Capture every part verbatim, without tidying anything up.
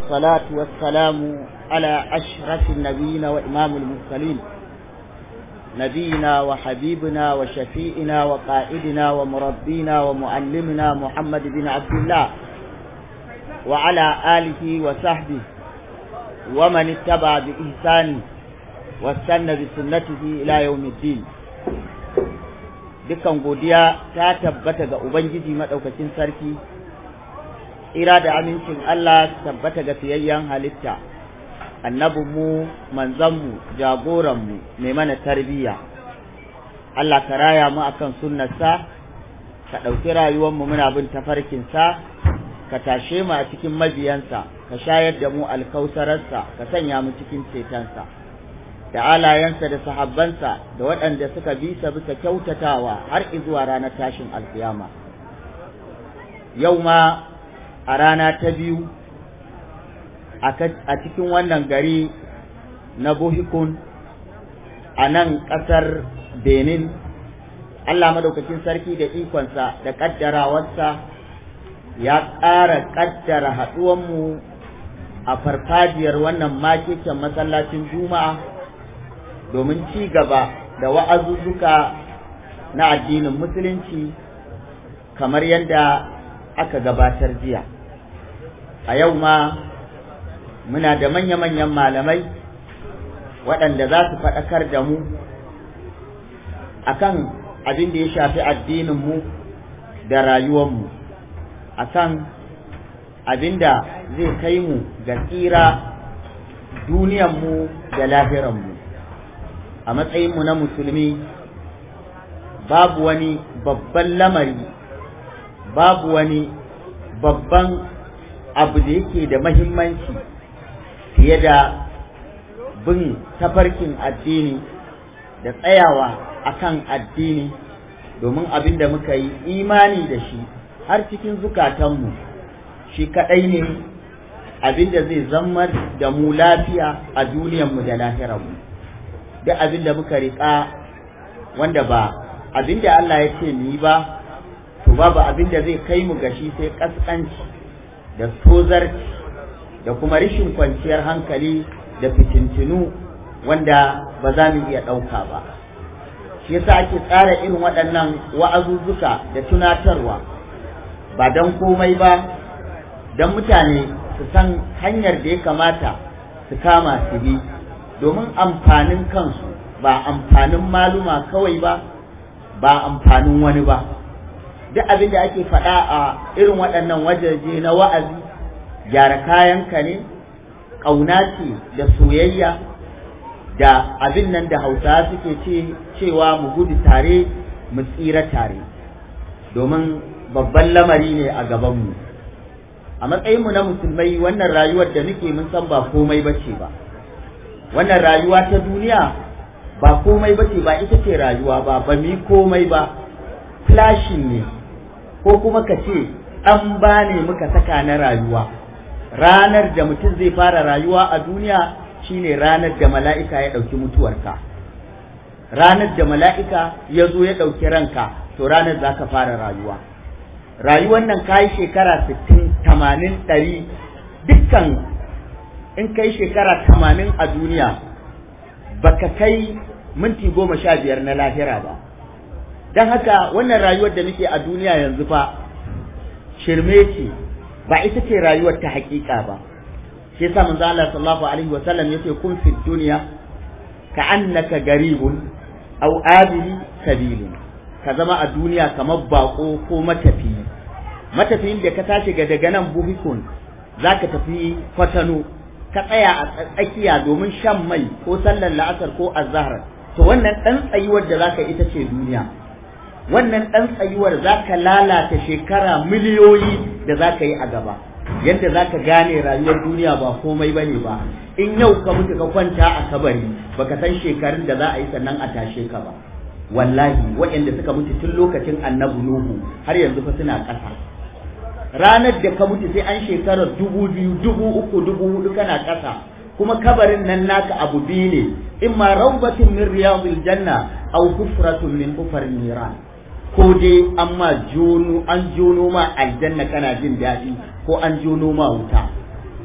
والصلاة والسلام على أشرف النبيين وإمام المرسلين نبينا وحبيبنا وشفيئنا وقائدنا ومربينا ومعلمنا محمد بن عبد الله وعلى آله وصحبه ومن اتبع بإحسانه واستنى بسنته إلى يوم الدين. dukkan godiya ta tabbata ga Ubangiji madaukakin sarki, ira da amincin Allah tabbata ga fiyayyen halitta, annabinmu, manzanmu, jagoranmu, mai mana tarbiyya. Allah ka raya mu akan sunnarsa, ka ɗauki rayuwarmu muna bin tafarkinsa, ka tashe mu a cikin mabiyansa, ka shayar da mu alkausararsa, ka sanya mu cikin cetonsa. Da alayensa da sahabbansa da waɗanda suka bi sa bisa kyautatawa har zuwa ranar tashin alkiyama. Yau ma a rana ta biyu a cikin wannan gari na Buhikun a nan ƙasar Benin, Allah madaukakin sarki da ikonsa da ƙaddarawarsa ya ƙara ƙaddara haɗuwanmu a farfajiyar wannan makeken masallacin Juma'a domin ci gaba da wa'azuzzuka na addinin musulunci kamar yadda aka gabatar jiya. A yau ma muna da manya-manyan malamai waɗanda za su faɗakar da mu akan abin da ya shafi addininmu da rayuwarmu, akan abin da zai kai mu ga tsira duniyanmu da lahiranmu. A matsayinmu na musulmi babu wani babban lamari, babu wani babban abu da yake da mahimmanci fiye da bin tafarkin addini da tsayawa akan addini, domin abin da muka yi imani da shi har cikin zukatanmu shi kaɗai ne abin da zai zama da mu lafiya a duniyanmu da lahiranmu. Duk abin da muka riƙa wanda ba abin da Allah ya ce ni ba, to babu abin da zai kai mu gashi sai ƙasƙanci da tozarci da kuma rashin kwanciyar hankali da fitintinu wanda ba za mu iya ɗauka ba. Shi yasa ake tsara irin waɗannan wa'azuzzuka da tunatarwa ba don komai ba, don mutane su san hanyar da ya kamata su kama su bi domin amfanin kansu, ba amfanin maluma kawai ba, ba amfanin wani ba. Duk abin da ake faɗa a irin waɗannan wajaje na wa'azi, gyara kayanka ne, ƙauna ce da soyayya da abin nan da Hausawa suke ce cewa mu gudu tare mu tsira tare, domin babban lamari ne a gabanmu. A matsayinmu na musulmai wannan rayuwar da muke mun san ba komai bace ba. Wannan rayuwa ta duniya ba komai bace ba, ita ce rayuwa ba, ba mi komai ba, flashing ne, ko kuma ka ce an ba ne muka saka na rayuwa. Ranar da mutum zai fara rayuwa a duniya shine ranar da mala'ika ya ɗauki mutuwarka. Ranar da mala'ika ya zo ya ɗauki ranka, to ranar za ka fara rayuwa. Rayuwar nan ka yi shekara sittin, tamanin, ɗari, dukkan in kai shekara tamanin a duniya baka kai minti goma sha biyar na lahira ba. Don haka wannan rayuwar da muke a duniya yanzu fa shirme ce, ba ita ce rayuwar ta hakika ba. Shi yasa manzo Allah sallallahu alaihi wa sallam yace kun fi dunya ka annaka garibun aw abili sabilin, ka zama a duniya kamar bako ko matafi. Matafiyin da ka tashi ga daga nan Buhikun zaka tafi Kwatano, ka tsaya a tsakiya domin shan mai ko sallar la'asar ko azhar, to wannan dan tsayuwar da zaka ita ce duniya. Wannan dan tsayuwar zaka lalata shekara miliyoyi da zaka yi a gaba, yadda zaka gane rayuwar duniya ba komai bane ba. In yau ka mutu ka kwanta a kabari baka san shekarun da za a yi sannan a tashe ka ba. Wallahi waɗanda suka mutu tun lokacin Annabi Nuhu har yanzu fa suna ƙasa. Ranar da ka mutu sai an shekarar dubu biyu, dubu uku, dubu hudu kana ƙasa, kuma kabarin nan naka abu biyu ne, imma rawbatun min riyadil janna aw hufratun min hufarin niran. ko dai an ma jono an jono ma aljanna kana jin daɗi ko an jono ma wuta. To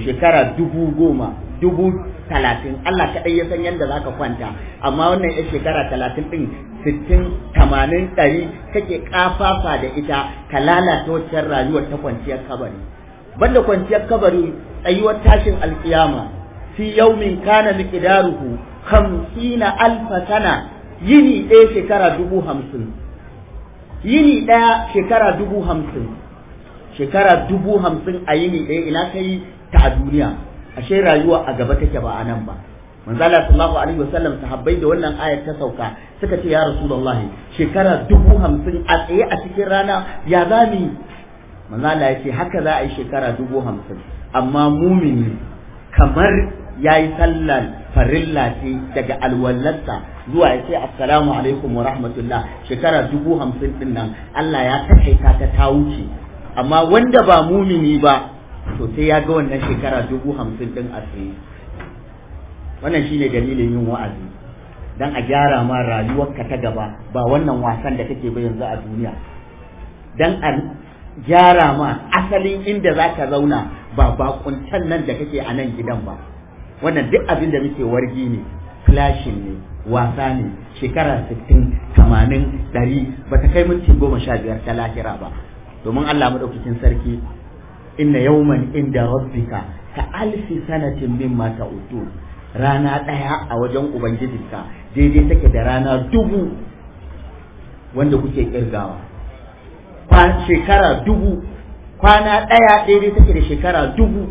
shekara dubu goma dubu talatin Allah kaɗai ya san yadda za ka kwanta, amma wannan ya shekara talatin ɗin sittin tamanin ɗari kake ƙafafa da ita ka lalata waccan rayuwar ta kwanciyar kabari. Banda kwanciyar kabari, tsayuwar tashin alkiyama fi yaumin kana miqdaruhu hamsina alfa sana, yini ɗaya shekara dubu hamsin, yini ɗaya shekara dubu hamsin, shekara dubu hamsin a yini ɗaya ina kai ta a duniya. Ashe rayuwa a gaba take ba a nan ba. Manzo Allah sallallahu alaihi wasallam sahabbai da wannan ayar ta sauka suka ce ya Rasulullah shekara dubu hamsin a tsaye a cikin rana ya zami. Manzo Allah ya ce haka za a yi shekara dubu hamsin, amma mumini kamar yayi sallar farilla ce daga alwallarsa zuwa ya ce assalamu alaikum wa rahmatullah, shekara dubu hamsin din nan Allah ya takaita ta ta wuce. Amma wanda ba mumini ba to sai ya ga wannan shekara dubu hamsin din a tsaye. Wannan shine dalilin yin wa'azi, dan a gyara ma rayuwarka ta gaba, ba wannan wasan da kake ba yanzu a duniya, dan a gyara ma asalin inda zaka zauna, ba bakuntan nan da kake a nan gidan ba. Wannan duk abin da muke wargi ne, flashin ne, wasa ne. Shekara sittin tamanin ɗari ba ta kai minti goma sha biyar ta lahira ba, domin Allah madaukakin sarki inna yawman inda rabbika ka alfi sanatin mimma ta'udun, rana daya a wajen ubangijinka daidai take da rana dubu wanda kuke kirgawa. Kwa shekara dubu, kwana daya daidai take da shekara dubu.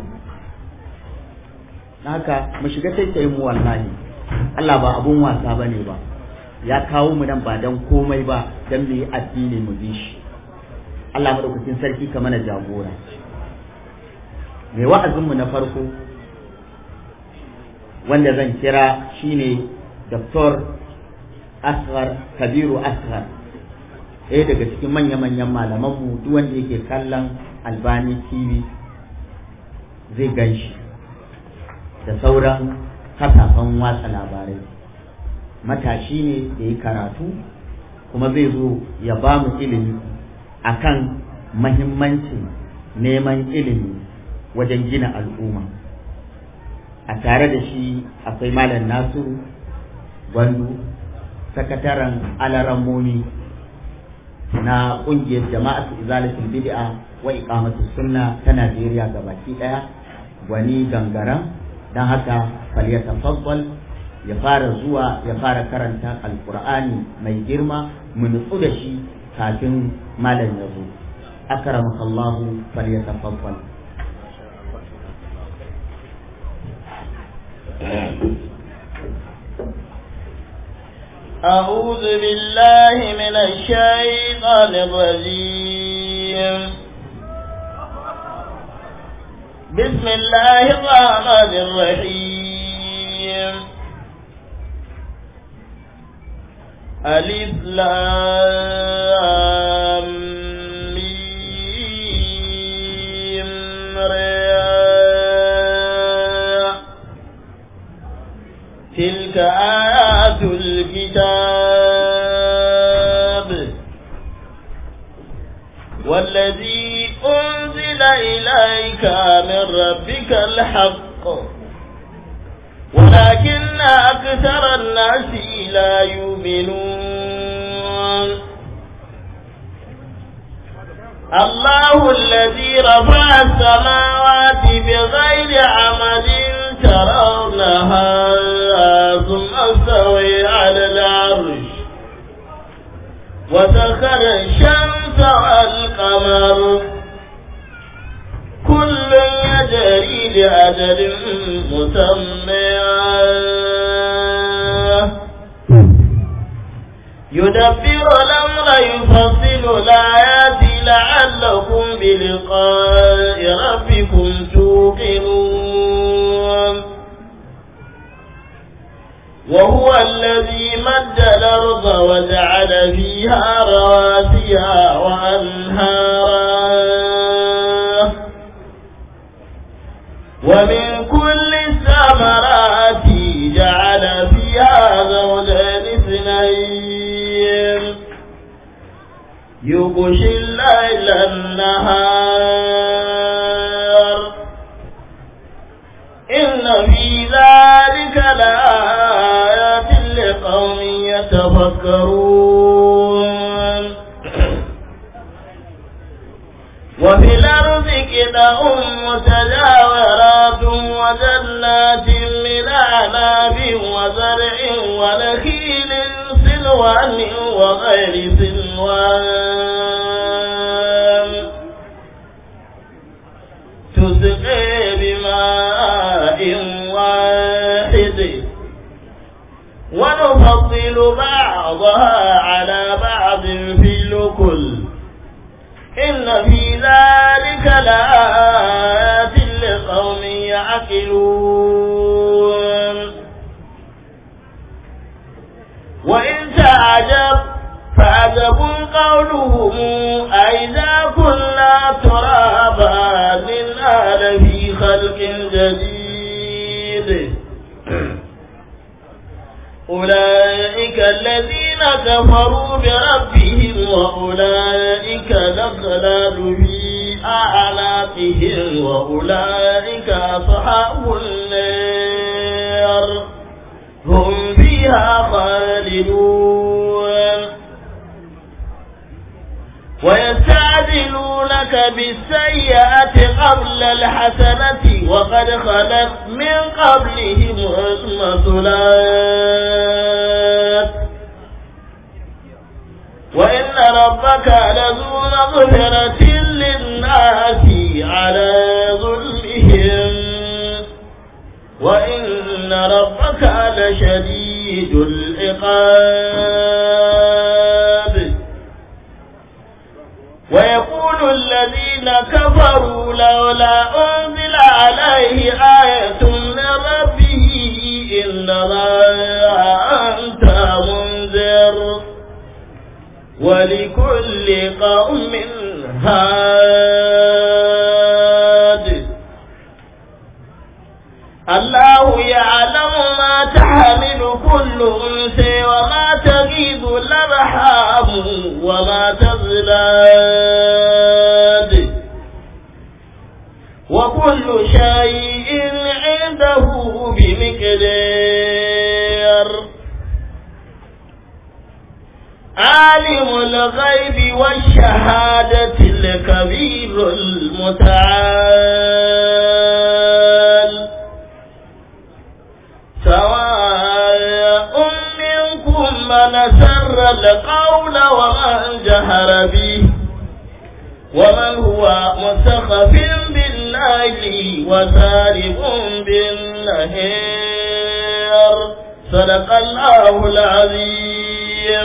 Haka mu shiga taitayin mu wallahi, Allah ba abun wasa bane ba, ya kawo mu nan ba dan komai ba, dan mu yi addini mu bi shi. Allah madaukakin sarki ka mana jagora. Mai wa'azinmu na farko wanda zan kira shine Doktor Asghar Kabiru Asghar, ɗaya daga cikin manya-manyan malamanmu. Duk wanda yake kallon Albani T V zai gan shi da sauran kafafen watsa labarai. Matashi ne da ya karatu kuma zai zo ya ba mu ilimi akan mahimmancin neman ilimi wajen gina al'umma. A tare da shi akwai Malam Nasiru Gwandu, sakataren alarammomi na ƙungiyar Jama'atu Izalatul Bid'a wa Iqamatus Sunna ta Najeriya gabaki ɗaya, gwani gangaren. Dan haka falyatafaddal, ya fara zuwa ya fara karanta alqur'ani mai girma, mu nutsu da shi kafin malam ya zo. Akramakallahu, falyatafaddal. أعوذ بالله من الشيطان الرجيم. بسم الله الرحمن الرحيم. ألف لام ميم را. تلك آيات الكتاب والذي أنزل إليك من ربك الحق ولكن أكثر الناس لا يؤمنون. الله الذي رفع السماوات بغير عمد ترونها ثم استوى على العرش وسخر الشمس والقمر كل يجري لأجل مسمى يدبر الأمر يفصل الآيات لعلكم بلقاء ربكم توقنون. وهو الذي مد الأرض وجعل فيها رواسي وأنهارا ومن كل الثمرات جعل فيها زوجين اثنين يغشي الليل النهار في ذلك لآيات لقوم يتفكرون وفي الأرض قطع متجاورات وجنات من أعناب وزرع ونخيل سنوان وغير سنوان تسقي بماء واحد ونفضل بعضها على بعض في الأكل إن في ذلك لآيات لقوم يعقلون وإن تعجب فعجب قولهم أئذا كنا ترابا إنا لفي خلق جديد أولئك الذين كفروا بربهم وأولئك الأغلال في أعناقهم وأولئك أصحاب النار هم فيها خالدون ويستعجلونك بالسيئة قبل الحسنة وقد خلت من قبلهم المثلات وإن ربك لذو مغفرة للناس على ظلمهم وإن ربك لشديد العقاب ويقول الذين كفروا لولا أنزل عليه آية من ربه إنما أنت منذر ولكل قوم هاد الله يعلم ما تحمل كل أنثى وما تغيض الأرحام وما تزداد وكل شيء عنده بمقدار عالم الغيب والشهادة الكبير المتعال سواء منكم من سر القول ومن جهر به ومن هو مستخف بالليل وسارب بالنهار صدق الله العظيم.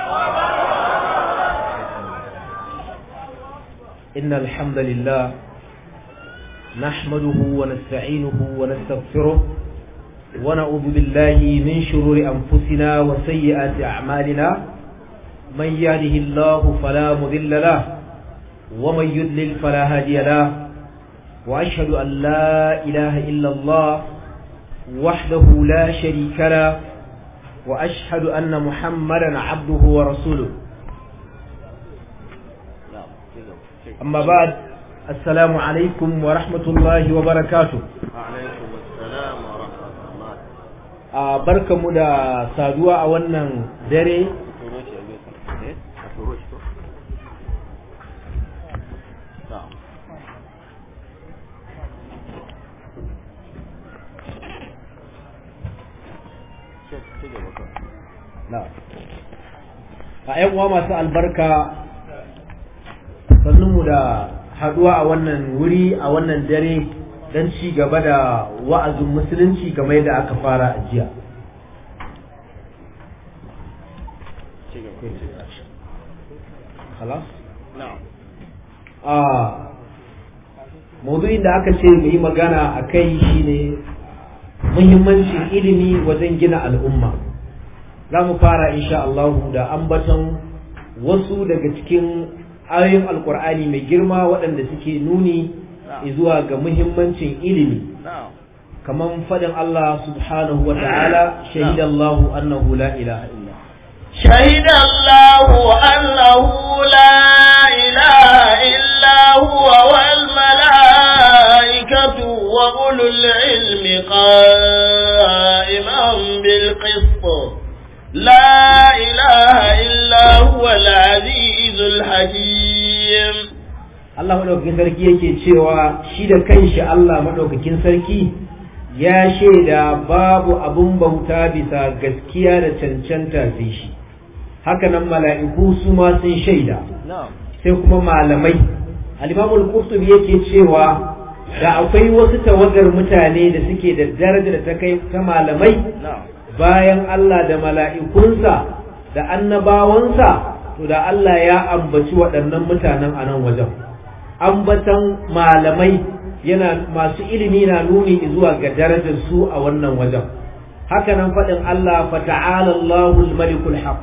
إن الحمد لله نحمده ونستعينه ونستغفره ونعوذ بالله من شرور أنفسنا وسيئات أعمالنا من يهده الله فلا مضل له ومن يضلل فلا هادي له وأشهد أن لا إله إلا الله وحده لا شريك له وأشهد أن محمدا عبده ورسوله. أما بعد السلام عليكم ورحمة الله وبركاته. وعليكم السلام ورحمة الله. a barkamu da saduwa a wannan dare a yan uwa masu albarka, sannunmu da haduwa a wannan wuri a wannan dare don ci gaba da wa'azin musulunci kamar yadda aka fara a jiya. a maudu'in da aka ce mu yi magana a kai shine muhimmancin ilimi wajen gina al'umma. Za mu fara insha Allah da ambaton wasu daga cikin ayoyin alkur'ani mai girma waɗanda suke nuni zuwa ga muhimmancin ilimi, kaman fadin Allah subhanahu wa ta'ala, shahidallahu annahu la ilaha illa shahidallahu annahu la ilaha illa huwa wal malaikatu الملائكة وأولو العلم قائما بالقسط لا إله إلا هو العزيز الحكيم. Allah madaukakin sarki yake cewa shi da kanshi Allah madaukakin sarki ya shaida babu abun bauta bisa gaskiya da cancanta sai shi. Haka nan mala'iku su ma sun shaida. Sai kuma malamai. Al-Imam al-Qurtubi yake cewa da akwai wasu tawagar mutane da suke da darajar da ta kai ta malamai bayan Allah da mala'ikunsa da annabawansa, to da Allah ya ambaci waɗannan mutanen a nan wajen. Ambatan malamai yana masu ilimi na nuni zuwa ga darajar su a wannan wajen. Haka nan faɗin Allah fata'ala Allahul malikul haq.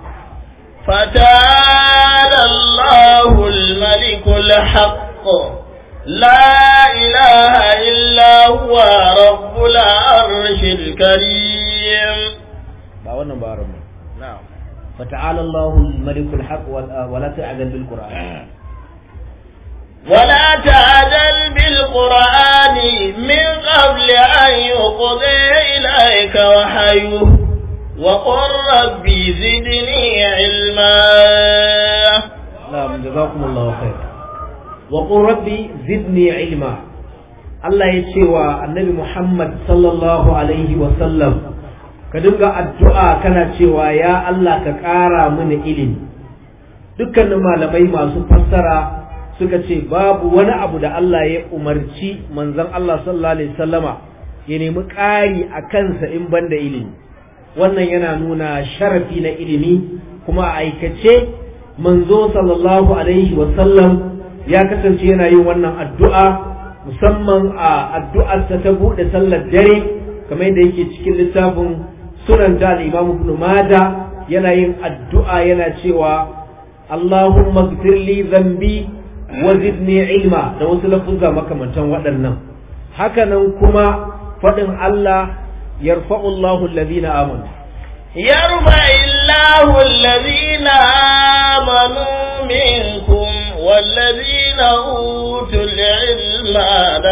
Fata'ala Allahul malikul haq. La ilaha illa huwa rabbul arshil karim. Ba wannan ba rabbi. Na'am. Fata'ala Allahul malikul haq wa la ta'jal bil Qur'an. ولا تعجل بالقرآن من قبل أن يقضي إليك وحيه وقل ربي زدني علما. نعم جزاكم الله خير. وقل ربي زدني علما. الله يشوى النبي محمد صلى الله عليه وسلم كدنغا الدعاء كان شوى يا الله كقارا من علم. dukkanin malamai masu fassara suka ce babu wani abu da Allah ya umarci manzon Allah sallallahu alaihi wasallama ya nemi ƙari a kansa in banda ilimi. Wannan yana nuna sharafi na ilimi, kuma a aikace manzo sallallahu alaihi wasallam ya kasance yana yin wannan addu'a, musamman a addu'arsa ta buɗe sallar dare, kamar yadda yake cikin littafin sunan da al-Imam Ibn Majah, yana yin addu'a yana cewa Allahumma ighfir li dhanbi wazidni ilma, da wasu lafuzza makamantan waɗannan. Hakanan kuma faɗin Allah yarfa'u Allahu alladhina amanu yarfa'u Allahu alladhina amanu minkum walladhina utul ilma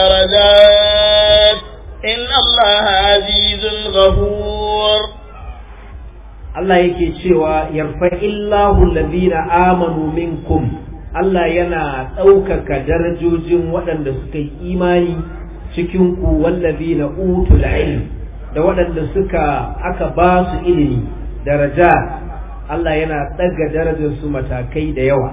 darajat inna Allaha azizun ghafur. Allah yake cewa yarfa'u Allahu alladhina amanu minkum, Allah yana ɗaukaka darajojin waɗanda suka yi imani cikin ku wallazi na utul ilm, da waɗanda suka aka ba su ilimi daraja. Allah yana ɗaga darajar su matakai da yawa.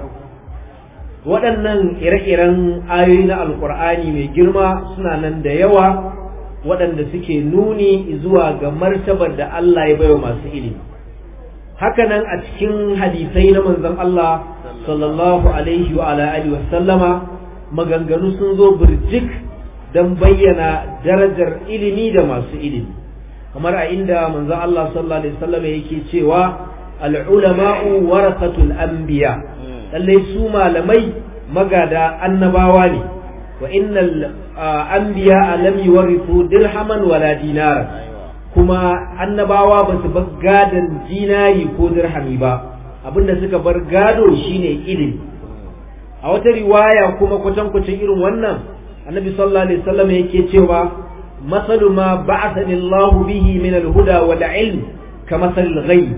Waɗannan ire-iren ayoyi na Alƙur'ani mai girma suna nan da yawa waɗanda suke nuni zuwa ga martabar da Allah ya baiwa masu ilimi. Hakanan a cikin hadisai na manzon Allah sallallahu alaihi wa ala alihi wa sallama maganganu sun zo birjik don bayyana darajar ilimi da masu ilimi, kamar a inda manzon Allah sallallahu alaihi wa sallama yake cewa al-ulama'u warasatul anbiya, lallai su malamai magada annabawa ne, wa innal anbiya lam yuwarithu dirhaman wala dinara, kuma annabawa ba su bar gadon dinari ko dirhami ba, abinda suka bar gado shine ilimi. A wata riwaya kuma kwatankwacin irin wannan, annabi sallallahu alaihi wasallam yake cewa masalu ma ba'athani Allahu bihi min al-huda wal ilm ka masalil ghayb,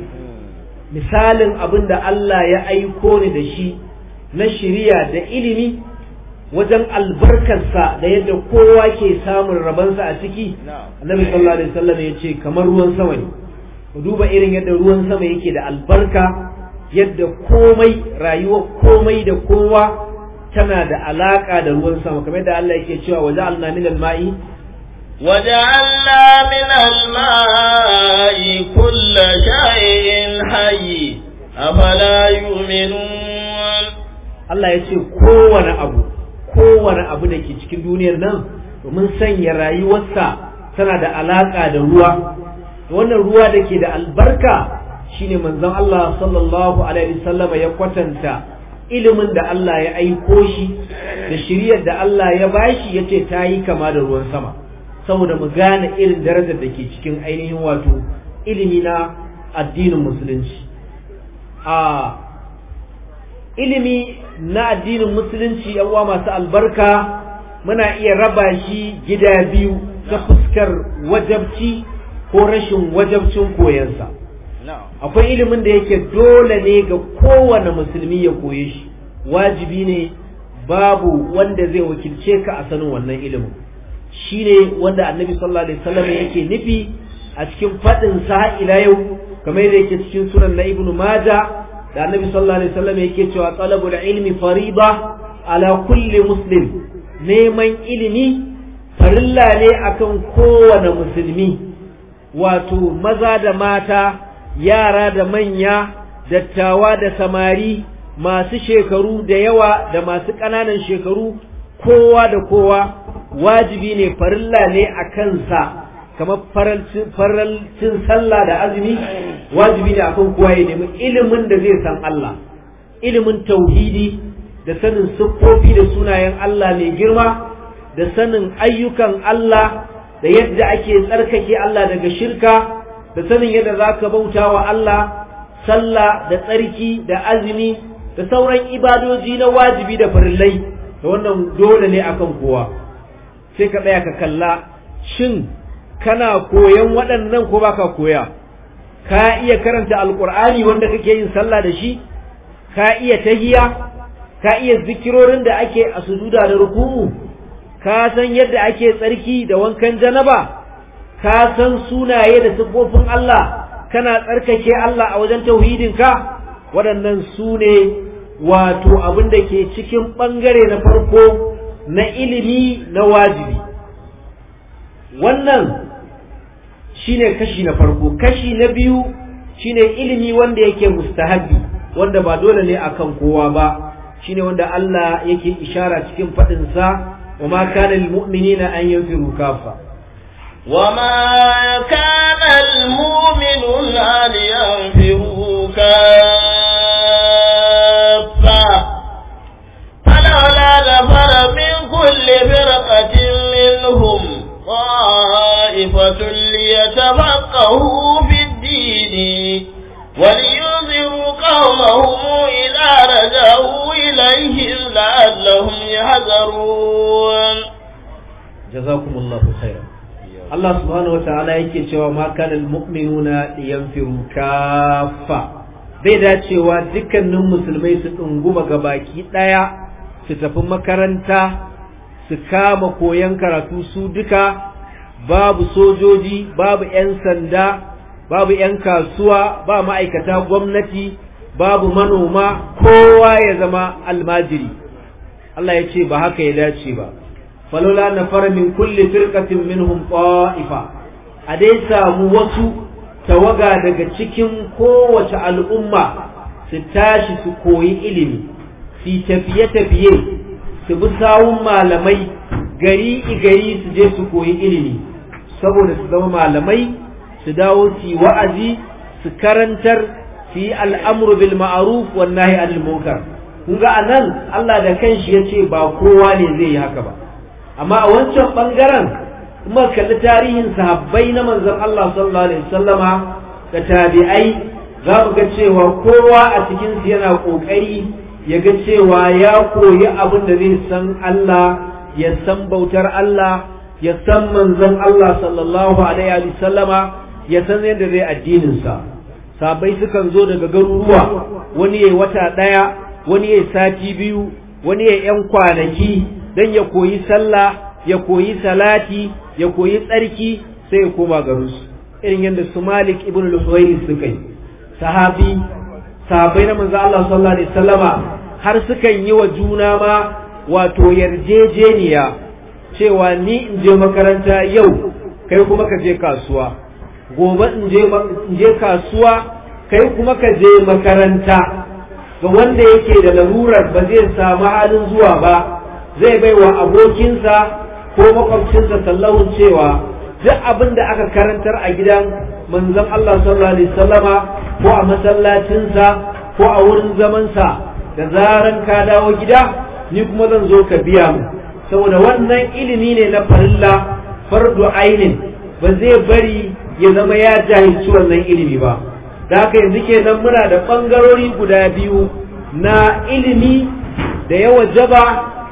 misalin abinda Allah ya aiko ni da shi na shiriya da ilimi wajen albarkarsa da yadda kowa ke samun rabansa a ciki. Annabi sallallahu alaihi wasallam ya ce kamar ruwan sama ne. Ku duba irin yadda ruwan sama yake da albarka, yadda komai rayuwar komai da kowa tana da alaka da ruwan sama, kamar yadda Allah yake cewa waja'alna minal ma'i waja'alna minal ma'i kullu shay'in hayy afala yu'minun. Allah ya ce kowane abu kowane abu da ke cikin duniyar nan domin sanya rayuwarsa tana da alaka da ruwa. Wannan ruwa da ke da albarka shine manzon Allah sallallahu alaihi wasallam ya kwatanta ilimin da Allah ya aiko shi da shiriyar da Allah ya bashi, yace ta yi kama da ruwan sama, saboda mu gane irin darajar da ke cikin ainihin wato ilimi na addinin musulunci. A ilimi na addinin musulunci yawa masu albarka muna iya raba shi gida biyu ta fuskar wajabci ko rashin wajabcin koyansa. Akwai ilimin da yake dole ne ga kowane musulmi ya koye shi, wajibi ne, babu wanda zai wakilce ka a sanin wannan ilimin. Shi ne wanda annabi sallallahu alaihi wasallam yake nufi a cikin faɗin sa ila yau, kamar yadda yake cikin sunan na ibnu majah da annabi sallallahu alaihi wasallam yake cewa talabul ilmi fariida ala kulli muslim, neman ilimi farilla ne akan kowane musulmi, wato maza da mata, yara da manya, dattawa da samari, masu shekaru da yawa da masu ƙananan shekaru, kowa da kowa wajibi ne, farilla ne a kansa, kamar faralcin sallah da azumi wajibi ne akan kowa ya nemi ilimin da zai san Allah, ilimin tauhidi da sanin siffofi da sunayen Allah mai girma, da sanin ayyukan Allah da yadda ake tsarkake Allah daga shirka, da sanin yadda za ka bauta wa Allah, sallah da tsarki da azumi da sauran ibadoji na wajibi da farillai, da wannan dole ne akan kowa. Sai ka tsaya ka kalla, shin kana koyan waɗannan ko baka koya? Ka iya karanta alƙur'ani wanda kake yin sallah da shi? Ka iya tahiya? Ka iya zikirorin da ake a sujuda da ruku'u? Ka san yadda ake tsarki da wankan janaba? Ka san sunaye da siffofin Allah? Kana tsarkake Allah a wajen tauhidinka? Waɗannan su ne wato abin da ke cikin ɓangare na farko na ilimi na wajibi. Wannan shine kashi na farko. Kashi na biyu shine ilimi wanda yake mustahabbi, wanda ba dole ne akan kowa ba, shine wanda Allah yake ishara cikin faɗin sa, wa ma kana lil mu'minina an yanfiru kafa, wa ma kana al mu'minuna an yanfiru kafa falawla nafara min kulli firqatin minhum طائفة ليتفقهوا في الدين ولينذروا قومهم إذا رجعوا إليهم لعلهم يحذرون. جزاكم الله خيرا. الله سبحانه وتعالى yake cewa ma kana almu'minuna yanfiru kaffa, bai dacewa dukkanin musulmai su dunguma gabaki daya su tafi makaranta su kama koyon karatu su duka, babu sojoji, babu 'yan sanda, babu 'yan kasuwa, ba ma'aikata gwamnati, babu manoma, kowa ya zama almajiri. Allah ya ce ba haka ya dace ba. falola na fara min kulli firqatin minhum ta'ifa, a dai samu wasu tawaga daga cikin kowace al'umma su tashi su koyi ilimi, su tafiye-tafiye, su bi sawun malamai gari gari su je su koyi ilimi, saboda su zama malamai, su dawo su yi wa'azi, su karantar, su yi al'amru bil ma'ruf wan nahi anil munkar. Kun ga anan Allah da kanshi ya ce ba kowa ne zai yi haka ba, amma a wancan bangaren kuma kalli tarihin sahabbai na manzon Allah sallallahu alaihi wasallama da tabi'ai, za mu ga cewa kowa a cikin su yana kokari ya ga cewa ya koyi abin da zai san Allah, ya san bautar Allah, ya san manzon Allah sallallahu alaihi wa sallama, ya san yadda zai addinin sa. Sabai sukan zo daga garuruwa, wani yayi wata daya, wani yayi sati biyu, wani yayi yan kwanaki dan ya koyi sallah, ya koyi salati, ya koyi tsarki, sai ya koma garin su. Irin yadda su Malik ibn al-Huwairis suka yi, sahabi sahabbai na manzon Allah sallallahu alaihi wa sallama, har sukan yi wa juna ma wato yarjejeniya cewa ni in je makaranta yau, kai kuma ka je kasuwa, gobe in je in je kasuwa, kai kuma ka je makaranta. Ga wanda yake da larurar ba zai samu halin zuwa ba, zai bai wa abokinsa ko makwabcinsa sallahun cewa duk abin da aka karantar a gidan manzon Allah sallallahu alaihi wasallama ko a masallacinsa ko a wurin zamansa, da zaran ka dawo gida ni kuma zan zo ka biya mu, saboda wannan ilimi ne na farilla, fardu ainin, ba zai bari ya zama ya jahilci wannan ilimi ba. Da haka yanzu kenan muna da ɓangarori guda biyu na ilimi da ya wajaba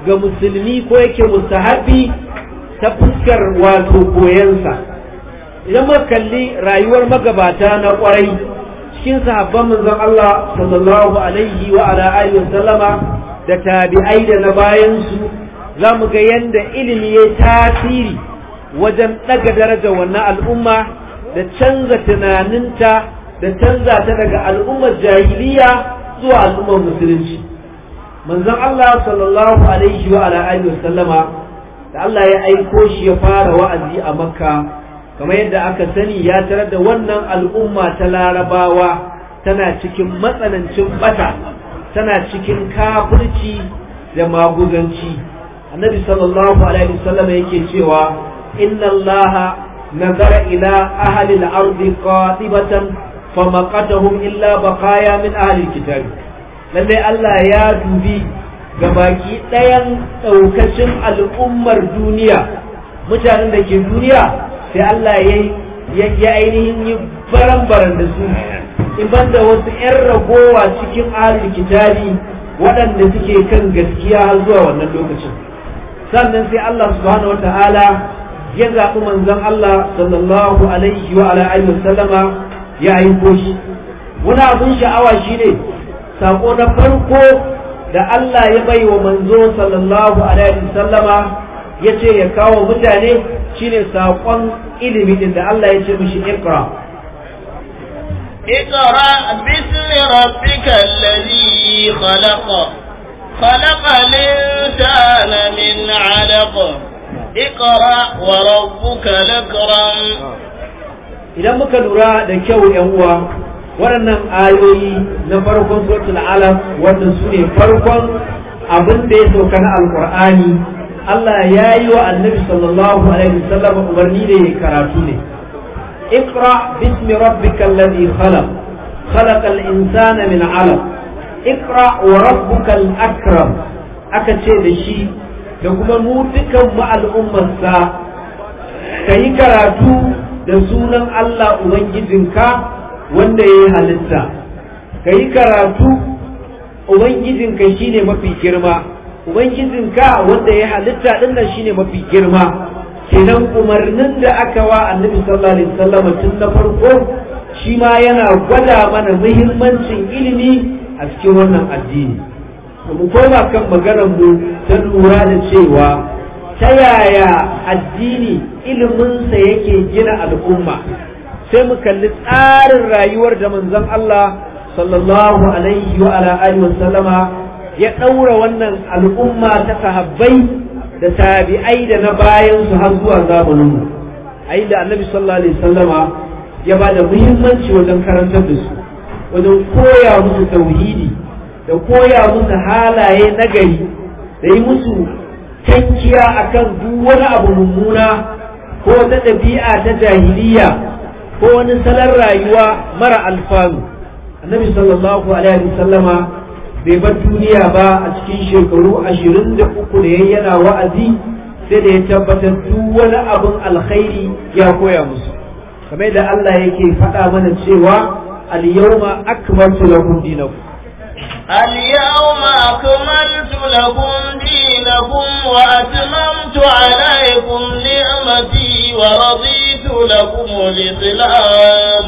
ga musulmi ko yake mustahabi ta fuskar wato koyansa. Idan muka kalli rayuwar magabata na kwarai cikin sahabban manzon Allah sallallahu alaihi wa ala alihi wa sallama da tabi'ai da na bayan su zamu ga yanda ilimi ya tasiri wajen daga daraja wannan al'umma da canza tunaninta da canza ta daga al'ummar jahiliya zuwa al'ummar musulunci. Manzon Allah sallallahu alaihi wa ala alihi wa sallama da Allah ya aiko shi ya fara wa'azi a Makka, kamar yadda aka sani ya tarar da wannan al'umma ta Larabawa tana cikin matsanancin bata, tana cikin kafirci da maguzanci. Annabi sallallahu alaihi wa sallama yake cewa inna Allah nazara ila ahli al-ardi qatibatan famaqatahum illa baqaya min ahli al-kitab. Lalle Allah ya dubi ga baki ɗayan ɗaukacin al'ummar duniya, mutanen da ke duniya, sai Allah ya yi ainihin yi baran-baran da su, in banda wasu ‘yan ragowa cikin ahlul kitabi waɗanda suke kan gaskiya har zuwa wannan lokacin. Sannan sai Allah subhanahu wa ta'ala ya zaɓi manzon Allah sallallahu alaihi wa alihi wa sallama ya aiko shi. Wani abin sha'awa shine sako na farko da Allah ya bai wa manzo sallallahu alaihi sallama ya ce ya kawo mutane shine saƙon ilimi din da Allah ya ce mishi iqra iqra bismi rabbikal ladhi khalaq khalaqal insana min 'alaq iqra wa rabbukal akram. Idan muka lura da kyau yan uwa, waɗannan ayoyi na farkon suratul alaq wannan su ne farkon abin da ya sauka na alqur'ani. Allah ya yi wa annabi sallallahu alaihi wasallam umarni da ya karatu ne. Iqra bismi rabbikal ladhi khalaq khalaqal insana min 'alaq iqra wa rabbukal akram. Aka ce da shi da kuma mu dukan mu al'ummarsa kai karatu da sunan Allah ubangijinka wanda ya yi halitta, ka yi karatu ubangijinka shine mafi girma, ubangijinka wanda ya halitta dinnan shine mafi girma. Kenan umarnin da aka wa annabi sallallahu alaihi wasallam tun na farko shi ma yana gwada mana muhimmancin ilimi a cikin wannan addini. Mu koma kan maganar mu ta lura da cewa ta yaya addini iliminsa yake gina al'umma. Sai mu kalli tsarin rayuwar da manzon Allah sallallahu alaihi wa ala alihi wa sallama ya daura wannan al'umma ta sahabbai da tabi'ai da na bayan su har zuwa zamanin mu. Ai da Annabi sallallahu alaihi wasallama ya bada muhimmanci wajen karantar da su, wajen koya musu tauhidi da koya musu halaye nagari da yi musu tankiya akan duk wani abu mummuna ko ta ɗabi'a ta jahiliya ko wani salon rayuwa mara alfanu. Annabi sallallahu alaihi wasallama bai bar duniya ba a cikin shekaru ashirin da uku da yayi yana wa'azi, sai da ya tabbatar duk wani abin alkhairi ya koya musu. Kamar da Allah yake faɗa mana cewa al-yawma akmaltu lakum dinakum al-yawma akmaltu lakum dinakum wa atmamtu alaykum ni'mati wa raditu lakum al-islam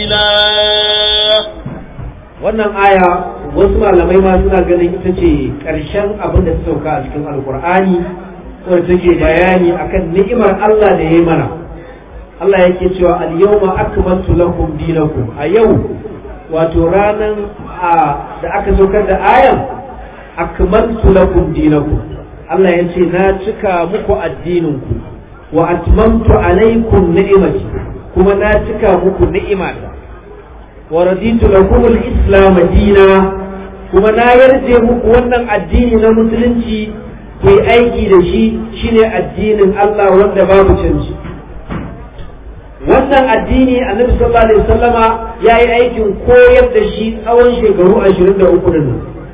dinan. Wannan aya wasu malamai ma suna ganin ita ce ƙarshen abin da ta sauka a cikin alkur'ani, wanda take bayani akan ni'imar Allah da ya yi mana. Allah yake cewa al-yawma akmaltu lakum dinakum, a yau wato ranan da aka saukar da ayan akmaltu lakum dinakum, Allah ya ce na cika muku addininku wa atmamtu alaikum ni'imati, kuma na cika muku ni'imata wa raditu lakum al-islam dina, kuma na yarje muku wannan addini na musulunci ku yi aiki da shi, shine addinin Allah wanda babu canji. Wannan addini annabi sallallahu alaihi wasallama ya yi aikin koyar da shi tsawon shekaru ashirin da uku din.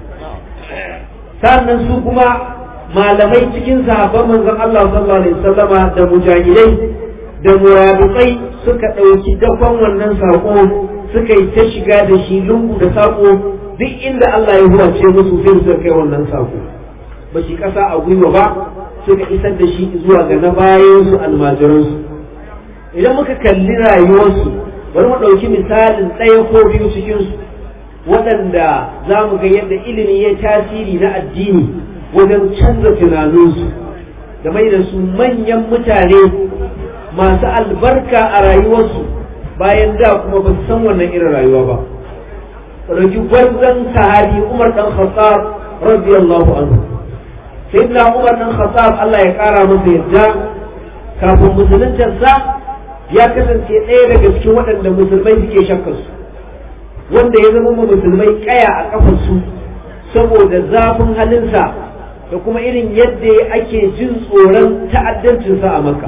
Sannan su kuma malamai cikin sahabban manzon Allah sallallahu alaihi wasallama da mujahidai da murabitai suka ɗauki dakon wannan sako, suka yi ta shiga da shi lungu da sako duk inda Allah ya huwace musu sai su kai wannan sako. ba shi ƙasa a gwiwa ba suka isar da shi zuwa ga na bayansu almajiransu. Idan muka kalli rayuwarsu bari mu ɗauki misalin ɗaya ko biyu cikinsu waɗanda za mu ga yadda ilimi ya tasiri na addini wajen canza tunaninsu da mai da su manyan mutane masu albarka a rayuwarsu bayan da kuma ba su san wannan irin rayuwa ba. Ɗauki gwarzon sahabi Umar ɗan Khattab radiyallahu anhu. Sayyidina Umar ɗan Khattab Allah ya ƙara masa yadda kafin musuluntarsa ya kasance ɗaya daga cikin waɗanda musulmai suke shakkar su, wanda ya zama musulmai kaya a kafarsu saboda zafin halinsa da kuma irin yadda ake jin tsoron ta'addancinsa a Makka.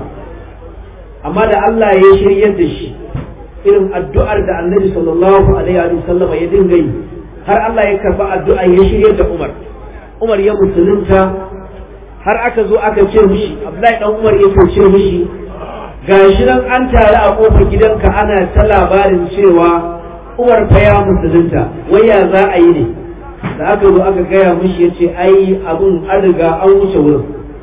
Amma da Allah ya shiryar da shi irin addu'ar da Annabi sallallahu alaihi wa sallama ya dinga yi har Allah ya karba addu'a ya shiryar da Umar. Umar ya musulunta har aka zo aka ce mishi, Abdullahi dan Umar ya ce mishi, gashi nan an tare a kofar gidanka ana ta labarin cewa Umar fa ya musulunta, wai ya za a yi ne? Da aka zo aka gaya mishi ya ce ai abun an riga an wuce wurin,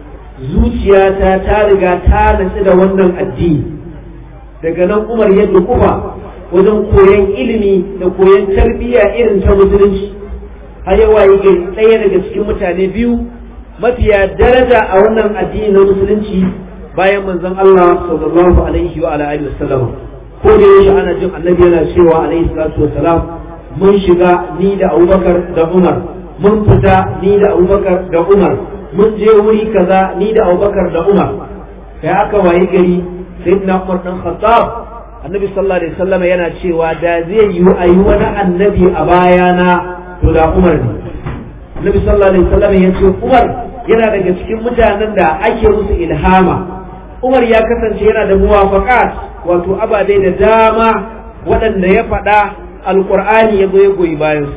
zuciyata ta riga ta natsu da wannan addini. Daga nan Umar ya dukufa wajen koyon ilimi da koyon tarbiyya irin ta musulunci, har ya wayi gari ɗaya daga cikin mutane biyu mafiya daraja a wannan addini na musulunci bayan manzon Allah sallallahu alaihi wa alihi wasallam. Ko da yaushe ana jin annabi yana cewa alaihi salatu wassalam, mun shiga ni da Abubakar da Umar, mun fita ni da Abubakar da Umar, mun je wuri kaza ni da Abubakar da Umar. Kai aka wayi gari sayyidina Umar dan Khattab, annabi sallallahu alaihi wasallam yana cewa da zai yi ayi wani annabi a bayana to da Umar ne. Annabi sallallahu alaihi wasallam ya ce Umar yana daga cikin mutanen da ake musu ilhama. Umar ya kasance yana da muwafaqat, wato abadai da dama waɗanda ya faɗa alƙur'ani ya zo ya goyi bayansa.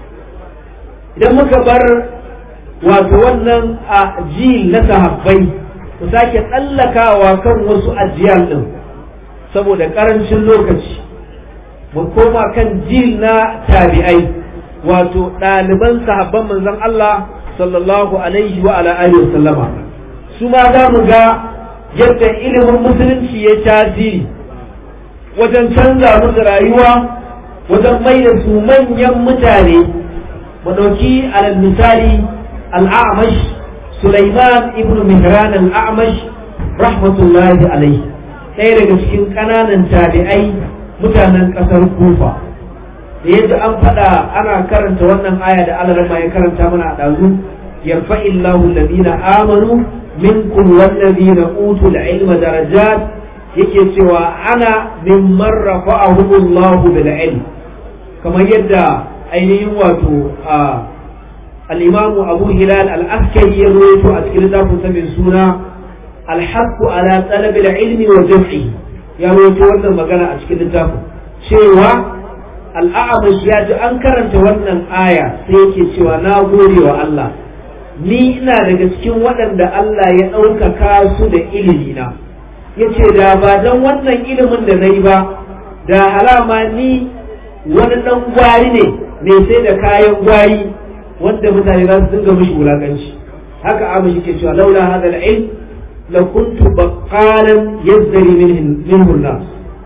Idan muka bar wato wannan a jil na sahabbai, ku sake tsallakawa kan wasu ajiyar ɗin saboda ƙarancin lokaci, mu koma kan jil na tabi'ai, wato ɗaliban sahabban manzon Allah sallallahu alaihi wa ala alihi wa sallama. Su ma za mu ga yadda ilimin musulunci ya tasiri wajen canza musu rayuwa, wajen mai da su manyan mutane. Mu ɗauki alal misali al'amash Sulaiman ibn Mihran al'amash rahmatullahi alaihi, ɗaya daga cikin ƙananan tabi'ai mutanen ƙasar Kufa. Da yadda an faɗa ana karanta wannan aya da Allah ya karanta mana a ɗazu, yarfa'illahu alladhina amanu minkum wallazina utul ilma darajat, yake cewa ana mimman rafa'ahu Allah bil ilm, kamar yadda ainihin wato al-Imam Abu Hilal al-Askari ya rawaito a cikin littafin sa mai suna al-haqqu ala talab al-ilmi wa jam'i, ya rawaito wannan magana a cikin littafin cewa al-A'mash ya ji an karanta wannan aya sai yake cewa na gode wa Allah, ni ina daga cikin waɗanda Allah ya ɗaukaka su da ilimina. Ya ce da ba don wannan ilimin da na yi ba, da halama ni wani ɗan gwari ne mai sai da kayan gwari wanda mutane za su dinga mishi wulaƙanci. Haka Amish ke cewa laula hadal ilm la kuntu baqalan yazdari minhu nas.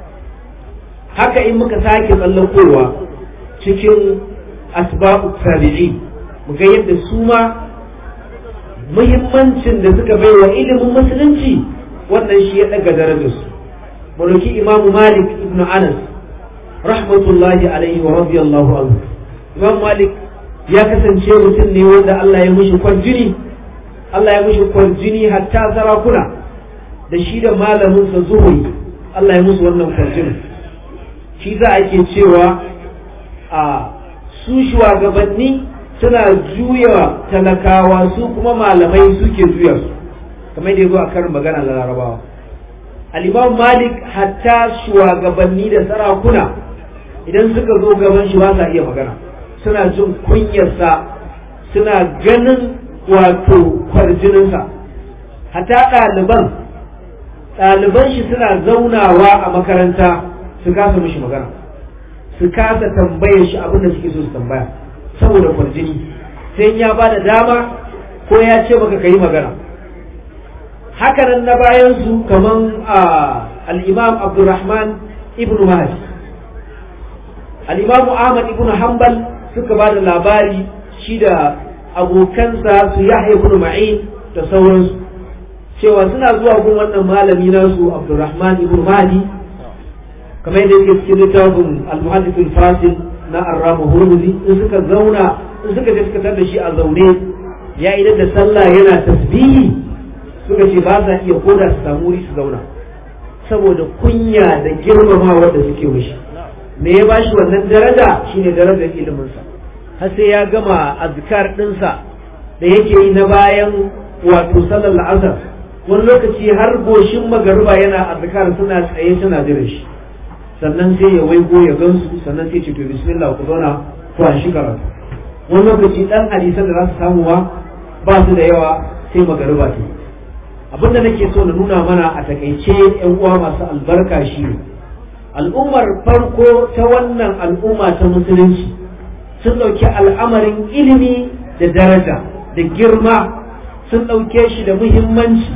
Haka in muka sake tsallakowa cikin asba'u tabi'in, mu ga yadda su ma muhimmancin da suka bai wa ilimin musulunci, wannan shi ya daga darajarsu. Mulki Imam Malik ibn Anas rahmatullahi alaihi wa radiyallahu anhu. Imam Malik ya kasance mutum ne wanda Allah ya mishi kwarjini, Allah ya mishi kwarjini hatta sarakuna da shi da malamin sa Zuhri, Allah ya musu wannan kwarjini. Shi za a ke cewa a su shugabanni suna juya talakawa, su kuma malamai suke juya su, kamar da ya zo a karin magana na Larabawa. Al-Imam Malik hatta shugabanni da sarakuna idan suka zo gaban shi ba sa iya magana, suna jin kunyarsa, suna ganin wato kwarjininsa. Hatta ɗaliban ɗaliban shi suna zaunawa a makaranta su kasa mishi magana, su kasa tambayar shi abin da suke so su tambaya saboda kwarjini. Sai ya ba da dama ko ya ce maka kai magana. Haka nan na bayan su kaman al-Imam Abdurrahman ibn Mahdi, al-Imam Ahmad ibn Hanbal suka ba da labari shi da abokansa su Yahya ibn Ma'in da sauransu cewa suna zuwa gun wannan malami nasu Abdurrahman ibn Mahdi, kamar yadda yake cikin littafin al-Muhaddith al-Fasil na Ar-Rama Hurmuzi, in suka zauna in suka je suka tar da shi a zaune ya idan da sallah yana tasbihi, suka ce ba za iya koda su samu wuri su zauna saboda kunya da girmamawa da suke mishi. Me ya bashi wannan daraja shine darajar ilimin sa. Har sai ya gama azkar dinsa da yake yi na bayan wato sallar asar, wani lokaci har goshin magariba yana azkar suna tsaye suna jiran shi, sannan sai ya waigo ya gansu, sannan sai ce to bismillah ku zauna ku an shi karatu. Wani lokaci dan hadisan da za su samu ba su da yawa sai magariba ta. Abinda nake so na nuna mana a takaice yan uwa masu albarka shi ne al'ummar farko ta wannan al'umma ta musulunci sun ɗauki al'amarin ilimi da daraja da girma, sun ɗauke shi da muhimmanci.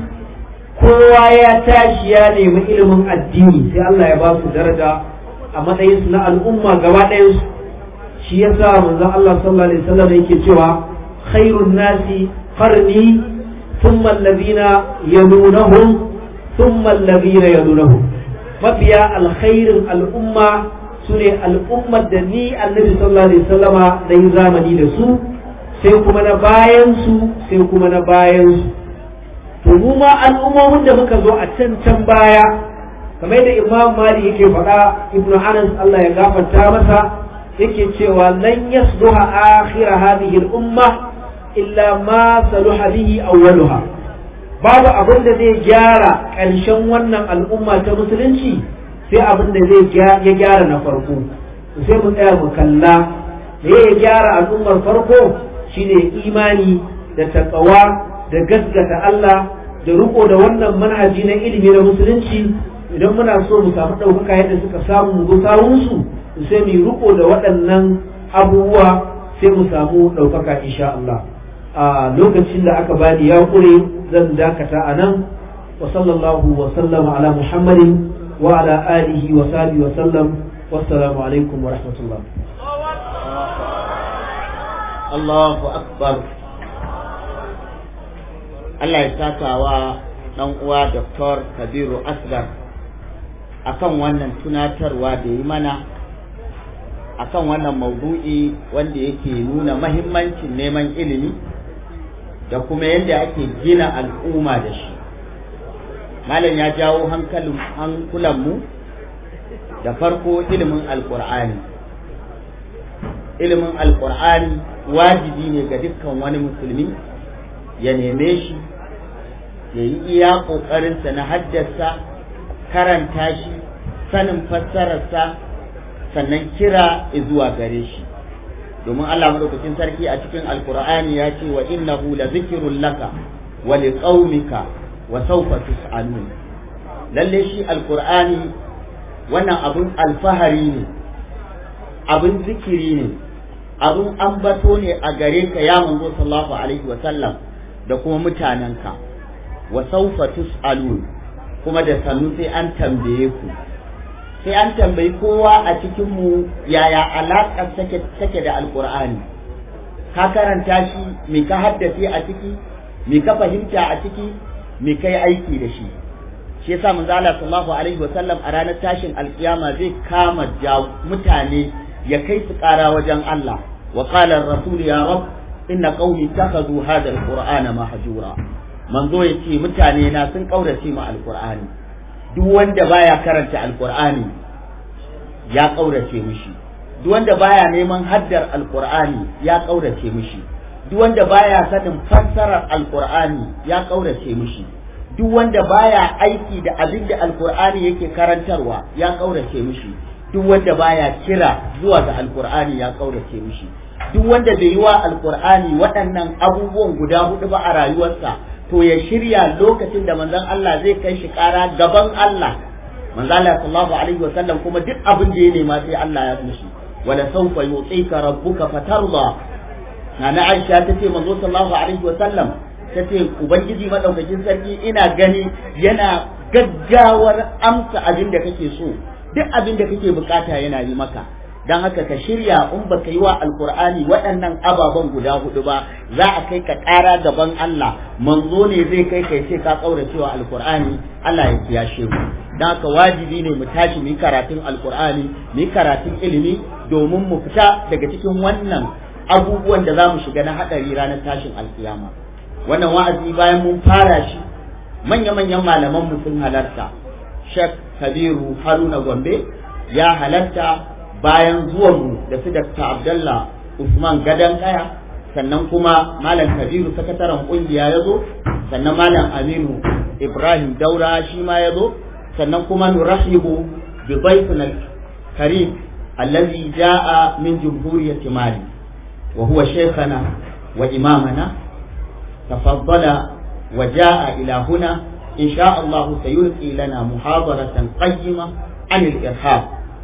Kowa ya tashi ya nemi ilimin addini sai Allah ya ba su daraja a matsayinsu na al'umma gaba ɗayansu. Shi yasa manzon Allah sallallahu alaihi wasallam yake cewa khairun nasi qarni thumma alladhina yalunahum thumma alladhina yalunahum. Mafiya alkhairin al'umma sune al'ummar da ni Annabi sallallahu alaihi wasallama da yi zamani da su, sai kuma na bayan su sai kuma na bayan su. To mu ma al'ummomin da muka zo a can can baya, kamar da Imam Malik yake faɗa, Ibn Anas Allah ya gafarta masa yake cewa lan yasluha akhir hadhihi al-umma illa ma saluha bihi awwaluha. Babu abin da zai gyara ƙarshen wannan al'umma ta musulunci sai abin da zai ya gyara na farko. Sai mu tsaya mu kalla da ya gyara al'ummar farko shine imani da taqwa da gaskata Allah da riko da wannan manhaji na ilimi na musulunci. Idan muna so mu samu ɗaukaka yadda suka samu mu sawunsu, sai mu riko da waɗannan abubuwa sai mu samu ɗaukaka insha Allah. A lokacin da aka bani ya kure zan dakata a nan. Wa sallallahu wa sallama ala Muhammadin wa ala alihi wa sahbihi wa sallam. Wassalamu alaikum wa rahmatullah. Allahu akbar. Allah ya saka wa dan uwa Doktor Kabiru Asgar akan wannan tunatarwa da yi mana akan wannan maudu'i wanda yake nuna mahimmancin neman ilimi da kuma yadda ake gina al'umma da shi. Malam ya jawo hankalin hankulanmu da farko ilimin alkur'ani. Ilimin alkur'ani wajibi ne ga dukkan wani musulmi ya neme shi, ya yi iya ƙoƙarinsa na haddasa, karanta shi, sanin fassararsa, sannan kira zuwa gare shi. Domin Allah madaukakin sarki a cikin alkur'ani ya ce wa innahu la zikrun laka wa liqaumika wa sawfa tus'alun. Lalle shi alkur'ani wannan abun alfahari ne, abun zikiri ne, abun ambato ne a gare ka ya manzo sallallahu alaihi wa sallam da kuma mutanenka. Wa sawfa tus'alun, kuma da sannu sai an tambaye ku. Sai an tambayi kowa a cikin mu yaya alaƙar take take da alƙur'ani. Ka karanta shi, me ka haddace a ciki, me ka fahimta a ciki, me kai aiki da shi. Shi yasa manzo Allah sallallahu alaihi wa sallam a ranar tashin alkiyama zai kama mutane ya kai su ƙara wajen Allah. Wa qala ar-rasul ya rab inna qaumi takhadhu hadha al-qur'ana mahjura. Manzo yace mutane na sun kaurace mu alƙur'ani. Duk wanda baya karanta alkur'ani ya kaurace mishi, duk wanda baya neman haddar alkur'ani ya kaurace mishi, duk wanda baya sanin fassarar alkur'ani ya kaurace mishi, duk wanda baya aiki da abin da alkur'ani yake karantarwa ya kaurace mishi, duk wanda baya kira zuwa ga alkur'ani ya kaurace mishi, duk wanda bai yi wa alkur'ani waɗannan abubuwan guda hudu ba a rayuwarsa, to ya shirya lokacin da manzon Allah zai kai shi ƙara gaban Allah. Manzon Allah sallallahu alaihi wa sallam kuma duk abin da ya nema sai Allah ya mishi. Wala sawfa yu'tika rabbuka fatarda. Nana Aisha tace manzo sallallahu alaihi wa sallam ta ce ubangiji madaukakin sarki ina gani yana gaggawar amsa abin da kake so, duk abin da kake bukata yana yi maka. Dan haka ka shirya in baka yi wa alkur'ani waɗannan ababen guda hudu ba, za a kai ka ƙara gaban Allah, manzo ne zai kai kai ce ka kaura cewa alkur'ani, Allah ya kiyashe mu. Dan haka wajibi ne mu tashi mu yi karatun alkur'ani, mu yi karatun ilimi domin mu fita daga cikin wannan abubuwan da za mu shiga na haɗari ranar tashin alkiyama. Wannan wa'azi bayan mun fara shi, manya-manyan malaman mu sun halarta. Sheikh Kabiru Haruna Gombe ya halarta bayan zuwanmu da su Dakta Abdullah Usman Gadan Kaya, sannan kuma Malam Kabiru sakataren kungiya ya zo, sannan Malam Aminu Ibrahim Daura shi ma ya zo, sannan kuma nurahibu bi dhayfina al-karim alladhi jaa min jumhuriyati Mali wa huwa shaykhana wa imamana tafaddala wa jaa ila huna in sha Allah sayulqi lana muhadaratan qayyima an al-irhab.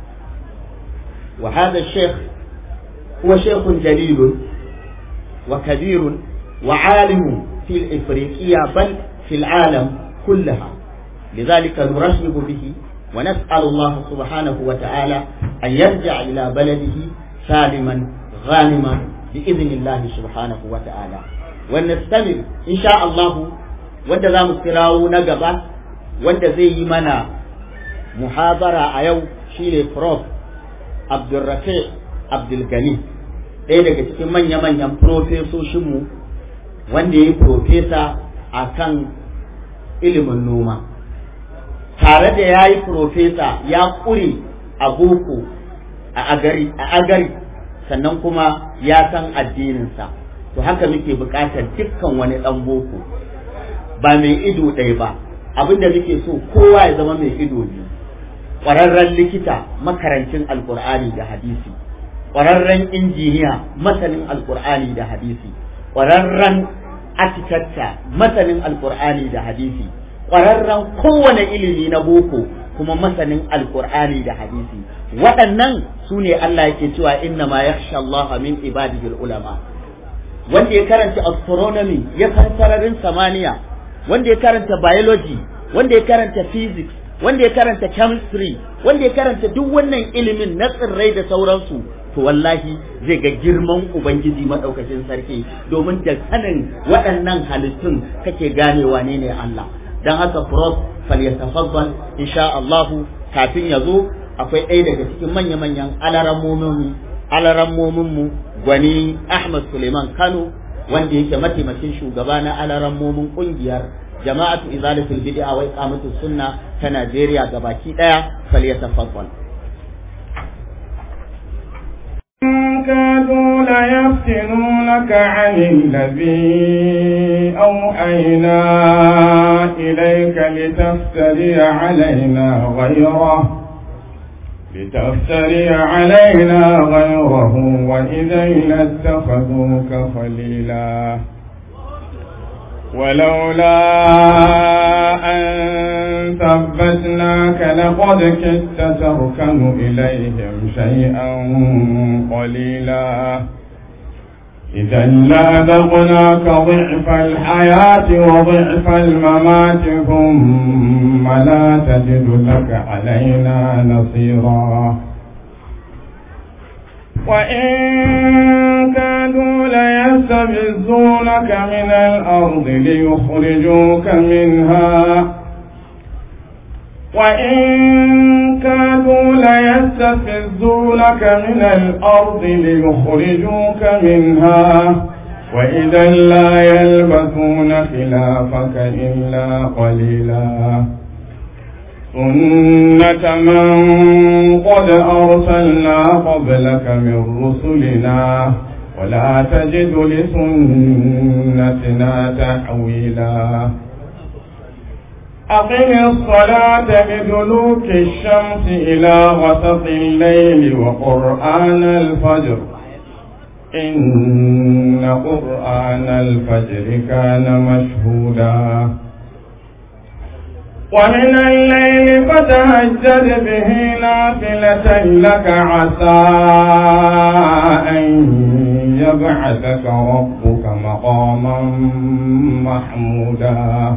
وهذا الشيخ هو شيخ جليل وكبير وعالم في الإفريقية بل في العالم كلها، لذلك نرحب به ونسأل الله سبحانه وتعالى أن يرجع إلى بلده سالما غانما بإذن الله سبحانه وتعالى. ونستمر إن شاء الله wanda za mu kirawo na gaba wanda zai yi mana muhabara a yau shine Prof Abdulrafi Abdulgani, ɗaya daga cikin manya-manyan profesoshinmu wanda ya yi profesa a kan ilimin noma. Tare da ya yi profesa ya ƙure a boko a agari, a agari sannan kuma ya san addininsa. To haka muke buƙatar dukkan wani ɗan boko, ba mai ido ɗaya ba, abinda muke so kowa ya zama mai ido biyu. Ƙwararren likita makarancin alƙur'ani da hadisi, ƙwararren injiniya masanin alƙur'ani da hadisi, ƙwararren architecture masanin alƙur'ani da hadisi, ƙwararren kowane ilimi na boko kuma masanin alƙur'ani da hadisi. Waɗannan su ne Allah yake cewa inna ma yakhsha Allah min ibadihi ulama. Wanda ya karanta astronomy ya san sararin samaniya, wanda ya karanta biology, wanda ya karanta physics, wanda ya karanta chemistry, wanda ya karanta duk wannan ilimin na tsirrai da sauransu, to wallahi zai ga girman ubangiji madaukakin sarki, domin da sanin waɗannan halittun kake gane wane ne Allah. Dan haka Prof falyatafaddal insha Allah. Kafin ya zo akwai ɗaya daga cikin manya-manyan alarammomin alarammomin mu Gwani Ahmad Suleiman Kano, wanda yake mataimakin shugaba na alarammomin kungiyar jama'atu izalatul bid'a wa iqamatus sunna ta Najeriya gabaki daya. Falyatafaddal. كادوا ليفتنونك عن الذي أوحينا إليك لتفتري علينا غيره لتفتري علينا غيره وإذا لاتخذوك خليلا ولولا أن ثبتناك لقد كدت تركن إليهم شيئا قليلا إذا لأذقناك ضعف الحياة وضعف الممات ثم لا تجد لك علينا نصيرا وإن كادوا ليستفزونك من الأرض ليخرجوك منها وإن كادوا ليستفزونك من الأرض ليخرجوك منها وإذا لا يلبثون خلافك إلا قليلا سنة من قد أرسلنا قبلك من رسلنا ولا تجد لسنتنا تحويلا أقم الصلاة بدلوك الشمس إلى غسق الليل وقرآن الفجر إن قرآن الفجر كان مشهودا ومن الليل فتهجد به نافلة لك عسى أن يبعثك ربك مقاما محمودا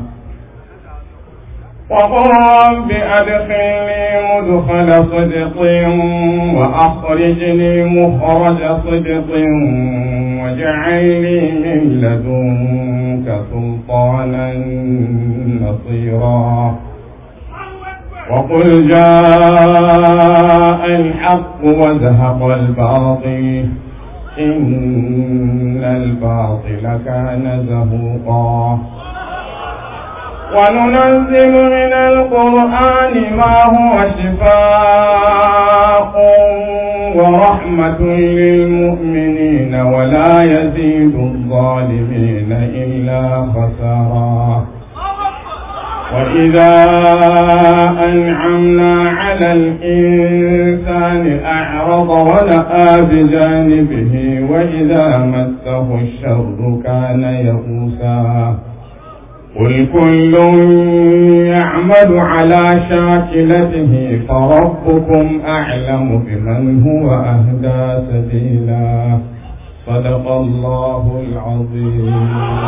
وقل رب أدخلني مدخل صدق وأخرجني مخرج صدق واجعل لي من لدنك سلطانا نصيرا وقل جاء الحق وزهق الباطل إن الباطل كان زهوقا وننزل من القرآن ما هو شفاء ورحمة للمؤمنين ولا يزيد الظالمين إلا خسارا وإذا أنعمنا على الإنسان أعرض ونأى بجانبه وإذا مسه الشر كان يئوسا قل كل يعمل على شاكلته فربكم أعلم بمن هو أهدى سبيلا صدق الله العظيم.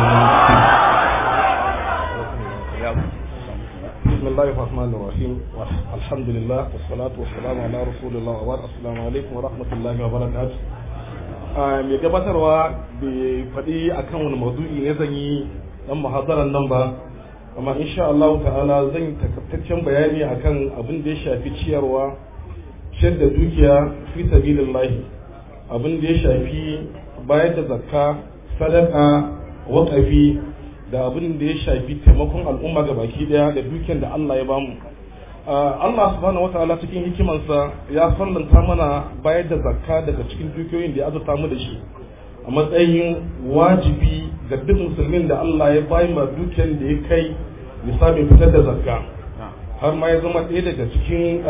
بسم الله الرحمن الرحيم الحمد لله والصلاة والسلام على رسول الله والسلام عليكم ورحمة الله وبركاته. mai gabatarwa bai faɗi akan wani maudu'i ne zan yi dan muhadaran nan ba, amma insha Allah ta'ala zan yi takaitaccen bayani akan abin da ya shafi ciyarwa, ciyar da dukiya fi sabilillah, abin da ya shafi bayar da zakka, sadaka, waqafi da abin da ya shafi taimakon al'umma ga baki daya da dukiyar da Allah ya bamu. Allah subhanahu wataala cikin hikimansa ya fallanta mana bayar da zakka daga cikin dukiyoyin da ya azurta mu da shi a matsayin wajibi ga duk musulmin da Allah ya bayi ma dukiyar da ya kai nisabin fitar da zakka, har ma ya zama ɗaya daga cikin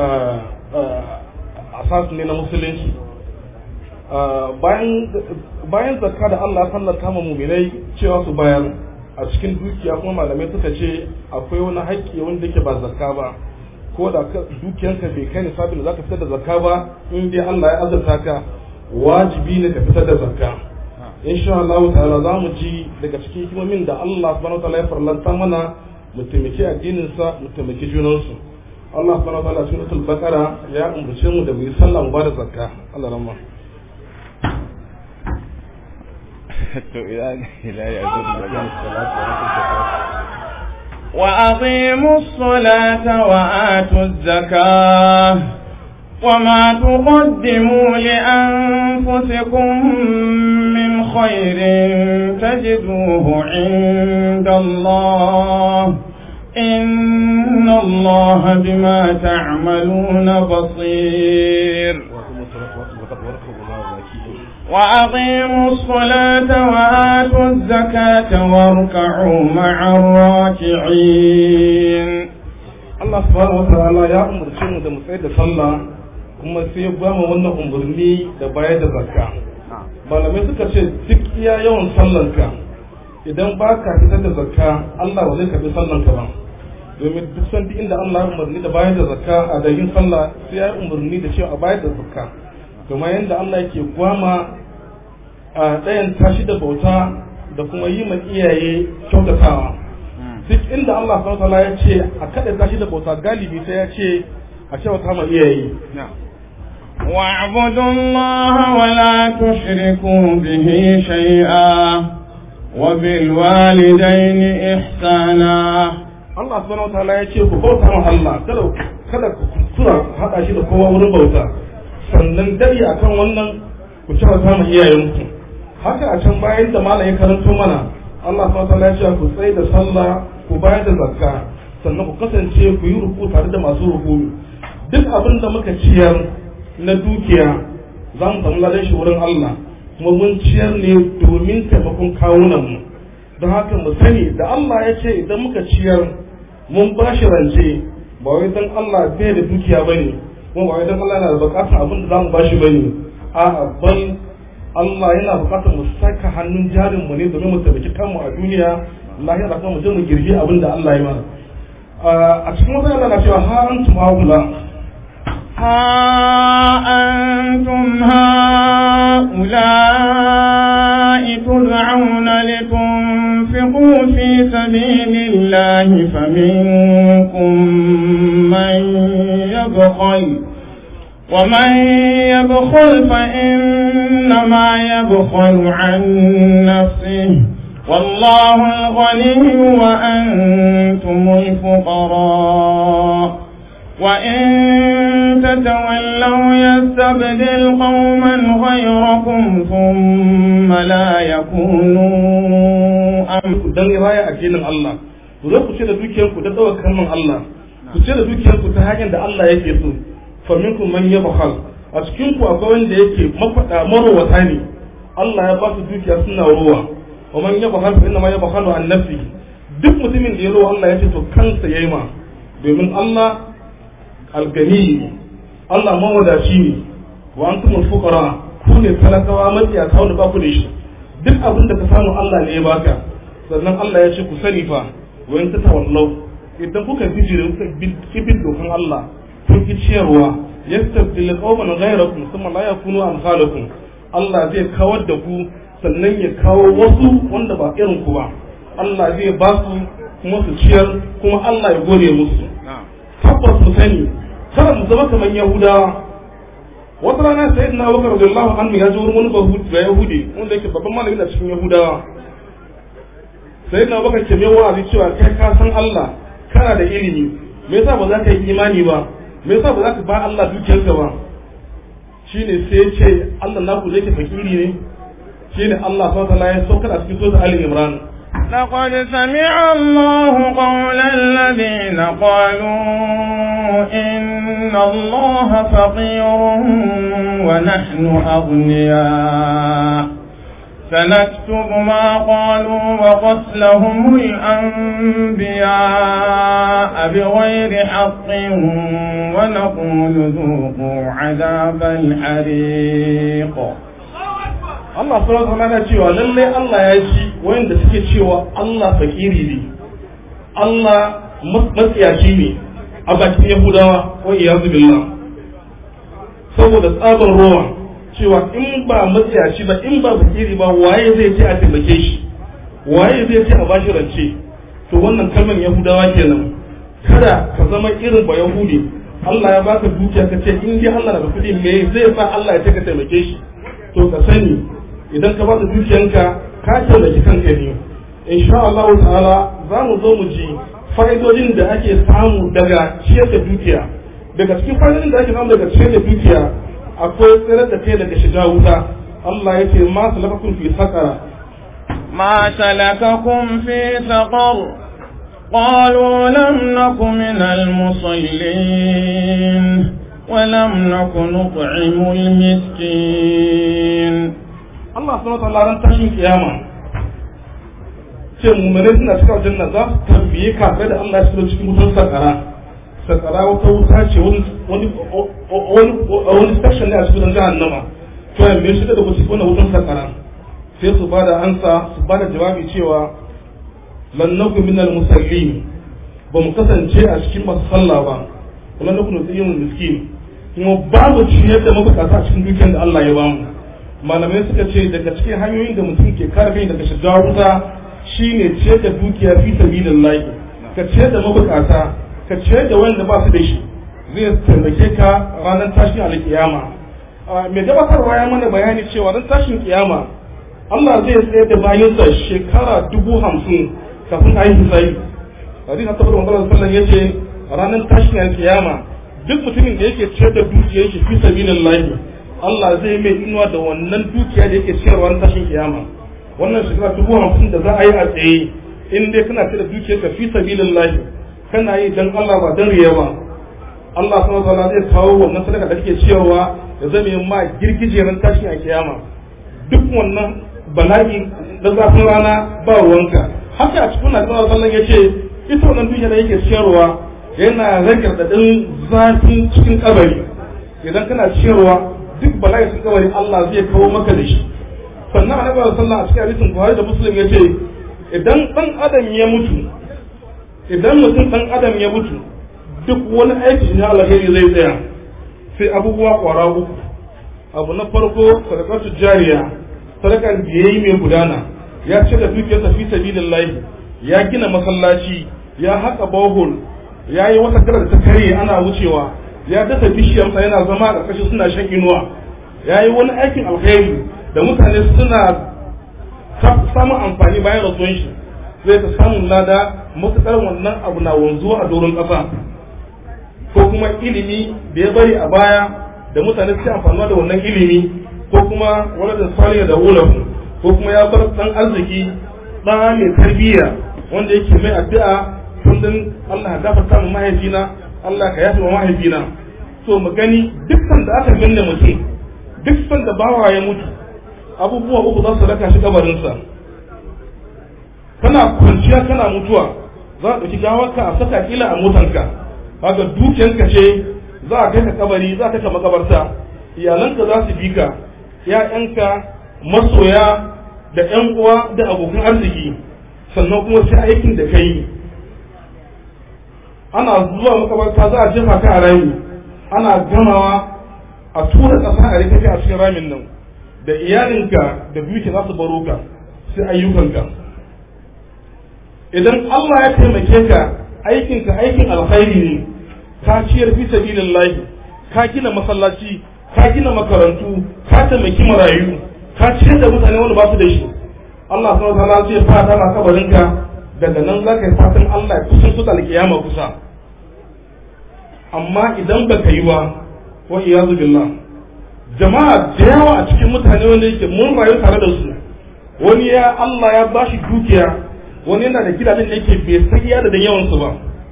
asas ne na musulunci. Bayan zakka da Allah ya fallanta ma muminai cewa su bayar a cikin dukiya, kuma malamai suka ce akwai wani haƙƙi wanda yake ba zakka ba, ko da dukiyanka bai kai nisabin da zaka fitar da zakka ba, in dai Allah ya azurta ka wajibi ne ka fitar da zakka. insha Allah ta'ala za mu ji daga cikin hikimomin da Allah subhanahu wa ta'ala ya farlanta mana mu taimaki addinin sa, mu taimaki junan su. Allah subhanahu wa ta'ala cikin suratul baqara ya umurce mu da mu yi sallah mu bada zakka. Allah rahma. to ila ila ya zo da salatu wa aqimus salata wa atuz zakah وما تقدموا لأنفسكم من خير تجدوه عند الله إن الله بما تعملون بصير وأقيموا الصلاة وآتوا الزكاة واركعوا مع الراكعين. الله سبحانه وتعالى يا أمر شنو ده مسعد صلى kuma sai ya ba mu wannan umarni da bayar da zakka. Malamai suka ce duk iya yawan sallanka idan ba ka fitar da zakka Allah ba zai karbi sallanka ba, domin duk sanda inda Allah ya umarni da bayar da zakka a dalilin sallah sai ya umarni da cewa a bayar da zakka, kuma yanda Allah yake gwama a ɗayan tashi da bauta da kuma yi ma iyaye kyautatawa. Duk inda Allah subhanahu wa ta'ala ya ce a kada tashi da bauta galibi sai ya ce a kyauta ma iyaye. واعبدوا الله ولا تشركوا به شيئا وبالوالدين إحسانا. Allah subhanahu wa ta'ala ya ce ku bauta ma Allah, kada kada ku kuskura hada shi da kowa wurin bauta, sannan dare akan wannan ku kyauta ma iyayenku. Haka a can bayan da malam ya karanto mana Allah subhanahu wa ta'ala ya ce ku tsaya da sallah, ku bayar da zakka, sannan ku kasance ku yi ruku tare da masu ruku. Duk abin da muka ciyar na dukiya za mu samu ladan shi wurin Allah, kuma mun ciyar ne domin taimakon kawunan mu. Don haka mu sani da Allah ya ce idan muka ciyar mun ba shi rance ba wai dan Allah bai da dukiya bane, kuma ba wai dan Allah yana da bukatar abin da za mu ba shi bane, a'a bal Allah yana bukatar mu saka hannun jarin mu ne domin mu taimaki kanmu a duniya, lahira kuma mu je mu girbi abin da Allah ya mana. a cikin wata Allah na cewa ha antum haula ها أنتم هؤلاء تدعون لتنفقوا في سبيل الله فمنكم من يبخل ومن يبخل فإنما يبخل عن نفسه والله الغني وأنتم الفقراء وإن تتولوا يستبدل قوما غيركم ثم لا يكونوا أمكم دني راية أجين الله وذلك كتير دوكيانكم تدوى كمان الله كتير دوكيانكم تهاجن ده الله يكيسو فمنكم من يبخل أتكينكم أقوين ده يكي مروا وثاني الله يباس دوكيا سنة وروا ومن يبخل فإنما يبخل عن نفسه duk mutumin da ya zo Allah ya ce to kansa yayi ma domin Allah algani Allah mawadaci ne wa antumul fuqara ku ne talakawa matsiya ta wani baku da shi duk abin da ka samu Allah ne ya baka sannan Allah ya ce ku sani fa wa in tatawallau idan kuka bijire kuka bin dokan Allah kun ki ciyarwa yastabdil qawman ghayrakum thumma la yakunu amsalakum Allah zai kawar da ku sannan ya kawo wasu wanda ba irin ku ba Allah zai ba su kuma su ciyar kuma Allah ya gode musu tabbas mu sani kada mu zama kamar Yahudawa wata rana sayyidina Abubakar radiyallahu anhu ya ji wani bahudi da Yahudi wanda yake babban malami a cikin Yahudawa sayyidina Abubakar ke mai wa'azi cewa kai ka san Allah kana da ilimi me yasa ba za ka yi imani ba me yasa ba za ka ba Allah dukiyarka ba shine sai ya ce Allah naku zai ke fakiri ne shine Allah subhanahu wa ta'ala ya saukar a cikin sura Ali Imran لقد سمع الله قول الذين قالوا إن الله فقير ونحن أغنياء سنكتب ما قالوا وقتلهم الأنبياء بغير حق ونقول ذوقوا عذاب الحريق Allah subhanahu wa ta'ala cewa lalle Allah ya ci wanda suke cewa Allah fakiri ne Allah matsiyaci ne a bakin Yahudawa wa iyazu billah saboda tsabar ruwa cewa in ba matsiyaci ba in ba fakiri ba waye zai ce a taimake shi waye zai ce a bashi rance to wannan kalmar Yahudawa kenan kada ka zama irin ba Yahudi Allah ya baka dukiya ka ce in dai Allah na da kuɗi me zai sa Allah ya ce ka taimake shi to ka sani idan ka ba da dukiyanka ka taimaki kanka ne insha Allah ta'ala za mu zo mu ji fa'idodin da ake samu daga ciyar da dukiya daga cikin fa'idodin da ake samu daga ciyar da dukiya akwai tsirar da kai daga shiga wuta Allah ya ce ma salakakum fi saqara ma salakakum fi saqar قالوا لم نك من المصلين ولم نك نطعم المسكين Allah subhanahu wa ta'ala ran tashin kiyama ce mu'mini suna cikin aljanna za su tambaye kafirai da Allah ya shigo cikin wutar sakara sakara wata wuta ce wani wani wani section ne a cikin jahannama to ya me shiga da ku cikin wannan wutar sakara sai su bada ansa su bada jawabi cewa lan nakum minal musallin ba mu kasance a cikin masu sallah ba kuma nakum nutiyul miskin kuma babu ciyar da mabukata a cikin dukiyar da Allah ya bamu malamai suka ce daga cikin hanyoyin da mutum ke kare kai daga shiga wuta shine ce da dukiya fi sabilillah ka ce da mabukata ka ce da wanda ba su da shi zai taimake ka ranar tashin alkiyama mai gabatarwa ya mana bayani cewa ran tashin kiyama Allah zai tsaye da bayansa shekara dubu hamsin kafin a yi hisabi hadisi ta tabbata wannan sallan yace ranar tashin alkiyama duk mutumin da yake ce da dukiyar shi fi sabilillah Allah zai mai inuwa da wannan dukiya da yake ciyarwa na tashin kiyama wannan shekara dubu hamsin da za a yi a tsaye in dai kana cire dukiyar ka fi sabilillah kana yi dan Allah ba dan riya ba Allah subhanahu wa ta'ala zai kawo wannan sadaka da kake ciyarwa ya zame ma girgije ran tashin kiyama duk wannan bala'i da zafin rana ba ruwanka haka a cikin Nabi sallallahu alaihi yace ita wannan dukiya da yake ciyarwa yana rage dadin zafin cikin kabari idan kana ciyarwa duk bala'i sun kawai Allah zai kawo maka da shi sannan annabi sallallahu alaihi wasallam a cikin hadisin Buhari da Muslim yace idan dan adam ya mutu idan mutum ɗan adam ya mutu duk wani aiki na alheri zai tsaya sai abubuwa kwara uku. Abu na farko sadaqatu jariya, sadakan da yayi mai gudana, ya ce da dukiyarsa fi sabilillahi, ya gina masallaci, ya haƙa bohol, ya yi wata gara da ta karye ana wucewa, ya dasa bishiyarsa yana zama a ƙarƙashin suna shan inuwa, ya yi wani aikin alheri da mutane suna samun amfani bayan rasuwan shi, zai ta samun lada matuƙar wannan abu na wanzuwa a doron ƙasa. Ko kuma ilimi da ya bari a baya da mutane suke amfanuwa da wannan ilimi, ko kuma waladin salihu da ulahu, ko kuma ya bar dan arziki da mai tarbiyya wanda yake mai addu'a kullun Allah ya gafarta mu mahaifina, Allah ka yafe wa mahaifina. So mu gani dukkan da aka binne mutum, dukkan da bawa ya mutu, abubuwa uku za su raka shi kabarinsa. Kana kwanciya kana mutuwa, za a ɗauki gawarka a saka kila a motanka, haka dukiyanka ce za a kai ka kabari, za a kai ka makabarta, iyalanka za su bi ka, ‘ya'yanka, masoya da ‘yan uwa da abokan arziki, sannan kuma sai aikin da ka yi. Ana zuwa makabarta za a jefa ka a rami, ana gamawa a tura ƙasa a rike ka a cikin ramin nan, da iyalinka da dukiya za su baro ka, sai ayyukanka. Idan Allah ya taimake ka, aikinka aikin alkhairi ne, ka ciyar fi sabilillahi, ka gina masallaci, ka gina makarantu, ka taimaki marayu, ka ciyar da mutane wanda ba su da shi, Allah subhanahu wa ta'ala zai fata na kabarinka, daga nan za ka yi fatan Allah ya kusan su da alkiyama kusa. Amma idan ba ka yi ba, wa iyazu billah, jama'a da yawa a cikin mutane wanda yake mun rayu tare da su, wani ya Allah ya bashi dukiya, wani yana da gidajen da yake bai san iya da yawan su ba,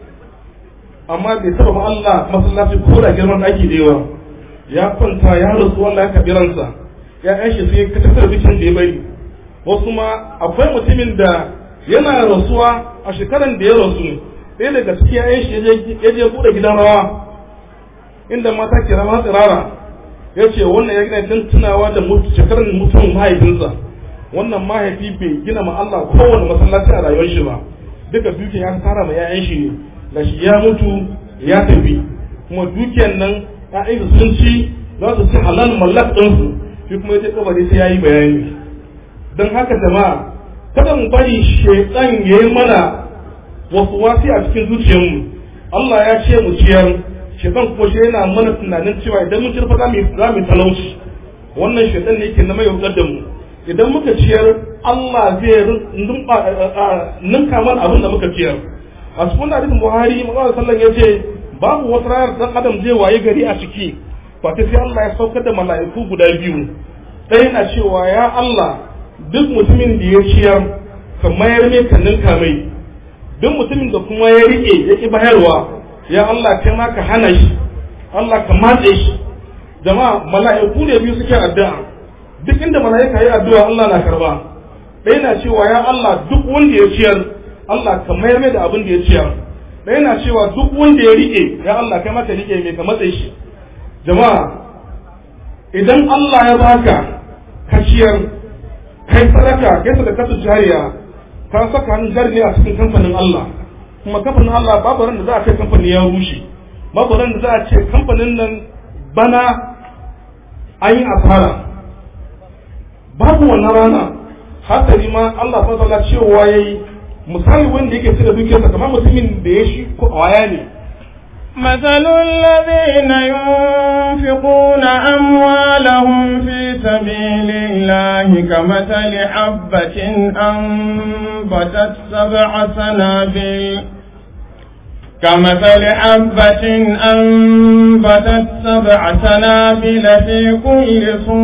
amma bai taba ba Allah masallaci ko da girman ake da yawa, ya kwanta ya rasu Allah ya kabi ransa, ya yan shi sai ka tattara bikin da ya bari. Wasu ma akwai mutumin da yana rasuwa a shekaran da ya rasu, ɗaya daga cikin yayan shi ya je buɗe gidan rawa inda mata ke rawa tsirara, ya ce wannan ya gina don tunawa da shekaran mutumin mahaifinsa. Wannan mahaifi bai gina ma Allah kowane masallaci a rayuwar shi ba, duka dukiya ya tara ma yayan shi ne, da shi ya mutu ya tafi, kuma dukiyan nan ya'yan sun ci za su ci halal mallak ɗinsu, shi kuma ya ce kabari sai ya yi bayani. Don haka jama'a, kada mu bari shaitan ya yi mana wasu wasi a cikin zuciyarmu. Allah ya ce mu ciyar, shaitan kuma shi yana mana tunanin cewa idan mun cirfa za mu talauci. Wannan shaitan ne ke na mai yaudar da mu. Idan muka ciyar, Allah zai ninka mana abin da muka ciyar. A cikin hadisin Buhari, Muhammad sallallahu ya ce babu wata rayar dan adam zai waye gari a ciki, fa sai Allah ya saukar da mala'iku guda biyu. Ɗaya na cewa ya Allah, duk mutumin da ya ciyar ka mayar mai ka ninka mai, duk mutumin da kuma ya rike ya ki bayarwa, ya Allah kai ma ka hana shi, Allah ka matse shi. Jama'a mala'iku ne biyu suke addu'a, duk inda mala'ika yi addu'a Allah na karba. Ɗaya na cewa ya Allah duk wanda ya ciyar, Allah ka mayar mai da abin da ya ciyar. Ɗaya na cewa duk wanda ya rike, ya Allah kai ma ka rike mai ka matse shi. Jama'a idan Allah ya baka ka ciyar, kai sadaka, kai sadakatu jariya, ka saka hannun jari a cikin kamfanin Allah, kuma kamfanin Allah babu ran da za a ce kamfani ya rushe, babu ran da za a ce kamfanin nan bana an yi asara, babu wannan rana. Hasali ma Allah subhanahu wa ta'ala cewa yayi misali wanda yake cire dukiyarsa kamar mutumin da ya shi waya ne. مثل الذين ينفقون أموالهم في سبيل الله كمثل حبة أنبتت سبع سنابل كمثل حبة أنبتت سبع سنابل في كل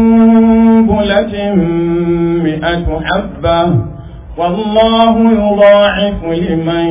سنبلة مئة حبة والله يضاعف لمن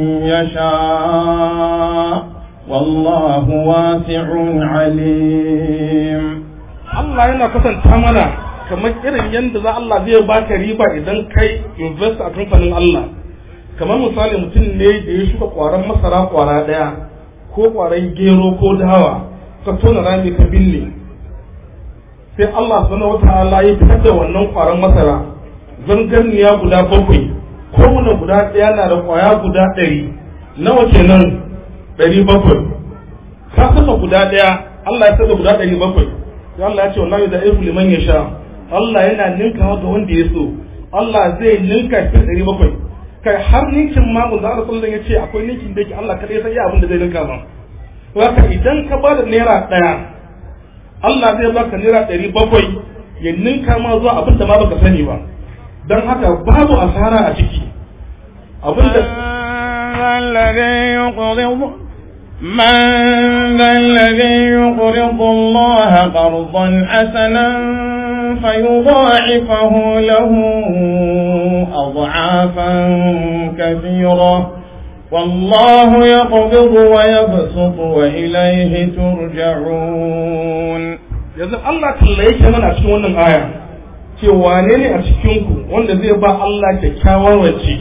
يشاء والله واسع عليم. Allah yana kasanta mana kamar irin yadda za Allah zai baka riba idan kai invest a kamfanin Allah. Kamar misali mutum ne da ya shuka kwaran masara kwara daya ko kwaran gero ko dawa, ka tona rami ka binne, sai Allah subhanahu wataala ya fitar da wannan kwaran masara zangarniya guda bakwai, kowane guda daya na da kwaya guda ɗari. nawa kenan ɗari bakwai ka saka guda ɗaya Allah ya saka guda ɗari bakwai sai Allah ya ce wallahi da ifu liman ya sha Allah yana ninka ga wanda ya so Allah zai ninka shi ɗari bakwai kai har ninkin ma mun da Allah ya ce akwai ninkin da yake Allah kadai sai ya abin da zai ninka ma haka idan ka ba da naira ɗaya Allah zai baka naira ɗari bakwai ya ninka ma zuwa abin da ma baka sani ba dan haka babu asara a ciki abin da الذي يقرض من ذا الذي يقرض الله قرضا حسنا فيضاعفه له أضعافا كثيرة والله يقبض ويبسط وإليه ترجعون. yanzu Allah kalle yake mana a cikin wannan aya ce wane ne a cikin ku wanda zai ba Allah kyakkyawar wacce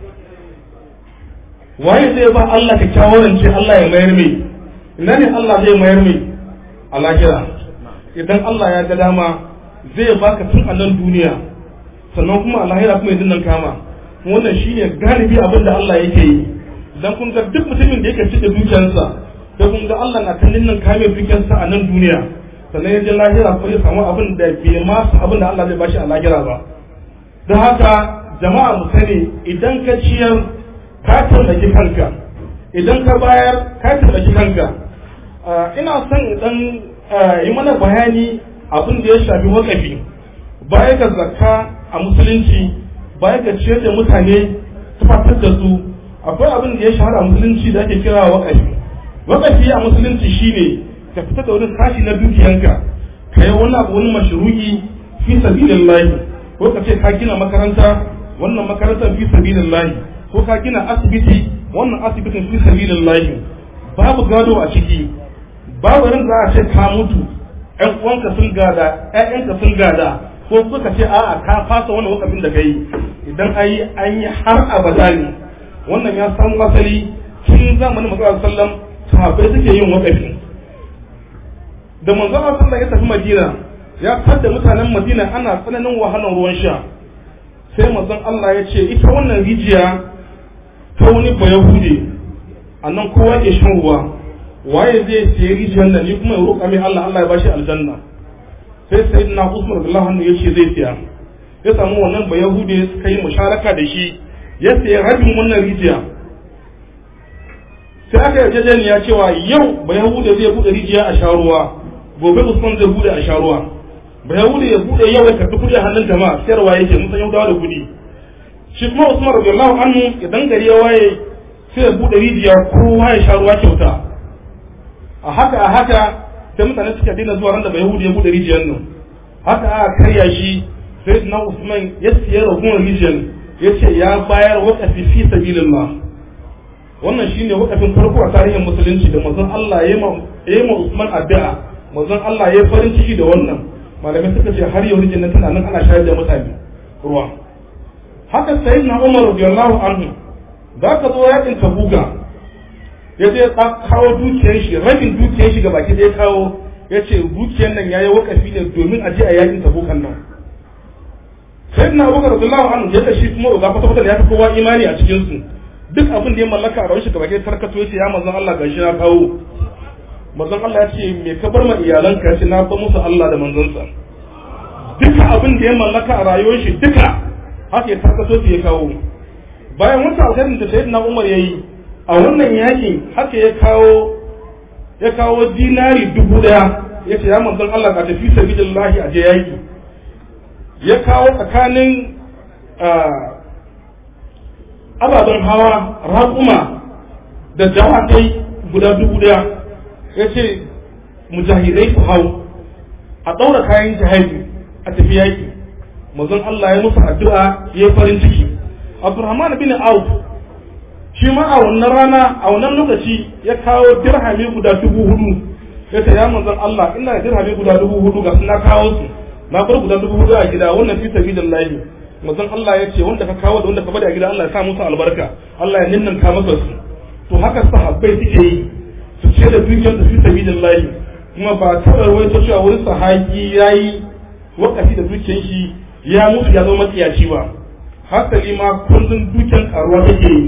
waye zai ba Allah kyakkyawar wacce Allah ya mayar mai ina ne Allah zai mayar mai a lahira idan Allah ya ga dama zai baka tun a nan duniya sannan kuma a lahira kuma ya dinnan kama wannan shine galibi abin da Allah yake yi dan kun ga duk mutumin da yake cike dukiyarsa da kun ga Allah na kallin nan kame dukiyarsa a nan duniya sannan ya je lahira ko ya samu abin da bai ma abin da Allah zai bashi a lahira ba don haka jama'a mu sani idan ka ciyar ka taimaki kanka idan ka bayar ka taimaki kanka ina son idan yi mana bayani abin da ya shafi wakafi baya ga zakka a musulunci baya ga ciyar da mutane tufatar da su akwai abin da ya shahara a musulunci da ake kira wakafi wakafi a musulunci shine ka fita da wani kashi na dukiyanka ka yi wani abu wani mashru'i fi sabilillah ko ka ce ka gina makaranta wannan makarantar fi sabilillah ko ka gina asibiti wannan asibitin fi sabilillah babu gado a ciki babu rin za a ce ka mutu ƴan uwanka sun gada ƴaƴanka sun gada ko suka ce a'a ka fasa wannan wakafin da kai idan ayi an yi har abada ne wannan ya samu asali tun zamanin manzon sallam sahabbai suke yin wakafi da manzon sallam ya tafi Madina ya fadda mutanen Madina ana tsananin wahalar ruwan sha sai manzon Allah ya ce ita wannan rijiya ta wani bayahude annan kowa ke shan ruwa waye zai sayi rijiyar nan ni kuma ya roƙa mai Allah Allah ya bashi aljanna sai sayyidina Usman radiyallahu anhu yace zai siya ya samu wannan bayahude suka yi musharaka da shi ya sayi rabin wannan rijiya sai aka yarjejeniya cewa yau bayahude zai bude rijiya a sharuwa gobe Usman zai bude a sharuwa bayahude ya bude yau ya karbi kudi a hannun jama'a sayarwa yake mun san yau dawo da kudi shi kuma Usman radiyallahu anhu idan gari ya waye sai ya bude rijiya kowa ya sharuwa kyauta a haka a haka sai mutane suka daina zuwa ran da bayahude ya bude rijiyar nan haka aka karya shi sai na Usman ya siya raguwar rijiyar yace ya bayar waqafi fi sabilillah wannan shine wakafin farko a tarihin musulunci da manzon Allah ya yi ma Usman addu'a manzon Allah ya farin ciki da wannan malamai suka ce har yau rijiyar tana nan ana shayar da mutane ruwa haka sayyidina Umar radiyallahu anhu da ka zo yakin Tabuka ya je kawo dukiyar shi rabin dukiyar shi gabaki da ya kawo ya ce dukiyar nan yayi wakafi ne domin a je a yakin Tabukan nan sayyidina Abubakar radiyallahu anhu ya ce shi kuma ga fata fata ya fi kowa imani a cikin su duk abin da ya mallaka a rawar shi gabaki da tarkato ya ce ya manzon Allah gashi na kawo manzon Allah ya ce me ka bar ma iyalanka ce na ba musu Allah da manzonsa duka abin da ya mallaka a rayuwar shi duka haka ya tarkato ya kawo bayan wata alkhairin da sayyidina Umar yayi a wannan yaki haka ya kawo ya kawo dinari dubu daya ya ce ya manzon Allah ka tafi sabilillahi a je yaki ya kawo tsakanin ababen hawa raƙuma da dawakai guda dubu daya ya ce mujahidai su hau a ɗaura kayan jihadi a tafi yaki manzon Allah ya musu addu'a ya yi farin ciki Abdurrahman bin Auf shi ma a wannan rana a wannan lokaci ya kawo dirhami guda dubu hudu ya ce ya manzon Allah ina da dirhami guda dubu hudu ga na kawo su na bar guda dubu hudu a gida wannan fi sabilillahi manzon Allah ya ce wanda ka kawo da wanda ka bada a gida Allah ya sa musu albarka Allah ya ninninka maka su to haka sahabbai suke yi su ce da dukiyar su fi sabilillahi kuma ba taɓa rawaito cewa wani sahabi yayi wakafi da dukiyar shi ya mutu ya zama matsiyaci ba hasali ma kullun dukiyar karuwa take yi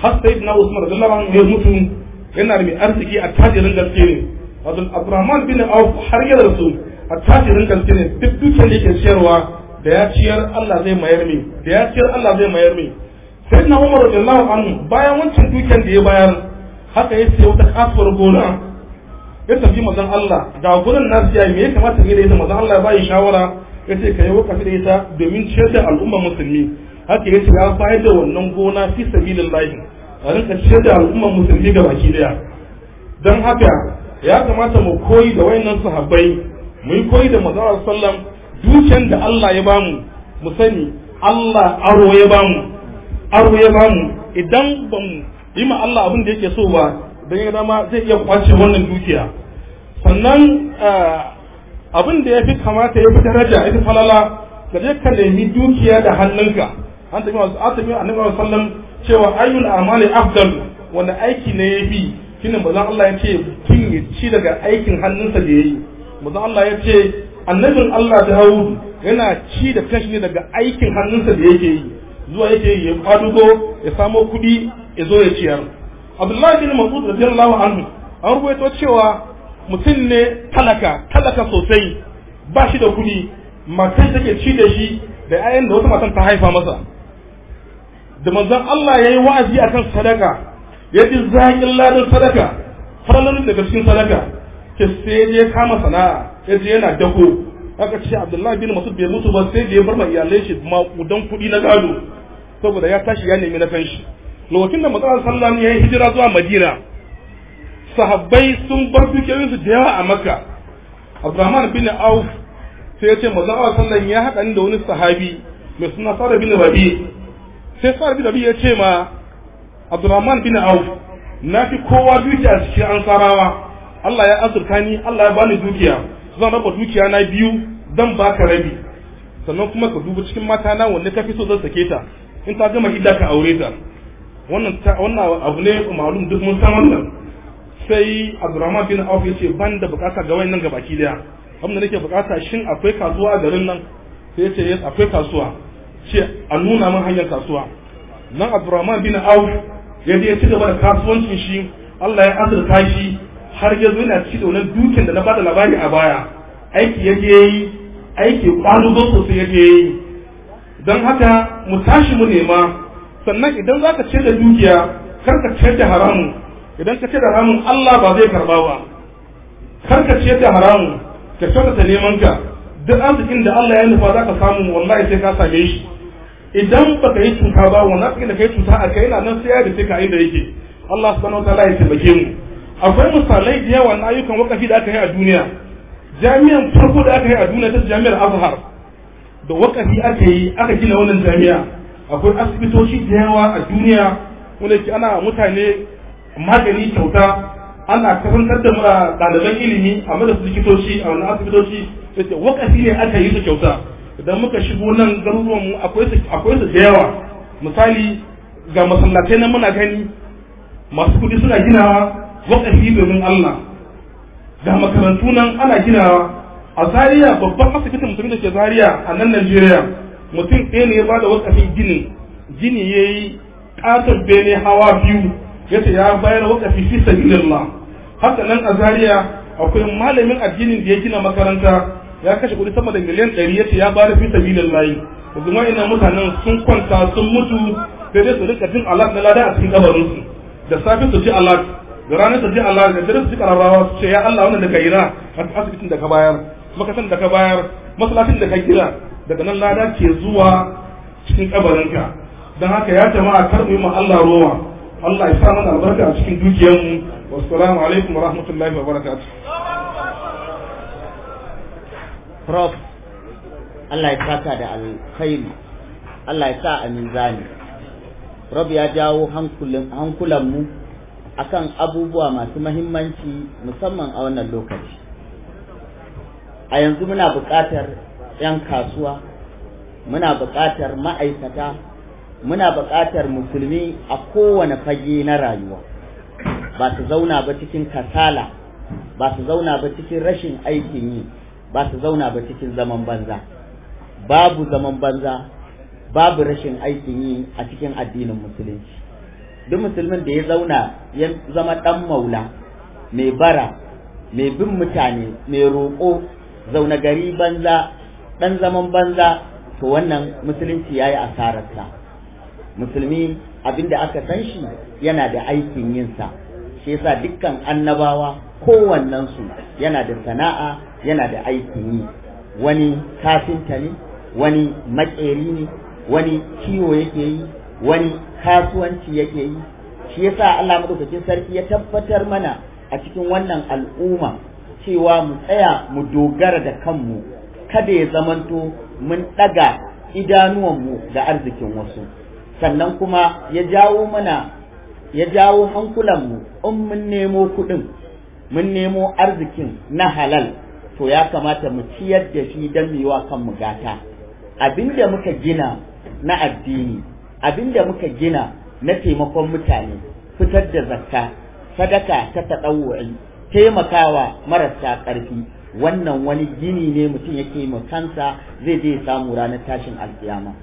har sayyidina Usman radiyallahu anhu ya mutu yana da mai arziki a tajirin gaske ne Abdurrahman bin Auf har ya rasu a tajirin gaske ne duk dukkan da yake ciyarwa da ya ciyar Allah zai mayar mai da ya ciyar Allah zai mayar mai sayyidina Umar radiyallahu anhu bayan wancan dukkan da ya bayar haka ya ce wata kasuwar gona ya tafi manzon Allah ga gurin nasu yayi me ya kamata ga ita manzon Allah ya bayi shawara ya ce kai wakafi da ita domin ciyar da al'umma musulmi haka ya ce ya bayar da wannan gona fi sabilillah a rinka ciyar da al'umma musulmi ga baki daya dan haka ya kamata mu koyi da wayannan sahabbai mu yi koyi da manzon sallam dukiyan da Allah ya bamu mu sani Allah aro ya bamu aro ya bamu idan bamu yi ma Allah abin da yake so ba dan ya dama zai iya kwace wannan dukiya sannan abin da ya fi kamata ya fi daraja ya fi falala ka je ka nemi dukiya da hannunka an tafi wasu atabi annabi sallam cewa ayyul amali afdal wanda aiki ne ya fi shine manzon Allah ya ce kin ya ci daga aikin hannunsa da yayi manzon Allah ya ce annabin Allah Dawud yana ci da kashi ne daga aikin hannunsa da yake yi zuwa yake yi ya kwadugo ya samo kuɗi ya zo ya ciyar Abdullahi bin Mas'ud radiyallahu anhu an rubuto cewa mutum ne talaka talaka sosai ba shi da kuɗi matan take ci da shi da ayan da wata matan ta haifa masa da manzon Allah yayi wa'azi akan sadaka ya ji zaƙin ladan sadaka farallan daga cikin sadaka ke sai ya kama sana'a ya je yana dako aka ce Abdullahi bin Mas'ud bai mutu ba sai da ya bar ma iyalai shi maƙudan kuɗi na gado saboda ya tashi ya nemi na kanshi lokacin da manzon sallallahu alaihi wasallam ya yi hijira zuwa Madina sahabbai sun bar dukiyoyinsu da yawa a Makka Abdurrahman bin Auf sai ya ce manzon sallallahu alaihi wasallam ya haɗa ni da wani sahabi mai suna Sa'd bin Rabi sai Sa'd bin Rabi ya ce ma Abdurrahman bin Auf na fi kowa dukiya cikin ansarawa Allah ya azurta ni Allah ya bani dukiya zan raba dukiya na biyu zan baka rabi sannan kuma ka duba cikin mata na wanda ka fi so zan sake ta in ta gama idda ka aure ta wannan wannan abu ne malum duk mun san wannan sai Abdurrahman bin Auf ya ce ban da bukata ga wayannan gabaki daya abin da nake bukata shin akwai kasuwa a garin nan sai ya ce yes akwai kasuwa ce a nuna min hanyar kasuwa nan Abdurrahman bin Auf ya je ya ci gaba da kasuwancin shi Allah ya azurta shi har ya zo yana ci da wannan dukin da na bada labari a baya aiki ya je yi aiki kwalugo sosai ya je yi don haka mu tashi mu nema sannan idan za ka ce da dukiya kar ka ce da haramun idan ka ce da haramun Allah ba zai karba ba kar ka ce da haramun ka kyautata neman ka duk arzikin da Allah ya nufa za ka samu wallahi sai ka same shi idan baka yi cuta ba wannan arzikin da kai cuta a kai yana nan sai ya dace ka inda yake Allah subhanahu wa ta'ala ya taimake mu akwai misalai da yawa na ayyukan wakafi da aka yi a duniya jami'an farko da aka yi a duniya ta jami'ar Azhar da wakafi aka yi aka gina wannan jami'a akwai asibitoci da yawa a duniya wanda ke ana mutane magani kyauta ana karantar da ɗaliban ilimi a mada su likitoci a wannan asibitoci da ke wakafi ne aka yi su kyauta idan muka shigo nan garuruwan mu akwai su da yawa misali ga masallatai nan muna gani masu kuɗi suna ginawa wakafi domin Allah ga makarantu nan ana ginawa a Zaria babban asibitin mutum da ke Zaria a nan Najeriya mutum ɗaya ne ya bada wakafin ginin gini ya yi ƙaton bene hawa biyu ya ce ya bayar wakafi fi sabilillah haka nan a Zaria akwai malamin addinin da ya gina makaranta ya kashe kuɗi sama da miliyan ɗari ya ce ya bayar fi sabilillah yanzu wa'annan mutanen sun kwanta sun mutu sai dai su rika jin alat na lada a cikin kabarinsu da safe su ji alat da ranar su ji alat da dare su ji kararrawa su ce ya Allah wannan da ka ira asibitin da ka bayar makasan da ka bayar masallacin da ka gina daga nan lada ke zuwa cikin kabarinka don haka ya jama'a kar mu yi ma Allah rowa Allah ya sa mana albarka a cikin dukiyarmu wassalamu alaikum wa rahmatullahi wa barakatuh Prof Allah ya saka da alkhairi Allah ya sa a mizani Prof ya jawo hankulan mu akan abubuwa masu mahimmanci musamman a wannan lokaci a yanzu muna buƙatar 'yan kasuwa muna buƙatar ma'aikata muna buƙatar musulmi a kowane fage na rayuwa ba su zauna ba cikin kasala ba su zauna ba cikin rashin aikin yi ba su zauna ba cikin zaman banza babu zaman banza babu rashin aikin yi a cikin addinin musulunci duk musulmin da ya zauna ya zama dan maula mai bara mai bin mutane mai roƙo zauna gari banza dan zaman banza to wannan musulunci yayi asararsa. Musulmi abinda aka san shi yana da aikin yin sa, shi yasa dukkan annabawa kowannen su yana da sana'a yana da aikin yi. Wani kafinta ne, wani makeri ne, wani kiwo yake yi, wani kasuwanci yake yi. Shi yasa Allah madaukakin sarki ya tabbatar mana a cikin wannan al'umma cewa mu tsaya mu dogara da kanmu, kada ya zamanto mun daga idanuwanmu da arzikin wasu. Sannan kuma ya jawo mana ya jawo hankulanmu in mun nemo kuɗin mun nemo arzikin na halal, to ya kamata mu ciyar da shi don mu wa kanmu gata. Abinda muka gina na addini, abinda muka gina na taimakon mutane, fitar da zakka, sadaka ta tadawwu'i, taimakawa marasa ƙarfi, wannan wani gini ne mutum yake ma kansa zai je samu ranar tashin alkiyama.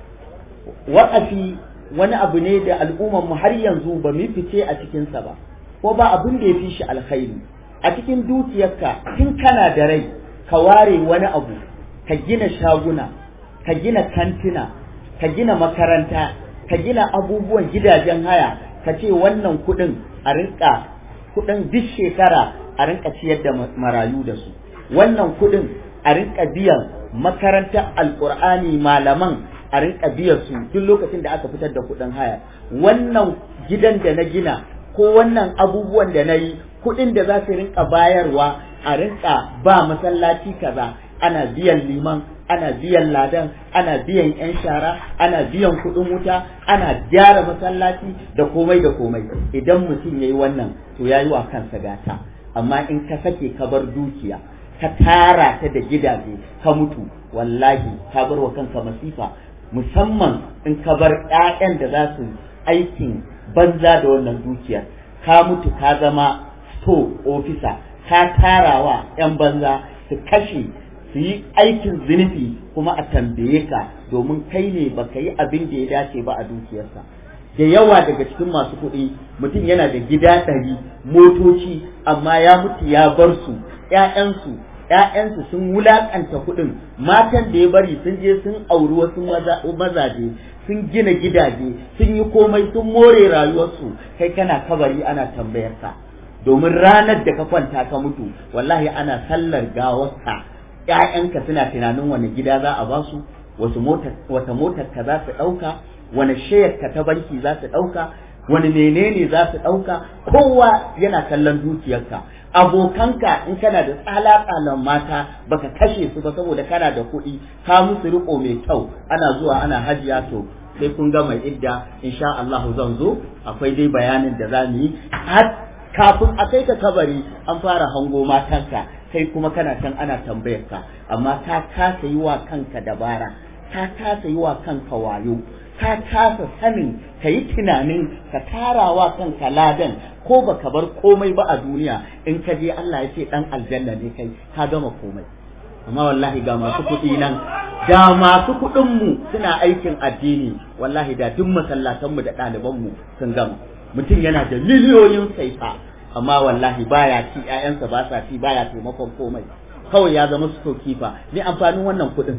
Waƙafi wani abu ne da al'ummar mu har yanzu ba mu fice a cikin sa ba, ko ba abin da ya fi shi alkhairi. A cikin dukiyarka tun kana da rai ka ware wani abu, ka gina shaguna, ka gina kantina, ka gina makaranta, ka gina abubuwan gidajen haya, ka ce wannan kuɗin a rinka kuɗin duk shekara a rinka ciyar da marayu da su, wannan kuɗin a rinka biyan makarantar alƙur'ani malaman a rinka biyan su duk lokacin da aka fitar da kuɗin haya, wannan gidan da na gina ko wannan abubuwan da na yi kuɗin da za su rinka bayarwa a rinka ba masallaci kaza, ana biyan liman, ana biyan ladan, ana biyan yan shara, ana biyan kuɗin wuta, ana gyara masallaci da komai da komai. Idan mutum yayi wannan to yayi wa kansa gata. Amma in ka sake ka bar dukiya, ka tara ta da gidaje, ka mutu, wallahi ka bar wa kanka masifa, musamman in ka bar ƴaƴan da za su aikin banza da wannan dukiyar. Ka mutu ka zama store officer, ka tarawa ƴan banza su kashe su yi aikin zunubi kuma a tambaye ka, domin kai ne baka yi abin da ya dace ba a dukiyarsa. Da yawa daga cikin masu kuɗi mutum yana da gida ɗari, motoci, amma ya mutu ya bar su, ƴaƴansu ƴaƴansu sun wulaƙanta kuɗin, matan da ya bari sun je sun auri wasu mazaje, sun gina gidaje, sun yi komai, sun more rayuwarsu, kai kana kabari ana tambayar ka. Domin ranar da ka kwanta ka mutu, wallahi ana sallar gawarka, ƴaƴanka suna tunanin wani gida za a ba su, wasu motar wata motar ka za su ɗauka, wani shayar ka ta banki za su ɗauka, wani menene za su ɗauka, kowa yana kallon dukiyarka. Abokanka in kana da tsala-tsalan mata baka kashe su ba saboda kana da kuɗi, ka musu riko mai kyau, ana zuwa ana hajiya to sai kun ga mai idda insha Allah zan zo, akwai dai bayanin da za mu yi. Har kafin a kai ka kabari an fara hango matanka, kai kuma kana can ana tambayar ka, amma ka kasa yi wa kanka dabara, ka kasa yi wa kanka wayo, ka kasa sanin ka yi tunanin ka tarawa kanka ladan, ko baka bar komai ba a duniya, in ka je Allah ya ce dan aljanna ne kai, ka gama komai. Amma wallahi ga masu kuɗi nan, da masu kuɗin mu suna aikin addini, wallahi da duk masallatan mu da ɗaliban mu sun gama. Mutum yana da miliyoyin saifa, amma wallahi baya ci, ƴaƴansa ba sa ci, baya taimakon komai, kawai ya zama stokifa. Ne amfanin wannan kuɗin?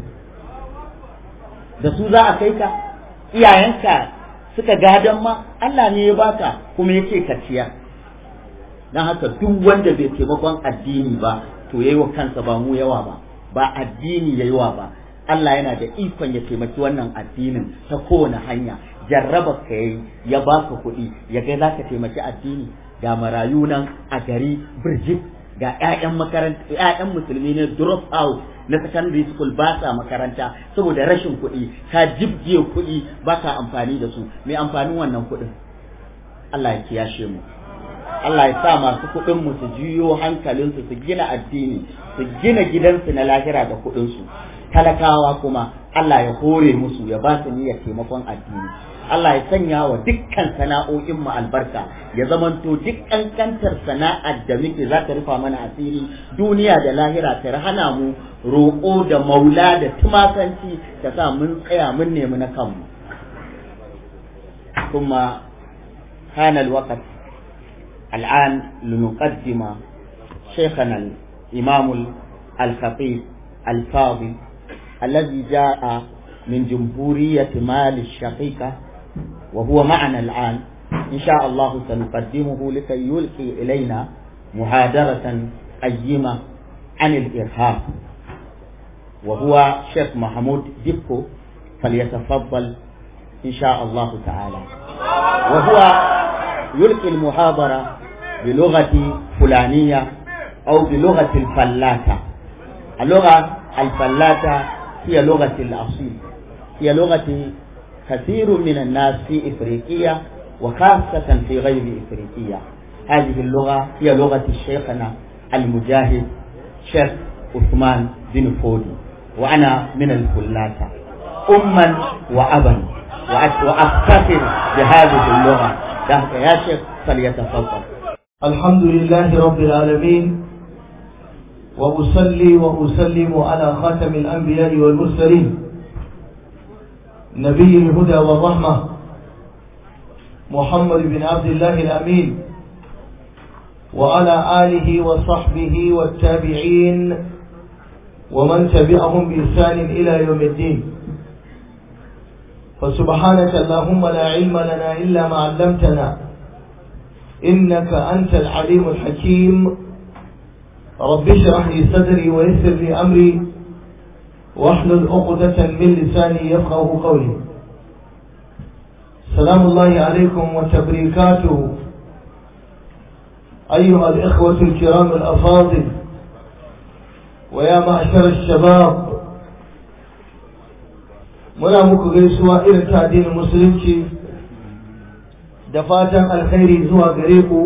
Da su za a kai ka? Iyayenka suka gadan ma, Allah ne ya baka kuma yake ka ciya. Dan haka duk wanda bai taimakon addini ba to yayi wa kansa ba mu yawa ba, ba addini yayi wa ba. Allah yana da ikon ya taimaki wannan addinin ta kowane hanya. Jarraba ka yayi ya baka kuɗi, ya ga zaka taimaki addini. Ga marayu nan a gari Birjit, ga ƴaƴan makaranta, ƴaƴan musulmi ne drop out na secondary school ba sa makaranta saboda rashin kuɗi, ka jibge kuɗi ba ka amfani da su. Me amfanin wannan kuɗin? Allah ya kiyashe mu. Allah ya sa masu kuɗin mu su juyo hankalinsu, su gina addini, su gina gidansu na lahira da kuɗin su. Talakawa kuma Allah ya hore musu, ya ba su niyyar taimakon addini. Allah ya sanya wa dukkan sana'o'in mu albarka, ya zamanto duk kankantar sana'ar da muke za ta rufa mana asiri duniya da lahira, ta hana mu roƙo da maula da tumasanci, ta sa mun tsaya mun nemi na kanmu. Kuma كان الوقت الآن لنقدم شيخنا الإمام الخطيب الفاضل الذي جاء من جمهورية مالي الشقيقة وهو معنا الآن. إن شاء الله سنقدمه لكي يلقي إلينا محاضرة قيمة عن الإرهاب، وهو شيخ محمود ديبكو، فليتفضل إن شاء الله تعالى. وهو يلقي المحاضرة بلغة فلانية أو بلغة الفلاتة. اللغة الفلاتة هي لغة الأصيل، هي لغة كثير من الناس في إفريقيا وخاصة في غير إفريقيا. هذه اللغة هي لغة شيخنا المجاهد شيخ عثمان بن فودي، وأنا من الفلاتة أما وأبا، وأفتخر بهذه اللغة. يا شيخ فليتفضل. الحمد لله رب العالمين، وأصلي وأسلم على خاتم الأنبياء والمرسلين نبي الهدى والرحمة محمد بن عبد الله الأمين، وعلى آله وصحبه والتابعين ومن تبعهم بإحسان إلى يوم الدين. فسبحانك اللهم لا علم لنا إلا ما علمتنا إنك أنت العليم الحكيم. رب اشرح لي صدري ويسر لي أمري واحلل عقدة من لساني يفقهوا قولي. سلام الله عليكم وتبريكاته أيها الإخوة الكرام الأفاضل، ويا معشر الشباب، muna muku gaisuwa irin ta addinin musulunci da fatan alkhairi zuwa gare ku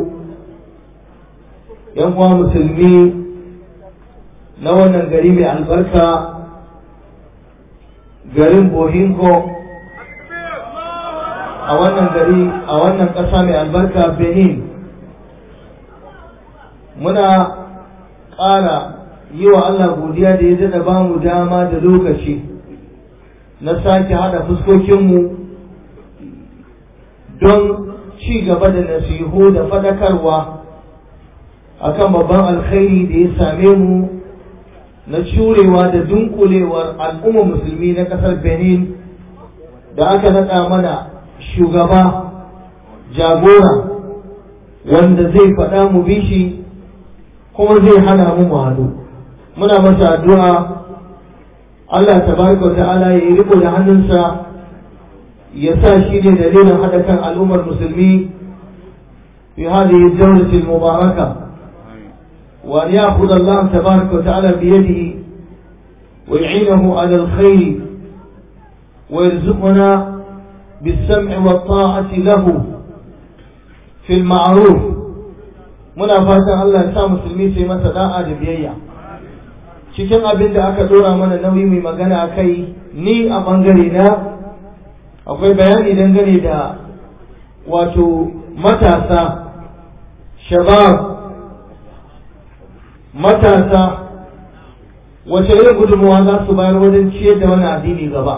yan uwa musulmi na wannan gari mai albarka, garin Bohinko, a wannan gari a wannan ƙasa mai albarka Benin. Muna ƙara yi wa Allah godiya da ya daɗa ba mu dama da lokaci na sake haɗa fuskokinmu don ci gaba da nasihu da faɗakarwa akan babban alkhairi da ya same mu na curewa da dunkulewar al'umma musulmi na ƙasar Benin da aka naɗa mana shugaba jagora wanda zai faɗa mu bi shi kuma zai hana mu haɗu. Muna masa addu'a Allah tabaraka wa ta'ala ya yi riko da hannunsa ya sa shi ne dalilin haɗa kan al'ummar musulmi fi hadhihi ad-dawlati al-mubaraka, wa an ya'khudha Allah tabaraka wa ta'ala bi yadihi wa yu'inahu 'ala al-khayr wa yarzuqna bis-sam'i wat-ta'ati lahu fi al-ma'ruf. Muna fatan Allah ya sa musulmi sai masa da'a da biyayya cikin abin da aka dora mana nauyi mai magana a kai. Ni a bangare na akwai bayani dangane da wato matasa, shabab, matasa wace irin gudunmawa za su bayar wajen ciyar da wani addini gaba.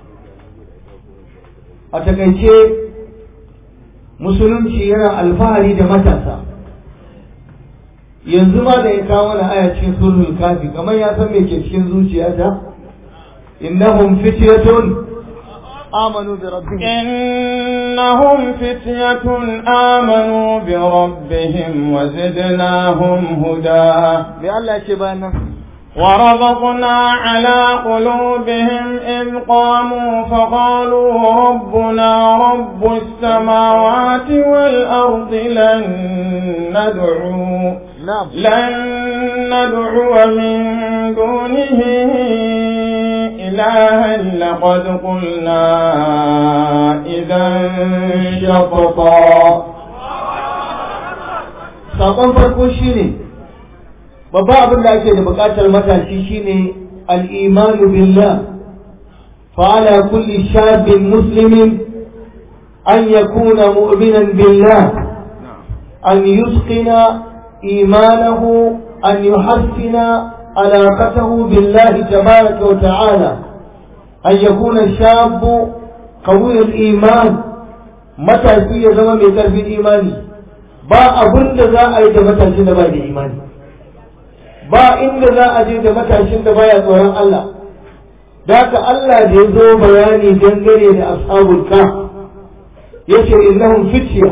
A takaice musulunci yana alfahari da matasa. Yanzu ma da ya kawo wani aya cikin surhul kafi, kamar ya san me ke cikin zuciyata. innahum fityatun amanu bi rabbihim innahum fityatun amanu bi rabbihim wa zidnahum huda. bi Allah ce bayan nan وربطنا على قلوبهم إذ قاموا فقالوا ربنا رب السماوات والأرض لن ندعو لن ندعو من دونه إلها لقد قلنا إذا شططا. sakon farko shine babba abin da ake da bukatar matashi shine al-imanu billah. fa ala kulli shabin muslimin an yakuna mu'minan billah, an yusqina imanahu, an yuhassina alaqatahu billahi tabaraka wa ta'ala, an yakuna shabu qawi al-iman matashi ya zama mai ƙarfin imani. Ba abin da za a yi da matashin da ba da imani, ba inda za a je da matashin da baya tsoron Allah. Da haka Allah da ya zo bayani dangane da ashabul kahf yace innahum fitya.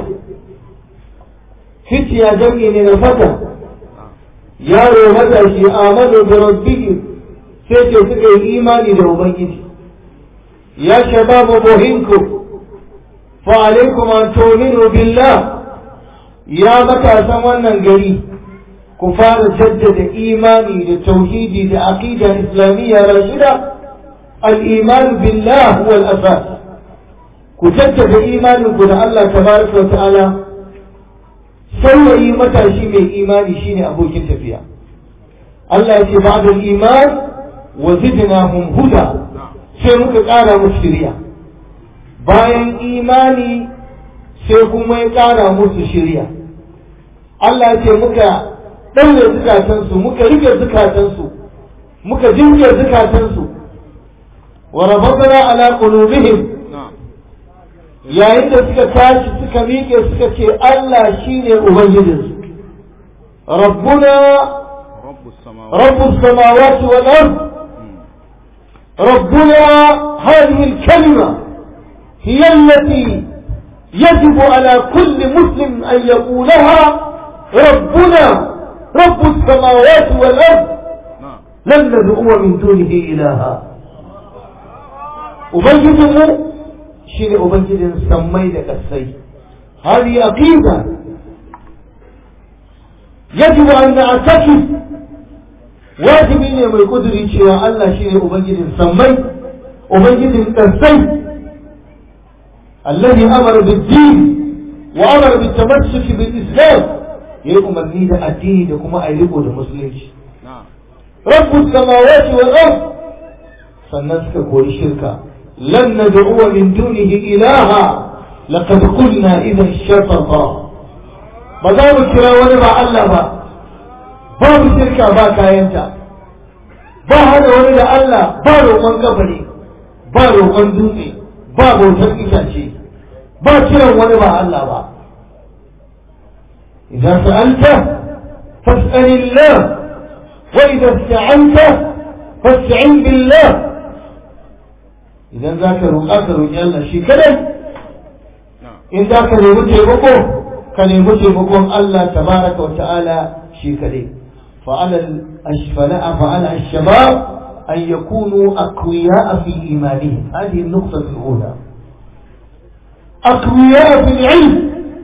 Fitya jam'i ne na fata, yaro matashi amanu bi rabbihim, sai ce suka yi imani da ubangiji. Ya shababu buhinku fa alaikum an tu'minu billah. Ya matasan wannan gari ku fara jaddada imani da tauhidi da aqida islamiyya rashida. al-iman billah huwa al-asas. ku jaddada imanin ku da Allah tabaraka wa ta'ala. saurayi matashi mai imani shine abokin tafiya. Allah ya ce ba'da al-iman wa zidnahum huda, sai muka ƙara musu shiriya. Bayan imani sai kuma ya ƙara musu shiriya. Allah ya ce muka ɗaure zukatansu, muka rike zukatansu, muka jinke zukatansu. Wa rabbana ala qulubihim, yayin da suka tashi suka miƙe suka ce Allah shine ubangijinsu. Rabbuna rabbus samawati wal ard. ربنا هذه الكلمة هي التي يجب على كل مسلم أن يقولها. ربنا رب السماوات والأرض لن ندعو من دونه إلها. أبنجده شيء أبنجد سميدك السيد، هذه عقيدة يجب أن نعتقد. wajibi ne mai kuduri cewa Allah shine ubangijin sammai, ubangijin ƙarsai, alladhi amara bid-din wa amara bit-tamassuk bil-islam, yayi umarni da addini da kuma ayyuko da musulunci. rabbus samawati wal ard, sannan suka kori shirka. lan nad'u min dunihi ilaha laqad qulna idhan shatata. ba za mu kira wani ba Allah ba, babu shirka ba kayanta, ba hada wani da Allah, ba roƙon gabari, ba roƙon dutse, ba bautar itace, ba kiran wani ba Allah ba. idan sa'alta fas'alillah wa idan ista'anta fasta'in billah. idan zaka roƙa ka roƙi Allah shi kadai, in zaka nemi taimako ka nemi taimakon Allah tabaraka wa ta'ala shi kadai. فعلى الفلاء فعلى الشباب أن يكونوا أقوياء في إيمانهم. هذه النقطة الأولى. أقوياء في العلم،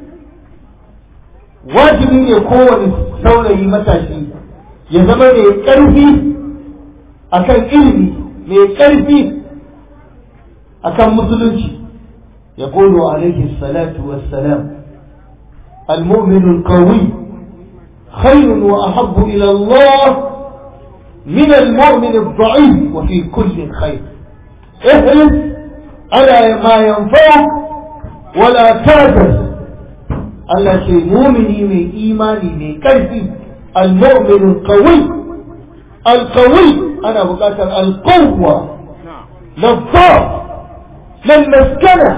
واجب يكون ثورة متاشي يزمن يكرفي أكن علمي يكرفي أكن مسلمشي. يقول عليه الصلاة والسلام المؤمن القوي خير وأحب إلى الله من المؤمن الضعيف وفي كل خير. احرص على ما ينفعك ولا تعجز. الله شيء مؤمني من إيماني من كيفي. المؤمن القوي، القوي أنا بقاتل القوة للضعف للمسكنة.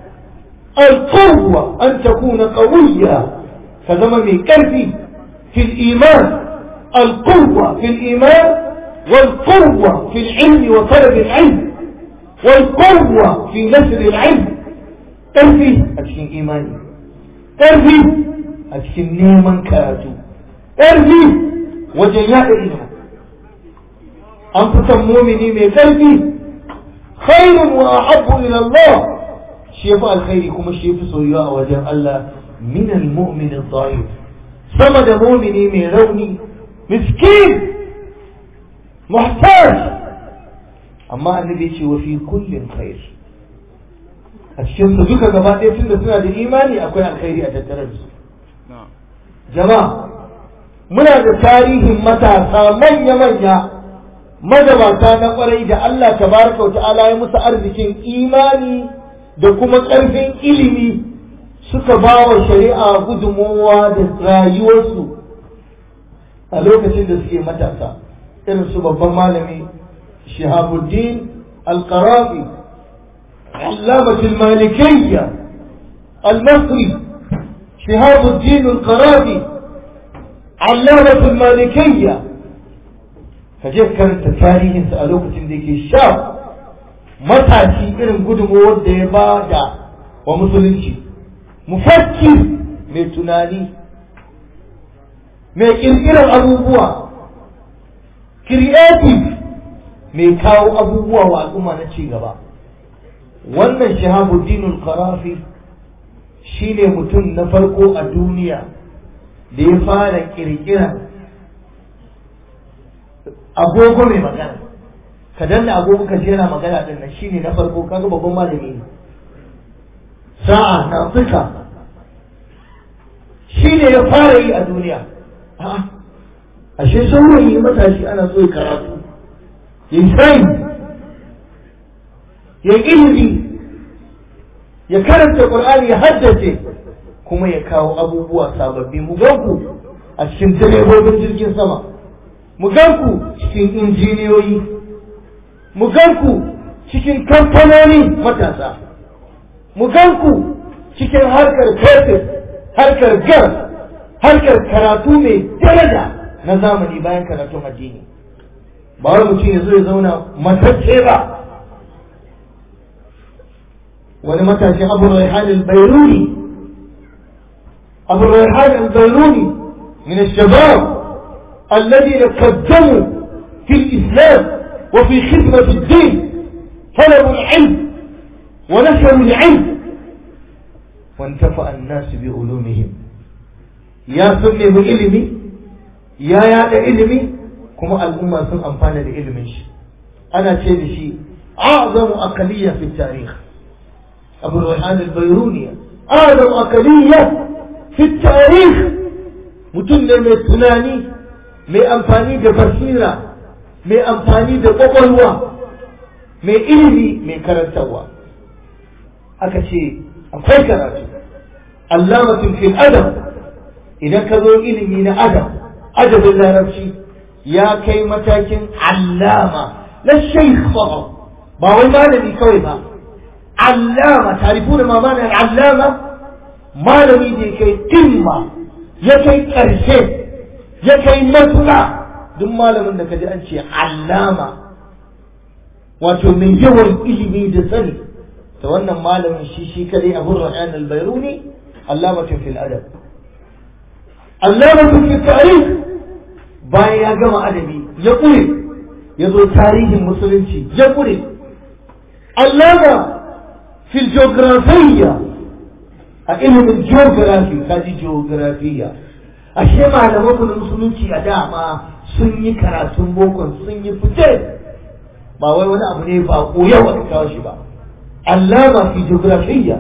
القوة أن تكون قوية كزمن من كيفي في الإيمان. القوة في الإيمان، والقوة في العلم وطلب العلم، والقوة في نشر العلم. أرفي أتشين إيماني، أرفي أتشين نيمان كاتو، أرفي وجياء إلها. أنت مؤمني من قلبي خير وأحب إلى الله. شيف الخير كما شيف سوياء وجه الله من المؤمن الضعيف. sama da mumini mai rauni, miskin, muhtaj. amma annabi ce wa fi kullin khair. a cikin su duka gaba ɗaya tunda suna da imani akwai alkhairi a tattare da su. jama'a muna da tarihin matasa manya-manya magabata na kwarai da Allah tabaraka wa ta'ala ya musu arzikin imani da kuma ƙarfin ilimi, suka ba wa shari'a gudunmowa da rayuwarsu a lokacin da suke matasa. irin su babban malami Shihabuddin Al-Qarafi, Allamatul Malikiyya, المصري شهاب الدين القرافي علامة المالكية kaje karanta tarihinsa a lokacin da yake sha matashi irin gudunmuwar da ya ba da wa musulunci mufakkir mai tunani mai kirkirar abubuwa creative mai kawo abubuwa wa al'umma na ci gaba. Wannan Shahabuddin al-Qarafi shine mutum na farko a duniya da ya fara kirkira agogo mai magana. Ka danna agogo ka jera magana din nan shine na farko, kaga babban malami ne. Sa'a na fika shine ya fara yi a duniya. A'a ashe saurayi matashi ana so ya karatu ya sai ya ilimi ya karanta Qur'ani ya haddace kuma ya kawo abubuwa sababbi. Mu ganku a cikin direbobin jirgin sama, mu ganku cikin injiniyoyi, mu ganku cikin kamfanoni matasa, mu ganku cikin harkar fetur, harkar gas, harkar karatu mai daraja na zamani bayan karatun addini. Ba wai mutum ya zo ya zauna matacce ba. wani matashi Abu Rayhan al-Bayruni Abu Rayhan al-Bayruni min al-shabab الذين قدموا في الإسلام وفي خدمة الدين طلبوا العلم ونشروا العلم وانتفع الناس بعلومهم. يا سنة بعلمي يا يا علمي كما الأمة سن أنفانا لعلمش. أنا شيء شيء أعظم أقلية في التاريخ أبو الريحان البيروني، أعظم أقلية في التاريخ. متن من تناني mai amfani da basira, mai amfani da kwakwalwa, mai ilimi, mai karantarwa. Aka ce akwai karatu. Allamatun fil adam, idan ka zo ilimi na adam, adabin larabci ya kai matakin allama na shaykh ba wai malami kawai ba. Allama, tarifuna ma mana allama, malami da ya kai timma, ya kai ƙarshe, ya kai matuƙa. Duk malamin da kaji an ce allama, wato mai yawan ilimi da sani, ta wannan malamin shi shi kadai Abu Rayhan al-Bayruni allamatun fil adab, allamatun fil tarikh. Bayan ya gama adabi ya ƙure, ya zo tarihin musulunci ya ƙure. Allama fil geographiya, a ilimin geography, kaji geographiya. Ashe malaman mu na musulunci a dama sun yi karatun bokon, sun yi fice, ba wai wani abu ne ba ko yau aka kawo shi ba. Allama fi geographiya,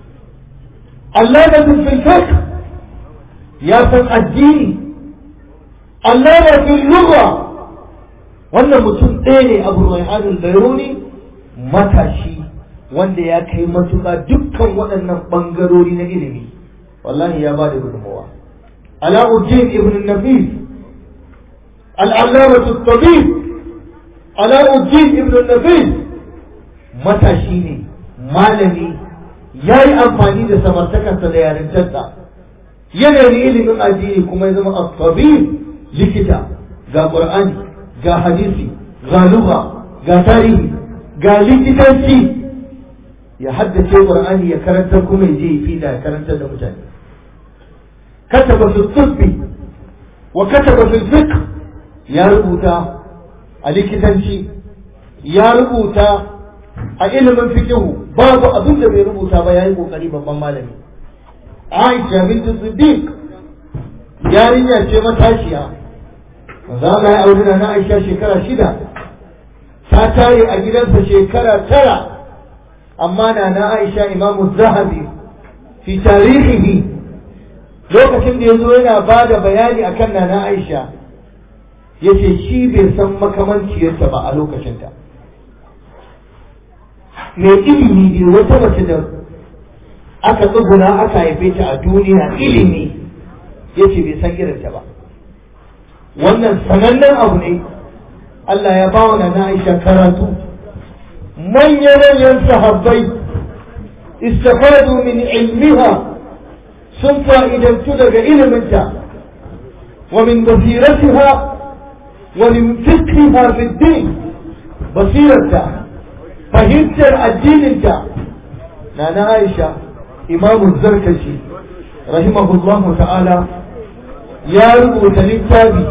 allama fi fiqh, ya san addini, allama fi lugha. Wannan mutum ɗaya ne Abu Rayhan al-Bayruni, matashi wanda ya kai matuƙa dukkan waɗannan ɓangarori na ilimi. Wallahi ya ba da gudunmawa. علاء الدين ابن النفيس العلامة الطبيب علاء الدين ابن النفيس matashi ne, malami, ya yi amfani da samartakarsa da yarintarsa, yana da ilimin addini kuma ya zama al-tabib, likita, ga Qur'ani, ga hadisi, ga lugha, ga tarihi, ga likitanci, ya haddace Qur'ani ya karantar kuma ya je ya fida ya karantar da mutane. كتب في الطب وكتب في الفقه، يا ربوتا الكتنشي، يا ربوتا علم الفقه، باب أظن بي ربوتا بيانه قريبا من مالمي. عائشة بنت الصديق يا رجال شيء متاشية، وزانا يا أولنا عائشة شكرا شدا، ساتاري أجلس شكرا ترى. أما أنا عائشة إمام الذهبي في تاريخه lokacin da ya zo yana ba da bayani a kan nana Aisha, ya ce shi bai san makamanciyarta ba a lokacinta. Mai ilimi ne, wata mace da aka tsuguna aka haife ta a duniya ilimi, ya ce bai san irinta ba. Wannan sanannen abu ne. Allah ya ba wa nana Aisha karatu. Manya-manyan sahabbai استفادوا من علمها سنفا إذا امتدق علمها ومن بصيرتها ومن فقهها في الدين بصيرتها فهمت الدين انت نانا عائشة إمام الزركشي رحمه الله تعالى يا رب تلتابي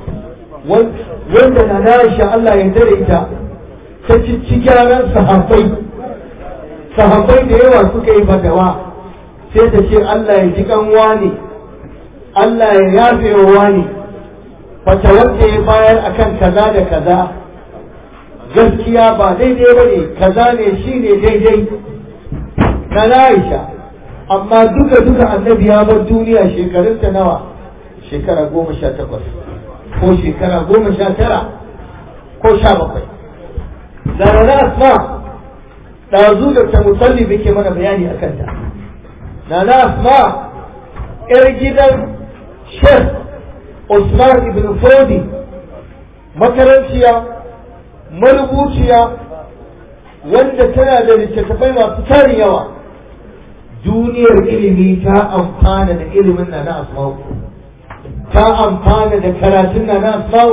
wanda na Aisha Allah ya dare ita ta cici gyaran sahabbai sahabbai da yawa suka yi fatawa sai ta ce Allah ya ji kanwa ne Allah ya yafe wa ne fatawar da ya bayar akan kaza da kaza gaskiya ba daidai ba ne kaza ne shi ne daidai na Aisha amma duka duka annabi ya bar duniya shekarunta nawa shekara goma sha takwas ko shekara goma sha tara ko sha bakwai da rana asma ɗazu da ta musalli ke mana bayani a kanta na na asma yar gidan shek Usman ibn Fodi makaranciya marubuciya wanda tana da littattafai masu tarin yawa duniyar ilimi ta amfana da ilimin na na asma'u ta amfana da karatun na na asma'u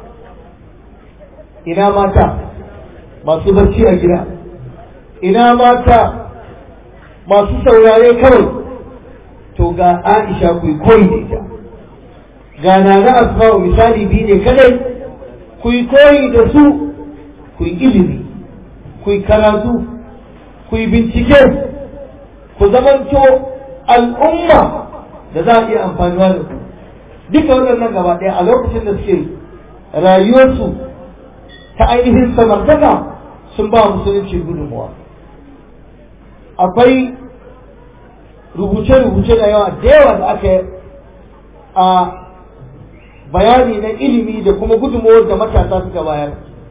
ina mata masu barci a gida ina mata masu saurare kawai to ga Aisha ku koyi da ita ga na na asma'u misali biyu ne kadai ku koyi da su ku ilimi ku karatu ku bincike ku zamanto al'umma da za a iya amfanuwa da ku duka waɗannan gaba ɗaya a lokacin da suke rayuwarsu ta ainihin samartaka sun ba musulunci gudunmuwa akwai rubuce-rubuce da yawa da yawa da aka a bayani na ilimi da kuma gudunmuwar da matasa suka bayar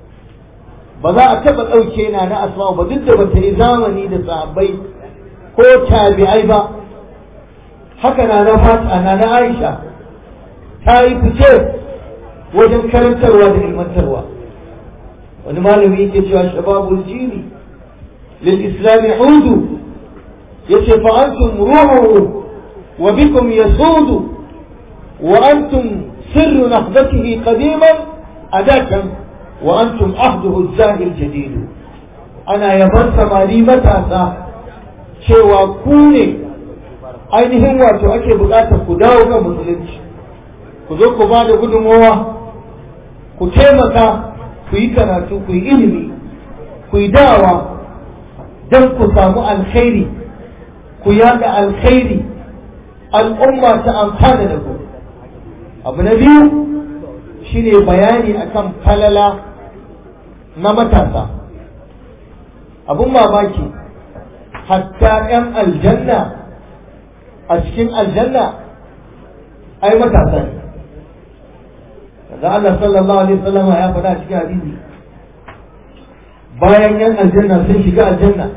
ba za a taɓa ɗauke na na asma'u ba duk da ba ta yi zamani da sahabbai ko tabi'ai ba haka na na fata na na Aisha ta yi fice wajen karantarwa da ilmantarwa wani malami yake cewa shababul jili lil islami hudu yace fa antum ruhu wa bikum yasudu wa antum sirru nahdatihi qadiman adakan wa antum ahduhu zahil jadid ana yaban samari matasa cewa ku ne ainihin wato ake bukatar ku dawo kan musulunci ku zo ku ba da gudunmowa ku taimaka ku yi karatu ku yi ilimi ku yi dawa don ku samu alkhairi ku yada alkhairi al'umma ta amfana da ku abu na biyu shine bayani akan falala na matasa abun mamaki hatta 'yan aljanna a cikin aljanna ai matasa ne da Allah sallallahu alaihi wasallam ya faɗa cikin hadisi bayan yan aljanna sun shiga aljanna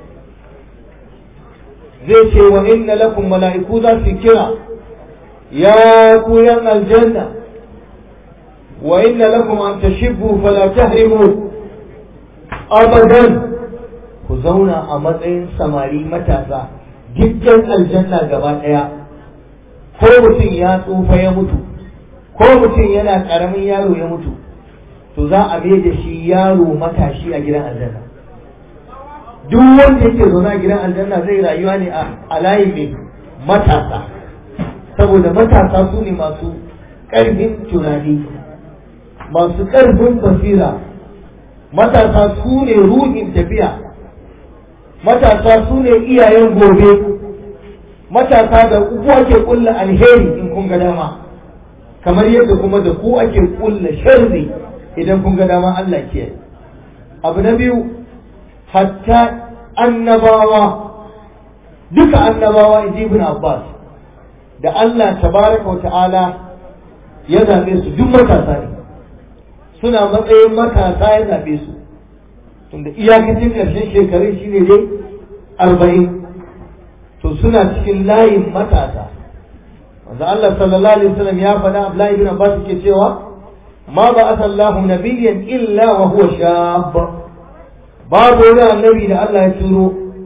zai ce wa inna lakum mala'iku za su kira ya ku yan aljanna wa inna lakum an tashibbu fala tahrimu abadan ku zauna a matsayin samari matasa dukkan aljanna gaba ɗaya ko mutum ya tsufa ya mutu ko mutum yana ƙaramin yaro ya mutu to za a mai da shi yaro matashi a gidan aljanna duk wanda yake zaune a gidan aljanna zai rayuwa ne a layin mai matasa saboda matasa su ne masu ƙarfin tunani masu ƙarfin basira matasa su ne ruhin tafiya matasa su ne iyayen gobe matasa da ku ake kulla alheri in kun ga dama kamar yadda kuma da ku ake kulla sharri idan kun ga dama Allah ke abu na biyu hatta annabawa duka annabawa inji ibn Abbas da Allah tabaraka wa ta'ala ya zabe su duk matasa ne suna matsayin matasa ya zabe su tunda iyakacin ƙarshen shekarun shine dai arba'in to suna cikin layin matasa wanda Allah sallallahu alaihi wasallam ya faɗa Abdullahi ibn Abbas ke cewa ma ba'atha Allahu nabiyyan illa wa huwa shab babu wani annabi da Allah ya turo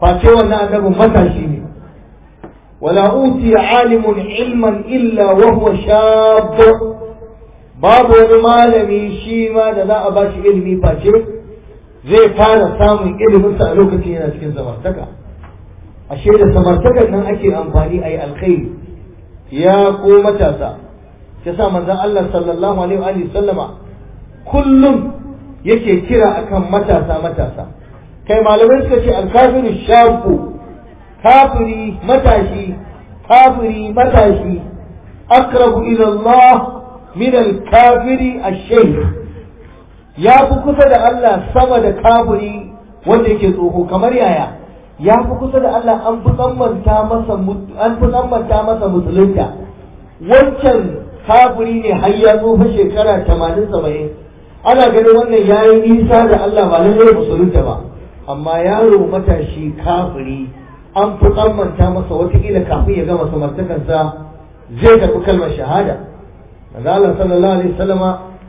face wannan annabin matashi ne wala utiya alimun ilman illa wa huwa shab babu wani malami shi ma da za a ba shi ilimi face zai fara samun iliminsa a lokacin yana cikin samartaka ashe da samartakar nan ake amfani a yi alkhairi ya ko matasa ya sa manzon Allah sallallahu alaihi wa sallama kullum yake kira akan matasa matasa kai malamai suka ce alkafiru shabu kafiri matashi kafiri matashi akrabu ila Allah min alkafiri ash-shaykh ya fi kusa da Allah sama da kafiri wanda yake tsoho kamar yaya ya fi kusa da Allah an fi tsammanta masa an fi tsammanta masa musulunta wancan kafiri ne har ya tsofa shekara tamanin saba'in ana ganin wannan yayi nisa da Allah ba lallai musulunta ba amma yaro matashi kafiri an fi tsammanta masa watakila kafin ya gama samartakarsa zai karɓi kalmar shahada Allah sallallahu alaihi wasallama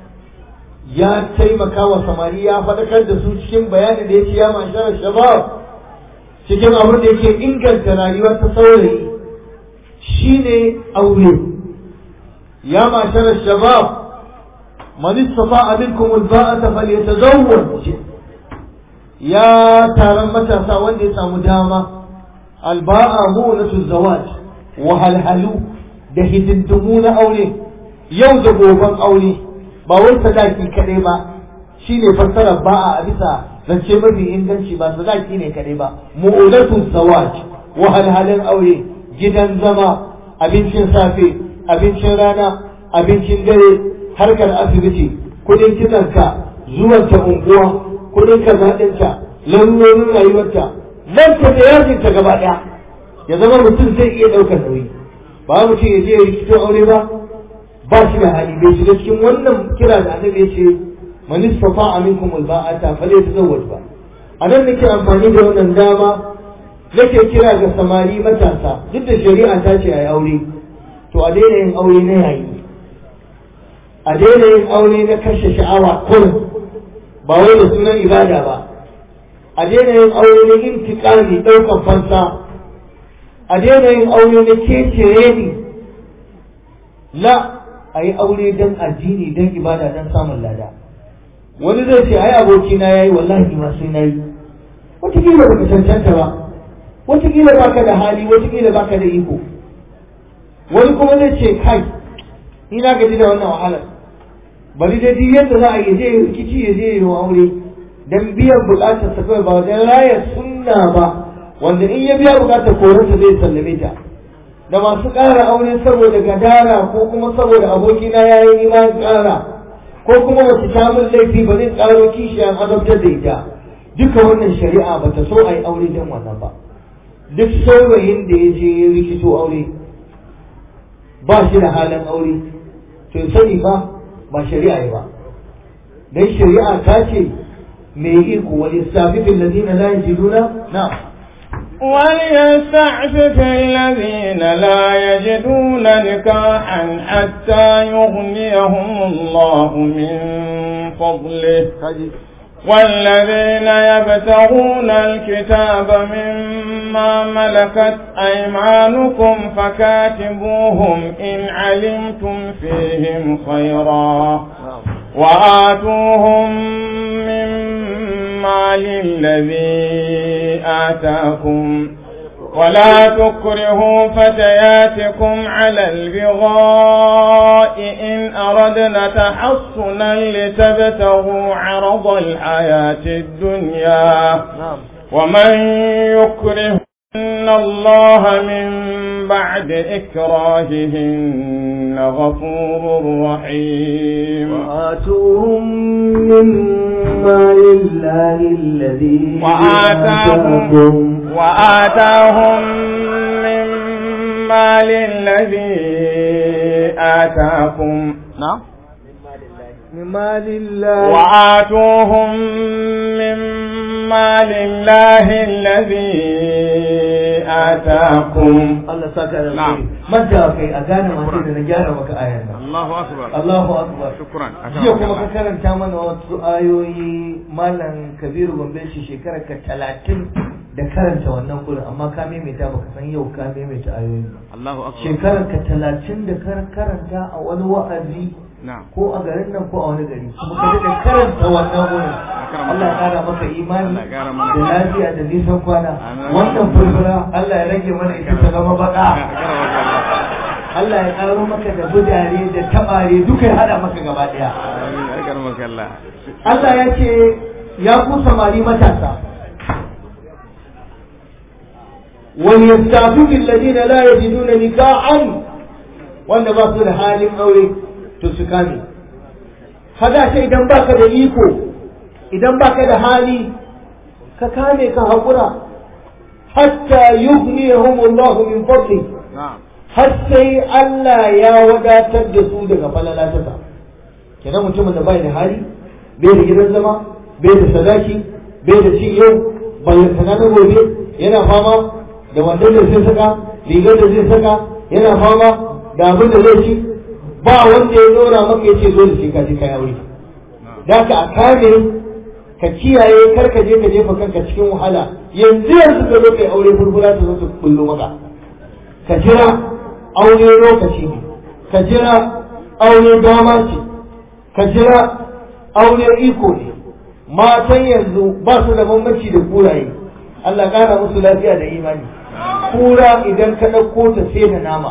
ya taimaka wa samari ya faɗakar da su cikin bayanin da ya ce ya mashara shabab cikin abin da yake inganta rayuwa ta saurayi shine aure ya mashara shabab man istata'a minkum al-ba'ata falyatazawwaj ya taron matasa wanda ya samu dama alba'a mu'natu zawaj wa halhalu da hidindimu na aure yau da goben aure ba wai sadaki kadai ba shine fassarar ba'a a bisa zance mafi inganci ba sadaki ne kadai ba mu'natu zawaj wa halhalin aure gidan zama abincin safe abincin rana abincin dare harkar asibiti kudin kitsanka zuwanta unguwa kudin kazaɗinta lalurorin rayuwarta manta da yajinta gaba ɗaya ya zama mutum zai iya ɗaukar nauyi ba mutum ya je ya rikito aure ba ba shi da hali bai shiga cikin wannan kira da annabi ya ce man istata'a minkum alba'ata falyatazawwaj ba a nan nake amfani da wannan dama nake kira ga samari matasa duk da shari'a ta ce a yi aure to a daina yin aure na yayi a daina yin aure na kashe sha'awa kurin ba wai da sunan ibada ba a daina yin aure na intiƙami ɗaukan fansa a daina yin aure na kecere ni la a yi aure don addini don ibada don samun lada wani zai ce ai abokina ya yi wallahi ma sai na yi wataƙila ba ka cancanta ba wataƙila ba ka da hali wataƙila ba ka da iko wani kuma zai ce kai ina gaji da wannan wahalar bari da duk yadda za a yi je rikici ya je yi aure dan biyan bukatar sa kawai ba wajen rayar sunna ba wanda in ya biya bukatar korinsa zai sallame ta da masu ƙara aure saboda gadara ko kuma saboda abokina ya yi nima ƙara ko kuma wasu samun laifi ba zai ƙaro kishiyar azabtar da ita duka wannan shari'a ba ta so a yi aure don wannan ba duk saurayin da ya je ya rikito aure ba shi da halin aure to sani ba ba shari'a ba dan shari'a ta ce me iko wani safifin ladina la yajiduna na وليستعفف الذين لا يجدون نكاحا حتى يغنيهم الله من فضله والذين يبتغون الكتاب مما ملكت أيمانكم فكاتبوهم إن علمتم فيهم خيرا وآتوهم مما للذي آتاكم ولا تكرهوا فتياتكم على البغاء إن أردنا تحصنا لتبتغوا عرض الحياة الدنيا ومن يكرهن الله من بعد إكراههن غفور رحيم وآتوهم مما لله الذي وآتاهم وآتاهم مما للذي آتاكم نعم مما لله وآتوهم مما لله الذي آتاكم Allah saka da Na'am. kai madda kai a gane masu da na gyara maka ayan nan Allahu akbar Allahu akbar shukran jiya kuma ka karanta mana wasu ayoyi malam Kabiru Gombe shi shekarar ka talatin da karanta wannan gurin amma ka maimaita baka san yau ka maimaita ayoyin ba. Allahu akbar. Shekarar ka talatin da kar karanta a wani wa'azi ko a garin nan ko a wani gari kuma ka da karanta wannan gurin. Allah ya kara maka imani da lafiya da nisan kwana. Wannan furfura Allah ya rage mana ita ta zama baka. Allah ya karo maka da budare da tabare duka ya hada maka gaba daya. Allah ya ce ya ku samari matasa wani yastafi alladhina la yajiduna nikahan wanda ba su da halin aure to su kame. Kada ce idan baka da iko idan baka da hali ka kame ka hakura hatta yughniyahum Allah min fadli har sai Allah ya wadatar da su daga falalatasa. Kenan mutumin da bai da hali bai da gidan zama bai da sadaki bai da cin yau ballantana na gobe yana fama da wandon da zai saka rigar da zai saka yana fama da abin da zai ci ba wanda ya dora maka ya ce zo da shi ka je ka aure. Da ka a kame ka kiyaye kar ka je ka jefa kanka cikin wahala yanzu yanzu ka zo kai aure furfura ta zo ta kullu maka. Ka jira aure lokaci ne ka jira aure dama ce ka jira aure iko ne. Matan yanzu ba su da bambanci da kuraye Allah ƙara musu lafiya da imani. Kura idan ka ɗauko ta sai da nama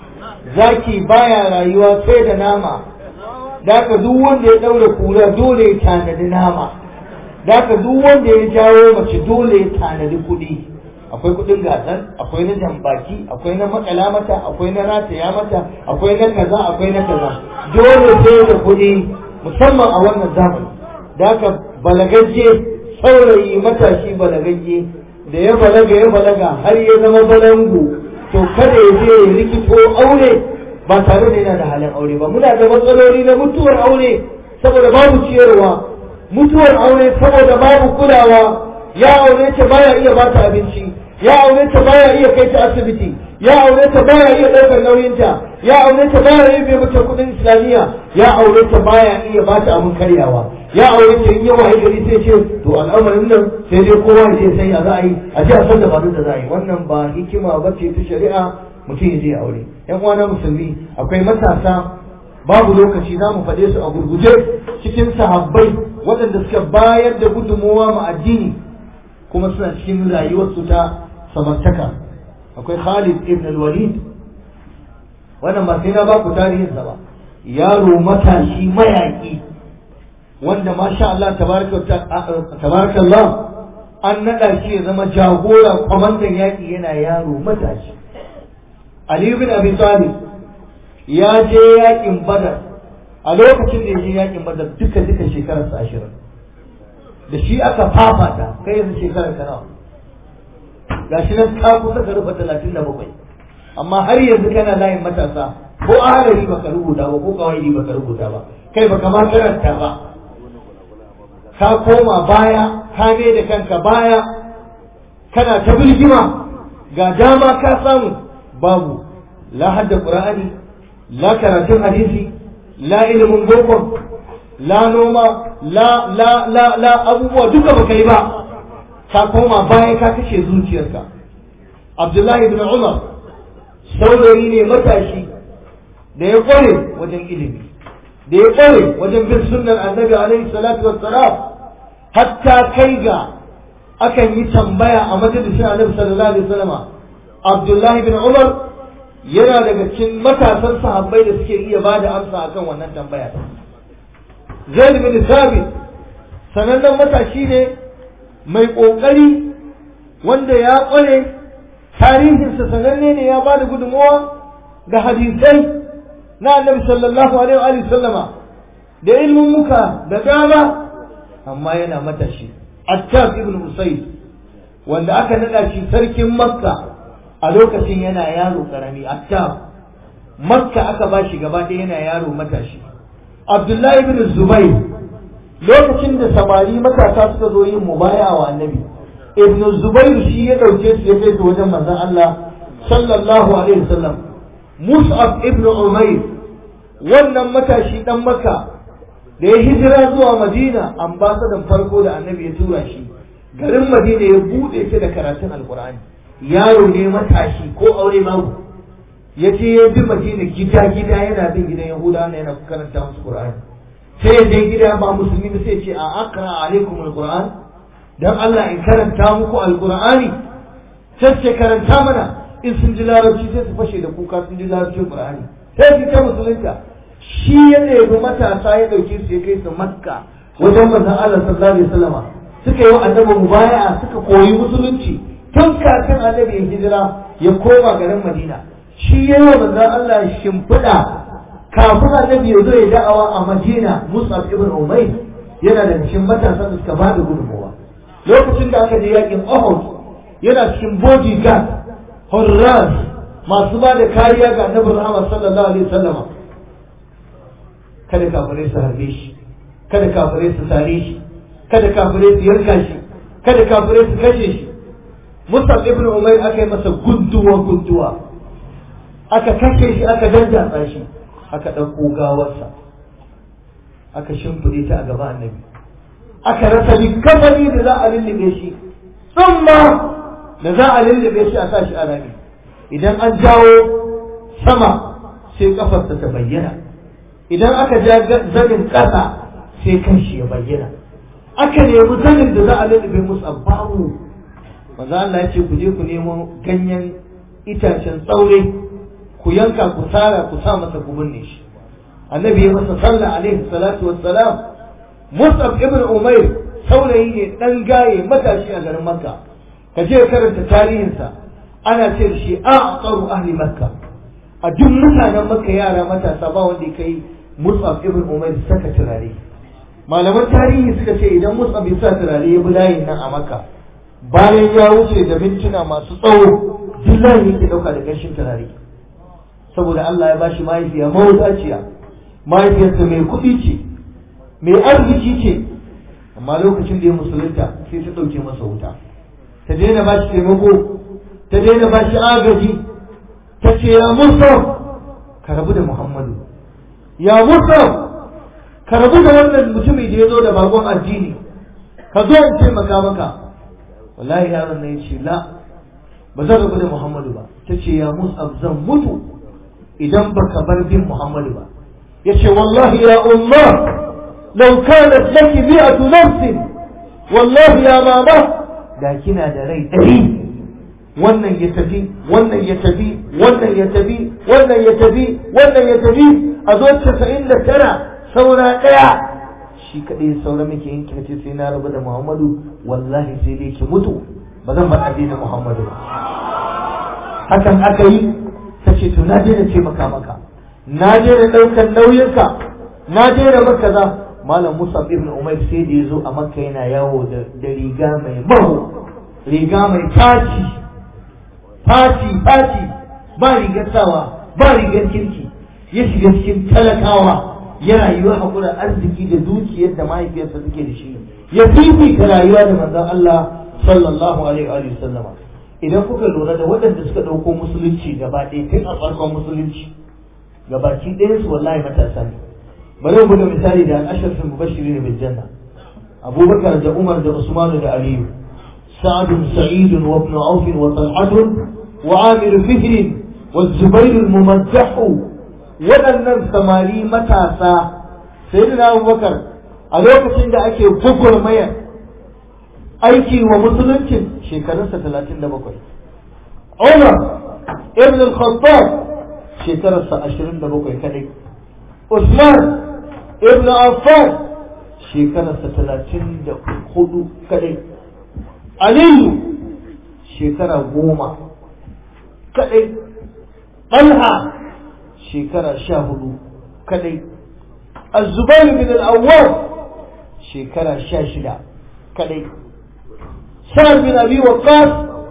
zaki baya rayuwa sai da nama. Daka duk wanda ya ɗaura kura dole ya tanadi nama. Daka duk wanda ya jawo mace dole ya tanadi kuɗi. Akwai kuɗin gasar, akwai na jambaki, akwai na makala mata, akwai na rataya mata, akwai na kaza, akwai na kaza. Dole sai da kuɗi musamman a wannan zamani. Daka balagajje saurayi matashi balagajje da ya balaga ya balaga har ya zama balangu to kada ya je ya rikito aure ba tare da yana da halin aure ba. Muna da matsaloli na mutuwar aure saboda babu ciyarwa, mutuwar aure saboda babu kulawa. Ya aure ta baya iya bata abinci, ya aure ta baya iya kai ta asibiti, ya aure ta baya iya ɗaukar nauyinta, ya aure ta baya iya bai mata kuɗin islamiyya, ya aure ta baya iya bata abin karyawa, ya aure ta in yawa gari sai ce to al'amarin nan sai dai kowa ya ce sai ya za a yi a ce a san dabarun da za a yi. Wannan ba hikima ba ce ta shari'a mutum ya je aure. Yan uwana musulmi akwai matasa babu lokaci za mu faɗe su a gurguje cikin sahabbai waɗanda suka bayar da gudunmowa ma addini kuma suna cikin rayuwarsu ta samartaka. Akwai Khalid ibn al-Walid wannan ba sai na ba ku tarihinsa ba. Yaro matashi mayaki wanda masha Allah tabarakallah an naɗa shi ya zama jagora kwamandan yaƙi yana yaro matashi. Ali bin Abi Talib ya je yaƙin Badar a lokacin da ya je yaƙin Badar duka duka shekararsa ashirin da shi aka fafata. Kai yanzu shekarar ka nawa? Gashi nan ka kusa ka rufe talatin da bakwai amma har yanzu kana layin matasa ko ahalari baka rubuta ba ko kawai baka rubuta ba kai baka ma karanta ba ka koma baya ka mai da kanka baya kana ta bilgima ga dama ka samu babu la hadda qur'ani la karatun hadisi la ilimin boko la noma la la la la abubuwa duka baka yi ba ka koma baya ka kashe zuciyarka. Abdullahi ibn Umar saurayi ne matashi da ya kware wajen ilimi da ya kware wajen bin sunnar annabi alaihi salatu wassalam hatta kai ga akan yi tambaya a majalisin annabi sallallahu alaihi wasallam. Abdullahi ibn Umar yana daga cikin matasan sahabbai da suke iya bada amsa akan wannan tambaya. Zaid bin Thabit sanannen matashi ne mai kokari wanda ya kware tarihinsa sananne ne ya bada gudunmuwa da hadisai na annabi sallallahu alaihi wa sallama da ilmin muka da dama amma yana matashi. Attab ibn Usayd wanda aka nada shi sarkin Makka a lokacin yana yaro karami. Attab Makka aka bashi gaba ɗaya yana yaro matashi. Abdullahi ibn Zubair lokacin da samari matasa suka zo yin mubaya wa annabi, ibn Zubair shi ya dauke su ya kai su wajen manzon Allah sallallahu alaihi wasallam. Mus'ab ibn Umair wannan matashi dan Makka da ya hijira zuwa Madina, ambasadan farko da annabi ya tura shi garin Madina ya bude shi da karatun alkur'ani. Yaro ne matashi ko aure babu, ya je ya bi Madina gida gida yana bin gidan Yahudawa ne yana karanta musu Qur'ani. Sai ya je gida ba musulmi ba sai ce a akra alaikum alquran, dan Allah in karanta muku alqur'ani. Sai ce karanta mana, in sun ji larabci sai su fashe da kuka sun ji larabcin Qur'ani. Sai su ta musulunta. Shi ya ɗebi matasa ya ɗauke su ya kai su Makka wajen manzon Allah sallallahu alaihi wasallama, suka yi wa annabi mubaya'a, suka koyi musulunci tun kafin annabi ya hijira ya koma garin Madina. Shi ya yi wa manzon Allah shimfiɗa kafin annabi ya zo ya da'awa a Madina. Mus'ab ibn Umayr yana da cikin matasan da suka bada gudunmawa lokacin da aka je yakin Uhud. Yana cikin bodyguard hurras masu ba da kariya ga annabi Muhammad sallallahu alaihi wasallama. Kada kafirai su harbe shi, kada kafirai su sare shi, kada kafirai su yanka shi, kada kafirai su kashe shi. Mus'ab ibn Umayr aka yi masa gunduwa gunduwa, aka kashe shi, aka dandatsa shi, aka ɗauko gawarsa, aka shimfiɗe ta a gaba annabi, aka rasa likafani da za a lullube shi, tsumma da za a lullube shi a sa shi a rami. Idan an jawo sama sai kafarsa ta bayyana, idan aka ja zanin ƙasa sai kanshi ya bayyana. Aka nemi zanin da za a lullube musu a babu. Maza Allah ya ce ku je ku nemo ganyen itacen tsaure, ku yanka ku tsara ku sa masa ku binne shi. Annabi ya masa sallah alaihi salatu wassalam. Mus'ab ibn Umayr saurayi ne dan gaye matashi a garin Makka. Ka je karanta tarihinsa, ana ce shi a'taru ahli Makka. A duk mutanen Makka yara matasa ba wanda ya kai Mus'ab ibn Umayr saka turare. Malaman tarihi suka ce idan Mus'ab ya sa turare ya bi layin nan a Makka, bayan ya wuce da mintuna masu tsawo duk layin yake dauka da gashin turare. Saboda Allah ya bashi mahaifiya mawadaciya, mahaifiyarsa mai kuɗi ce, mai arziki ce, amma lokacin da ya musulunta sai ta ɗauke masa wuta, ta daina bashi taimako, ta daina bashi agaji, ta ce ya Musa ka rabu da Muhammadu, ya Musa ka rabu da wannan mutumin da ya zo da bakon addini, ka zo in taimaka maka. Wallahi yaron na ya ce la, ba zan rabu da Muhammadu ba. Ta ce ya Musa zan mutu idan baka bar bin Muhammadu ba. Yace wallahi ya umma law kanat laki mi'atu nafsin, wallahi ya mama da kina da rai ɗari, wannan ya tafi wannan ya tafi wannan ya tafi wannan ya tafi wannan ya tafi a zo casa'in da tara saura ɗaya shi kaɗai saura muke yin kace sai na rabu da Muhammadu, wallahi sai dai ki mutu ba zan bar addinin Muhammadu ba. Hakan aka yi. Ta ce to na je da ce maka maka, na je da ɗaukar nauyinka, na je da maka za. Malam Mus'ab ibn Umayr sai da ya zo a Makka yana yawo da riga mai maho, riga mai faci faci faci, ba rigar sawa ba rigar kirki. Ya shiga cikin talakawa, ya rayuwa hakura arziki da dukiyar da mahaifiyarsa suke da shi, ya fifita rayuwa da manzon Allah sallallahu alaihi wa sallama. Idan kuka lura da waɗanda suka ɗauko musulunci gaba ɗaya tun a farkon musulunci gabaki ɗaya su wallahi matasa ne. Bari mu buga misali da al-ashrafil mubashirin bil janna, Abubakar da Umar da Usman da Aliyu, Sa'd Sa'id wa Ibn Auf wa Talhat wa Amir Fihr wa Zubair al-Mumaddah. Waɗannan samari matasa, sayyidina Abubakar a lokacin da ake gugurmayar aiki wa musuluncin shekarunsa talatin da bakwai. Umar ibn al-Khattab shekararsa ashirin da bakwai kadai. Usman ibn Affan shekararsa talatin da hudu kadai. Aliyu shekara goma kadai. Talha shekara sha hudu kadai. Az-Zubair bin al-Awwam shekara sha shida kadai. Sa'ad bin Abi Waqqas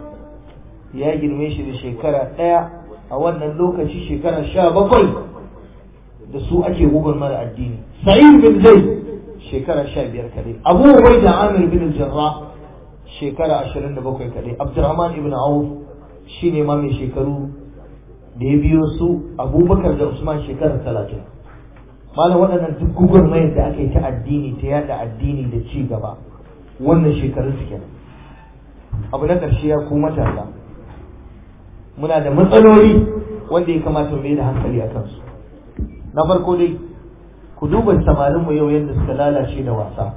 ya girme shi da shekara ɗaya, a wannan lokaci shekara sha bakwai da su ake gugun mara addini. Sa'id bin Zaid shekara sha biyar kadai. Abu Ubaida Amir bin Jarrah shekara ashirin da bakwai kadai. Abdurrahman ibn Auf shine ma mai shekaru da ya biyo su. Abubakar da Usman shekara talatin. Malam waɗannan duk gugun mayar da aka yi ta addini, ta yada addini da ci gaba, wannan shekarun su kenan. abu na ƙarshe ya ku matasa, muna da matsaloli wanda ya kamata mu mai da hankali a kansu. Na farko dai ku duba samarinmu yau yadda suka lalace da wasa.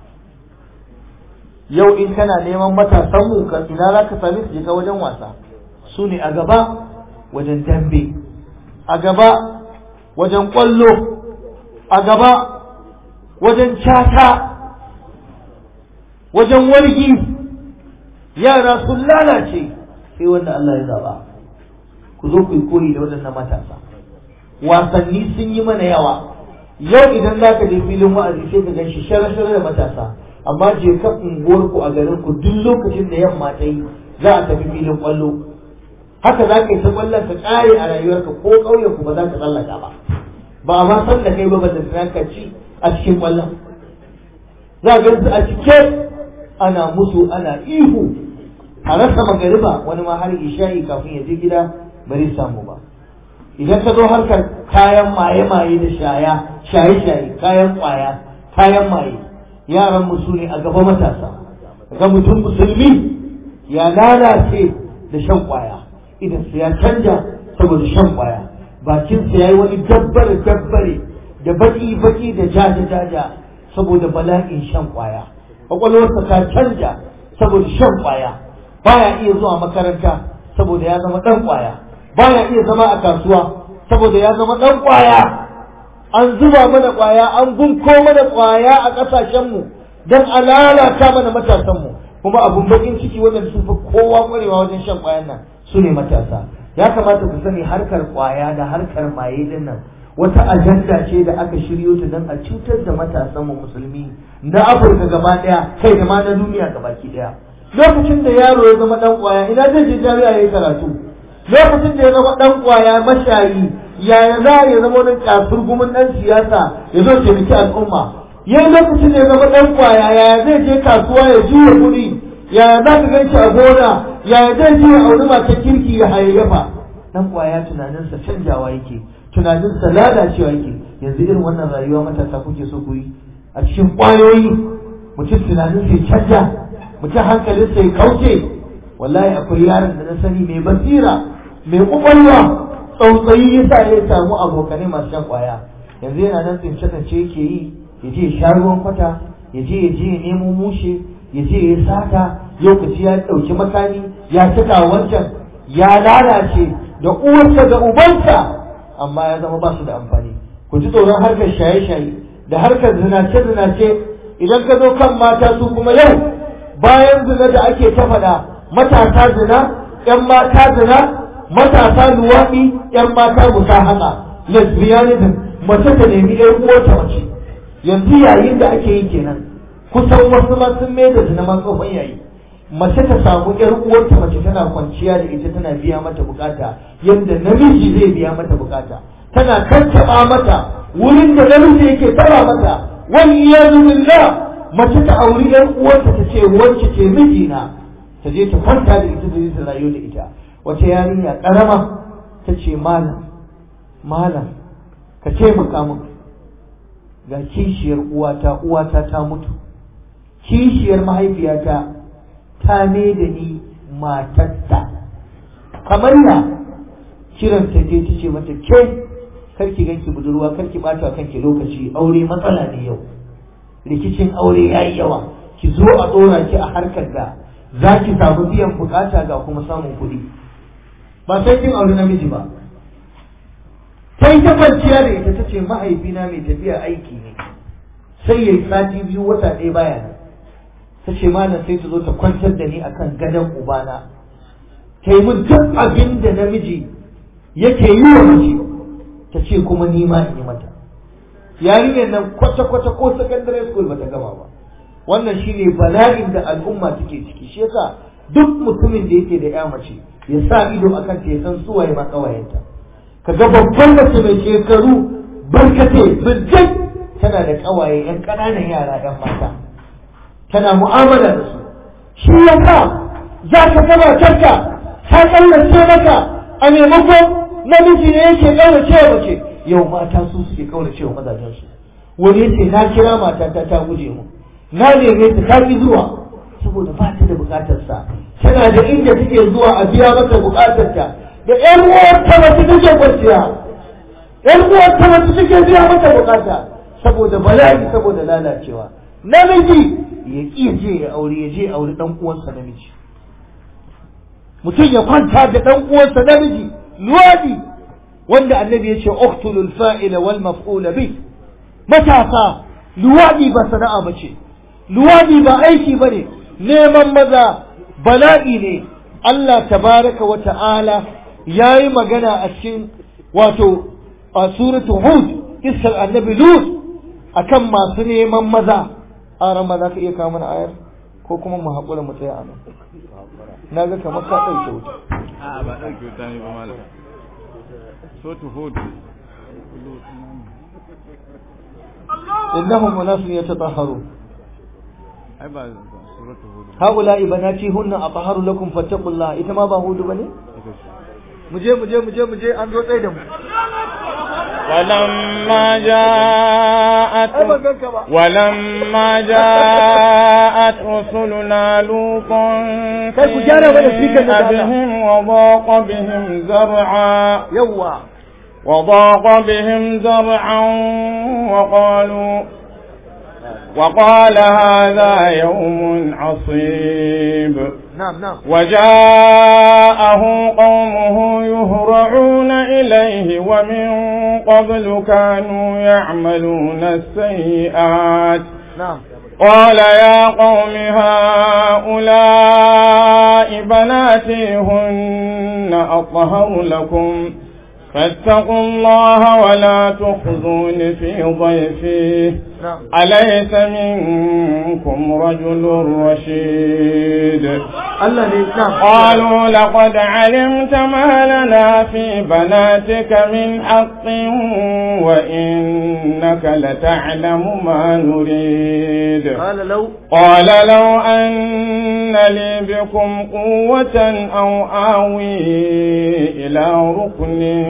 Yau in kana neman matasanmu ka ina za ka same su je ka wajen wasa. Su ne a gaba wajen dambe, a gaba wajen ƙwallo, a gaba wajen cata, wajen wargi. Yara sun lalace sai wanda Allah ya zaba. Ku zo ku yi koyi da waɗannan matasa. Wasanni sun yi mana yawa. Yau idan za ka je filin wa'azi sai ka gan shi shara-shara da matasa, amma je ka unguwarku a garin ku duk lokacin da yamma ta yi za a tafi filin ƙwallo. Haka za ka yi ta ƙwallon ka ƙare a rayuwarka, ko ƙauyen ku ba za ka tsallaka ba. Ba a ma san da kai ba ba da ka ci a cikin ƙwallon. Za ka su a cike ana musu ana ihu, a rasa magariba wani ma har isha'i kafin ya je gida bari samu ba. Idan ka zo harkar kayan maye-maye da shaya shaye-shaye, kayan kwaya, kayan maye, yaran mu su ne a gaba matasa. Ga mutum musulmi ya lalace da shan kwaya, idan su ya canja saboda shan kwaya, bakin sa yayi wani dabbare dabbare da baki baki da jaja jaja saboda bala'in shan kwaya. Kwakwalwarsa ta canja saboda shan kwaya, baya iya zuwa makaranta saboda ya zama dan kwaya, baya iya zama a kasuwa saboda ya zama dan kwaya. An zuba mana kwaya, an gunko mana kwaya a kasashenmu don a lalata mana matasanmu, kuma abun bakin ciki wannan sun fi kowa kwarewa wajen shan kwayan nan su ne matasa. Ya kamata ku sani harkar kwaya da harkar maye din nan wata ajanda ce da aka shiryo ta don a cutar da matasanmu musulmi na Afirka gaba daya, kai da ma na duniya gabaki daya. Lokacin da yaro ya zama dan kwaya, ina zai je jami'a yayi karatu? Lokacin da ya zama dan kwaya mashayi, yaya za ya zama wani kasurgumin dan siyasa ya zo taimaki al'umma? Yayin lokacin da ya zama dan kwaya, yaya zai je kasuwa ya juya kuɗi? Yaya za ka ganshi a gona? Yaya zai je ya auri matar kirki ya hayayyafa? Dan kwaya tunaninsa canjawa yake, tunaninsa lalacewa yake. Yanzu irin wannan rayuwa matasa kuke so ku yi a cikin kwayoyi? Mutum tunaninsa ya canja, mutum hankalinsa ya kauce. Wallahi akwai yaron da na sani mai basira, mai kwakwalwa, tsautsayi ya sa ya samu abokanai masu shan kwaya. Yanzu yana nan tsince-tsince yake yi, ya je ya sha ruwan kwata, ya je ya je ya nemo mushe, ya je ya sata, lokaci ya ɗauki makami ya cika wancan, ya lalace da uwarsa da ubansa, amma ya zama ba su da amfani. Ku ji tsoron harkar shaye-shaye da harkar zinace-zinace. Idan ka zo kan mata su kuma yau, bayan zina da ake ta faɗa, matasa zina, ‘yan mata zina, matasa luwaɗi, ‘yan mata musahaka, lesbianism, mace ta nemi ‘yan uwarta mace. Yanzu yayin da ake yi kenan, kusan wasu ma sun mai da zina ma tsofan yayi. Mace ta samu ‘yar uwarta mace tana kwanciya da ita, tana biya mata bukata yadda namiji zai biya mata bukata, tana kankaba mata wurin da namiji yake taba mata. Wani iyadu billah, mace ta auri ‘yar uwarta ta ce wacce ce mijina, ta je ta kwanta da ita da ta rayu da ita. Wata yarinya karama ta ce malam malam ka taimaka min, ga kishiyar uwata uwata ta mutu, kishiyar mahaifiyata ta ne da ni matarta. Kamar ya kiran ta je ta ce mata ke karki ganki budurwa, karki bata kanki lokaci, aure matsala ne yau, rikicin aure yayi yawa, ki zo a dora ki a harkar da za ki samu biyan bukata ga kuma samun kuɗi, ba sai kin aure namiji ba. Sai ta kwanciya da ita ta ce mahaifina mai tafiya aiki ne, sai yayi sati biyu wata ɗaya baya nan. Ta ce malam sai ta zo ta kwantar da ni akan gadon ubana, ta yi min duk abin da namiji yake yi wa mace, ta ce kuma ni ma in yi mata. Yarinyar nan kwata-kwata ko secondary school bata gama ba. Wannan shine bala'in da al'umma take ciki. Shi yasa duk mutumin da yake da ya mace ya sa ido akan ta, ya san suwaye ma kawayenta. Kaga babban mace mai shekaru barkate birjai tana da kawaye yan ƙananan yara yan mata, tana mu'amala da su. Shi yasa za ka gama kanka ta kallace maka a maimakon namiji ne yake kaurace mace. Yau mata su suke kaurace wa mazajensu. Wani yace na kira matata ta guje mu, na neme ta ta ki zuwa saboda ba ta da bukatar sa, tana da inda take zuwa a biya mata bukatarta da ƴan uwarta mace take kwanciya ƴan uwarta mace take biya mata bukata saboda bala'i saboda lalacewa namiji ya ƙi je ya aure ya je aure dan uwansa namiji mutum ya kwanta da dan uwansa namiji luwadi wanda annabi ya ce uqtulul fa'ila wal maf'ula bi matasa luwadi ba sana'a bace luwadi ba aiki bane neman maza bala'i ne Allah tabaraka wa ta'ala yayi magana a cikin wato a suratul hud kisar annabi lut akan masu neman maza aran maza ka iya kawo mana ayar ko kuma mu haƙura mu tsaya a nan na ga kamar ka ɗauke wuta a ba ɗauke wuta ne ba malam suratul hud innahum munasun yatatahharun ai ba suratul hud haula'i banati hunna atahharu lakum fattaqullah ita ma ba hudu bane muje muje muje muje an zo tsaye da mu ولما جاءت ولما جاءت رسلنا لوطا بهم وضاق بهم زرعا وضاق بهم زرعا وقالوا وقال هذا يوم عصيب نعم نعم وجاءه قومه يهرعون إليه ومن قبل كانوا يعملون السيئات نعم قال يا قوم هؤلاء بناتي هن أطهر لكم فاتقوا الله ولا تخزون في ضيفي نعم أليس منكم رجل رشيد قالوا لقد علمت ما لنا في بناتك من حق وإنك لتعلم ما نريد قال لو قال لو أن لي بكم قوة أو آوي إلى ركن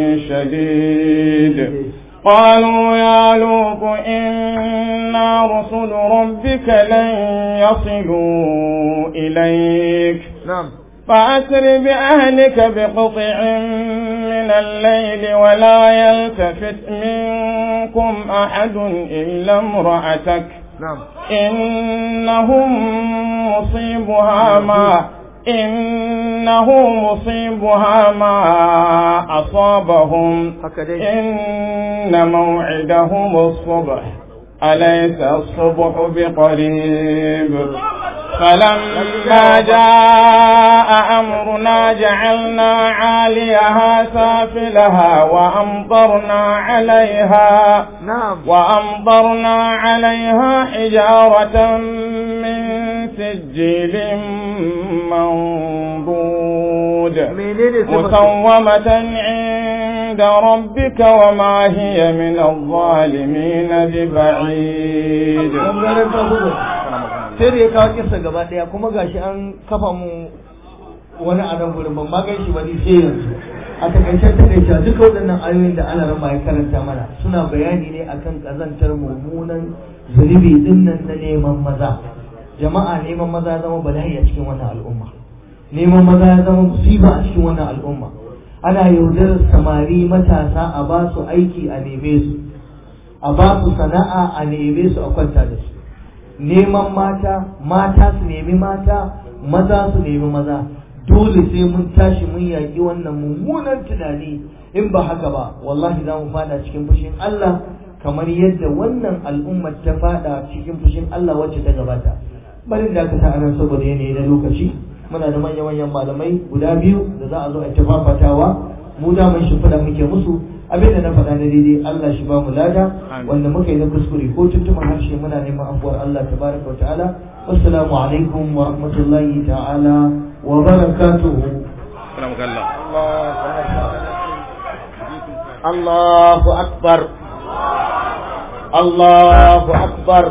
شديد قالوا يا لوط إنا رسل ربك لن يصلوا إليك نعم فأسر بأهلك بقطع من الليل ولا يلتفت منكم أحد إلا امرأتك نعم إنهم مصيبها ما إنه مصيبها ما أصابهم إن موعدهم الصبح أليس الصبح بقريب فلما جاء أمرنا جعلنا عاليها سافلها وأمطرنا عليها نعم وأمطرنا عليها حجارة من سجيل منضود مسومة عند ربك وما هي من الظالمين ببعيد. sai da ya kawo kisa gaba daya kuma gashi an kafa mu wani a nan gurin ban ma gan shi ba ni sai yanzu a takaicen takaice duka waɗannan ayoyin da Allah ran ya karanta mana suna bayani ne akan kazantar mummunan zunubi dinnan na neman maza. Jama'a neman maza ya zama bala'i a cikin wannan al'umma, neman maza ya zama musiba a cikin wannan al'umma. Ana yaudarar samari matasa a ba su aiki a neme su, a ba su sana'a a neme su a kwanta da su. Neman mata, mata su nemi mata, maza su nemi maza. Dole sai mun tashi mun yaƙi wannan mummunan tunani, in ba haka ba wallahi za mu fada cikin fushin Allah kamar yadda wannan al'ummar ta fada cikin fushin Allah wacce ta gabata. Bari da ka sa anan saboda yanayi na lokaci, muna da manyan manyan malamai guda biyu da za a zo a ta fafatawa, mu da mun shimfiɗa muke musu. Abinda na faɗa na daidai Allah shi ba mu lada, wanda muka yi na kuskure ko tuntuman harshe muna neman afuwar Allah tabaraka wa ta'ala. Wassalamu alaikum wa rahmatullahi ta'ala wa barakatuhu. Allahu akbar, Allahu akbar,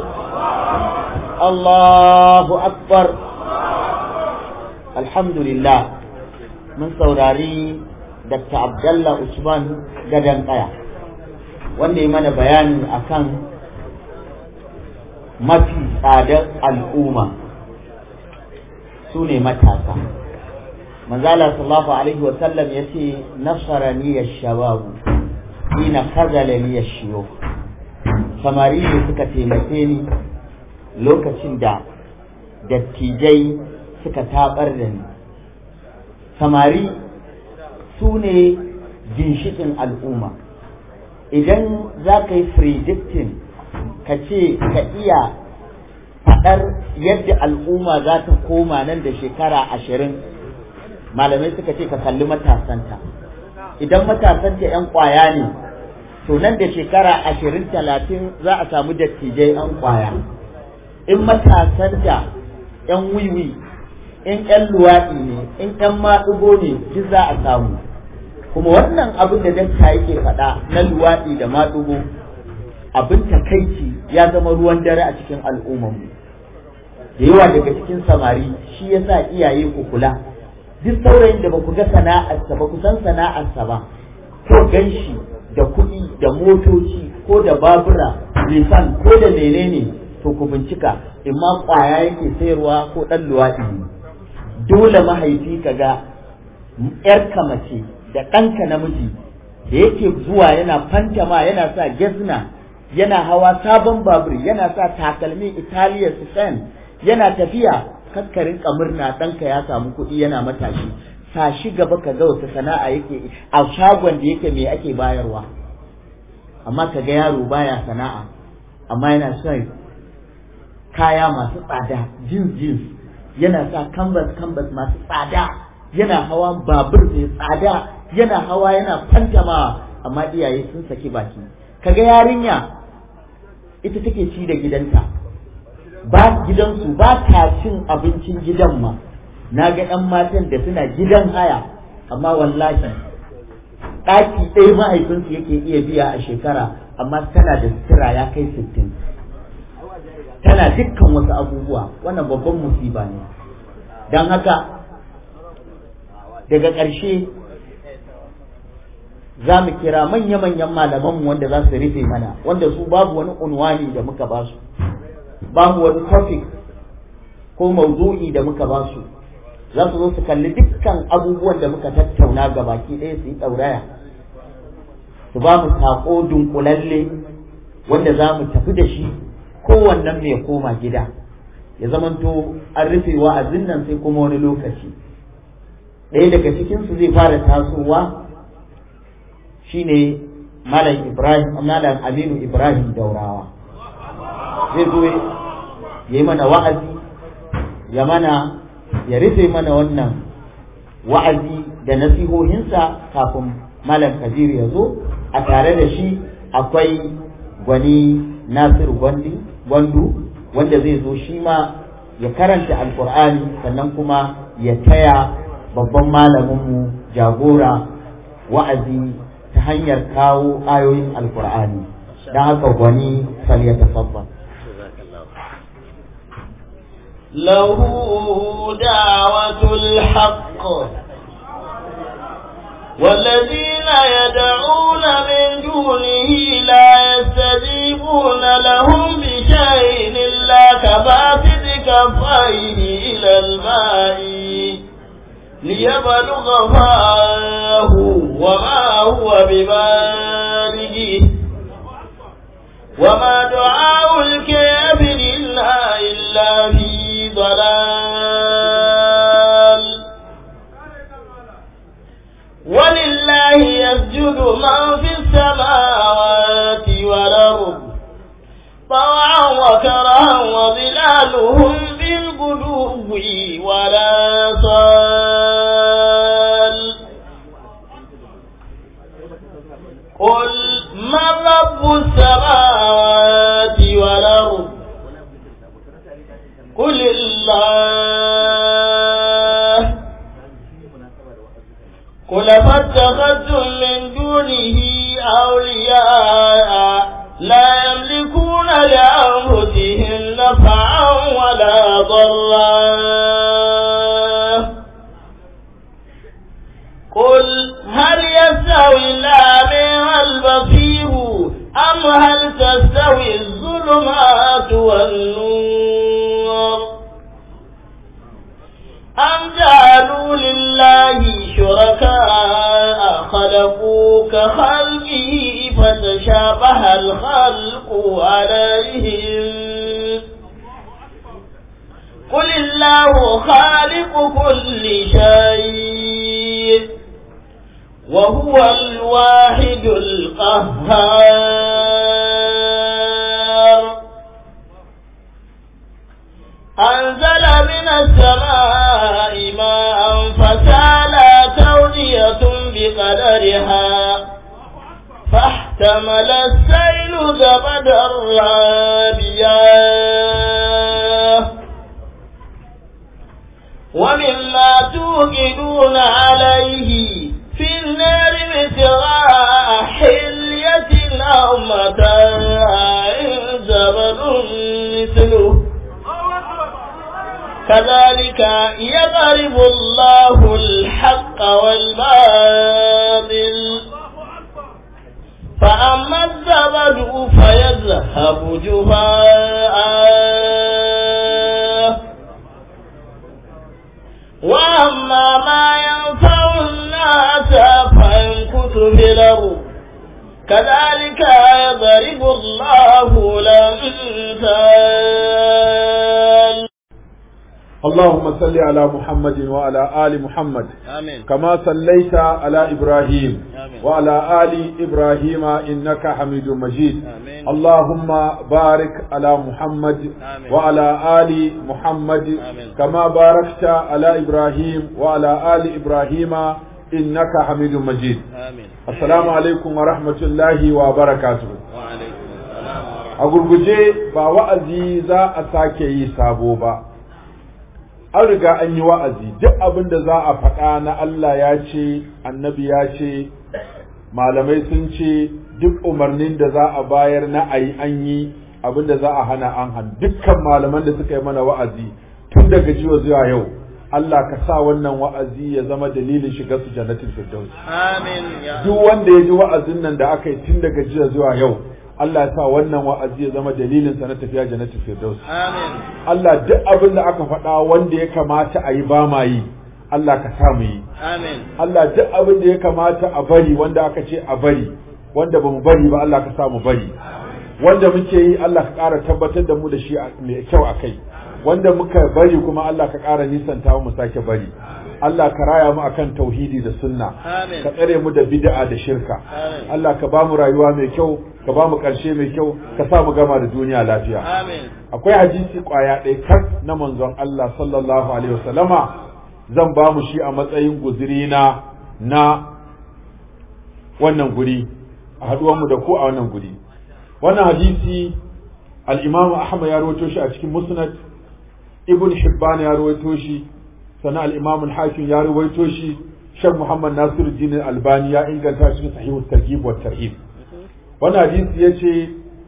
Allahu akbar. Alhamdulillah, mun saurari Dakta Abdallah Usman Gadan Kaya wanda ya mana bayani akan mafi tsadar al'umma su ne matasa. manzala sallallahu alaihi wa sallam yace nasarani ash-shababu ina khazalani ash-shuyukh. samari ne suka taimake ni lokacin da dattijai suka tabar da ni. samari su ne ginshikin al'umma. idan za ka yi predicting ka ce ka iya faɗar yadda al'umma za ta koma nan da shekara ashirin, malamai suka ce ka kalli matasanta. idan matasanta 'yan ƙwaya ne, to nan da shekara ashirin talatin za a samu dattijai 'yan ƙwaya. in matasanta 'yan wiwi, in 'yan luwaɗi ne, in 'yan maɗugo ne, duk za a samu. kuma wannan abin da dakta yake faɗa na luwaɗi da maɗugo abin takaici ya zama ruwan dare a cikin al'ummarmu. da yawa daga cikin samari shi yasa iyaye ku kula, duk saurayin da ba ku ga sana'arsa ba ku san sana'arsa ba, ko ganshi da kuɗi da motoci ko da babura rifan ko da menene, to ku bincika in ma ƙwaya yake sayarwa ko ɗan luwaɗi ne. dole mahaifi ka ga ƴarka mace da ɗanka namiji da yake zuwa yana fantama, yana sa gezna, yana hawa sabon babur, yana sa takalmi Italiya Spain, yana tafiya, kakkarin murna ɗanka ya samu kuɗi yana matashi. sa shi gaba ka ga wata sana'a yake a shagon da yake me ake bayarwa. amma ka ga yaro baya sana'a amma yana son kaya masu tsada, jeans jeans, yana sa canvas canvas masu tsada, yana hawa babur mai tsada, yana hawa yana fantama, amma iyaye sun saki baki. kaga yarinya ita take ci da gidanta, ba gidansu ba ta cin abincin gidan ma. na ga ɗan matan da suna gidan haya, amma wallahi ɗaki ɗaya mahaifinsu yake iya biya a shekara, amma tana da sutura ya kai sittin, tana dukkan wasu abubuwa. wannan babban musiba ne. don haka daga ƙarshe za mu kira manya-manyan malamanmu wanda za su rufe mana, wanda su babu wani unwani da muka ba su, babu wani topic ko mawdu'i da muka ba su. za su zo su kalli dukkan abubuwan da muka tattauna ga baki ɗaya su yi ɗauraya, su ba mu saƙo dunkulalle wanda za mu tafi da shi kowannen mai koma gida, ya zamanto an rufe wa'azin nan sai kuma wani lokaci. ɗaya daga cikinsu zai fara tasowa shine Malam Ibrahim, Malam Aminu Ibrahim Daurawa. zai zo ya yi mana wa'azi, ya mana ya rufe mana wannan wa'azi da nasihohinsa kafin Malam Kabiru ya zo. a tare da shi akwai gwani Nasiru Gwandu wanda zai zo shi ma ya karanta Alƙur'ani, sannan kuma ya taya babban malaminmu jagora wa'azi ta hanyar kawo ayoyin Alƙur'ani. don haka gwani fal ya tafaddal. له دعوة الحق والذين يدعون من دونه لا يستجيبون لهم بشيء إلا كباسط كفيه إلى الماء ليبلغ فاه وما هو ببالغه وما دعاء الكافرين إلا في ضلال. ولله يسجد من في السماوات والأرض طوعا وكرها وظلالهم بالغدو والآصال. قل من رب السماوات والأرض قل الله قل فاتخذتم من دونه أولياء لا يملكون لأنفسهم نفعا ولا ضرا قل هل يستوي الأعمى والبصير أم هل تستوي الظلمات والنور جعلوا لله شركاء خلقوا كخلقه فتشابه الخلق عليهم قل الله خالق كل شيء وهو الواحد القهار أنزل من السماء ماء فسالت أودية بقدرها فاحتمل السيل زبدا رابيا ومما توقدون عليه في النار ابتغاء حلية أو متاع زبد مثله كذلك يضرب الله الحق والباطل فأما الزبد فيذهب جفاء وأما ما ينفع الناس فيمكث في الأرض كذلك يضرب الله الأمثال. اللهم صل على محمد وعلى آل محمد آمين. كما صليت على إبراهيم آمين. وعلى آل إبراهيم إنك حميد مجيد. آمين. اللهم بارك على محمد آمين. وعلى آل محمد آمين. كما باركت على إبراهيم وعلى آل إبراهيم إنك حميد مجيد. آمين. السلام عليكم ورحمة الله وبركاته. وعليكم السلام ورحمة a gurguje ba wa'azi za a sake yi sabo ba, an riga an yi wa'azi. Duk abin da za a faɗa na Allah ya ce, annabi ya ce, malamai sun ce, duk umarnin da za a bayar na ayi an yi, abin da za a hana an han. Dukkan malaman da suka yi mana wa'azi tun daga jiya zuwa yau, Allah ka sa wannan wa'azi ya zama dalilin shiga su jannatin firdaus. Amin. Duk wanda ya ji wa'azin nan da aka yi tun daga jiya zuwa yau, Allah ya sa wannan wa'azi ya zama dalilin sa na tafiya jannatin firdaus. Amin. Allah duk abin da aka faɗa wanda ya kamata a yi ba ma yi, Allah ka sa mu yi. Amin. Allah duk abin da ya kamata a bari wanda aka ce a bari, wanda ba mu bari ba Allah ka sa mu bari. Wanda muke yi Allah ka ƙara tabbatar da mu da shi mai kyau a kai. Wanda muka bari kuma Allah ka ƙara nisanta mu sake bari. Allah ka raya mu akan tauhidi da sunna. Amin. Ka tsare mu da bid'a da shirka. Amin. Allah ka ba mu rayuwa mai kyau, ka ba mu ƙarshe mai kyau, ka sa mu gama da duniya lafiya. Amin. Akwai hadisi ƙwaya ɗaya kar na manzon Allah sallallahu alaihi wasallama, zan ba mu shi a matsayin guziri na na wannan guri, a haɗuwar mu da ku a wannan guri. Wannan hadisi al-Imam Ahmad ya rawaito shi a cikin Musnad, Ibn Hibban ya rawaito shi, sannan al-Imam al-Hakim ya rawaito shi, Sheikh Muhammad Nasiruddin Al-Albani ya inganta shi Sahih at-Targhib wa at-Tarhib. Wannan hadisi yace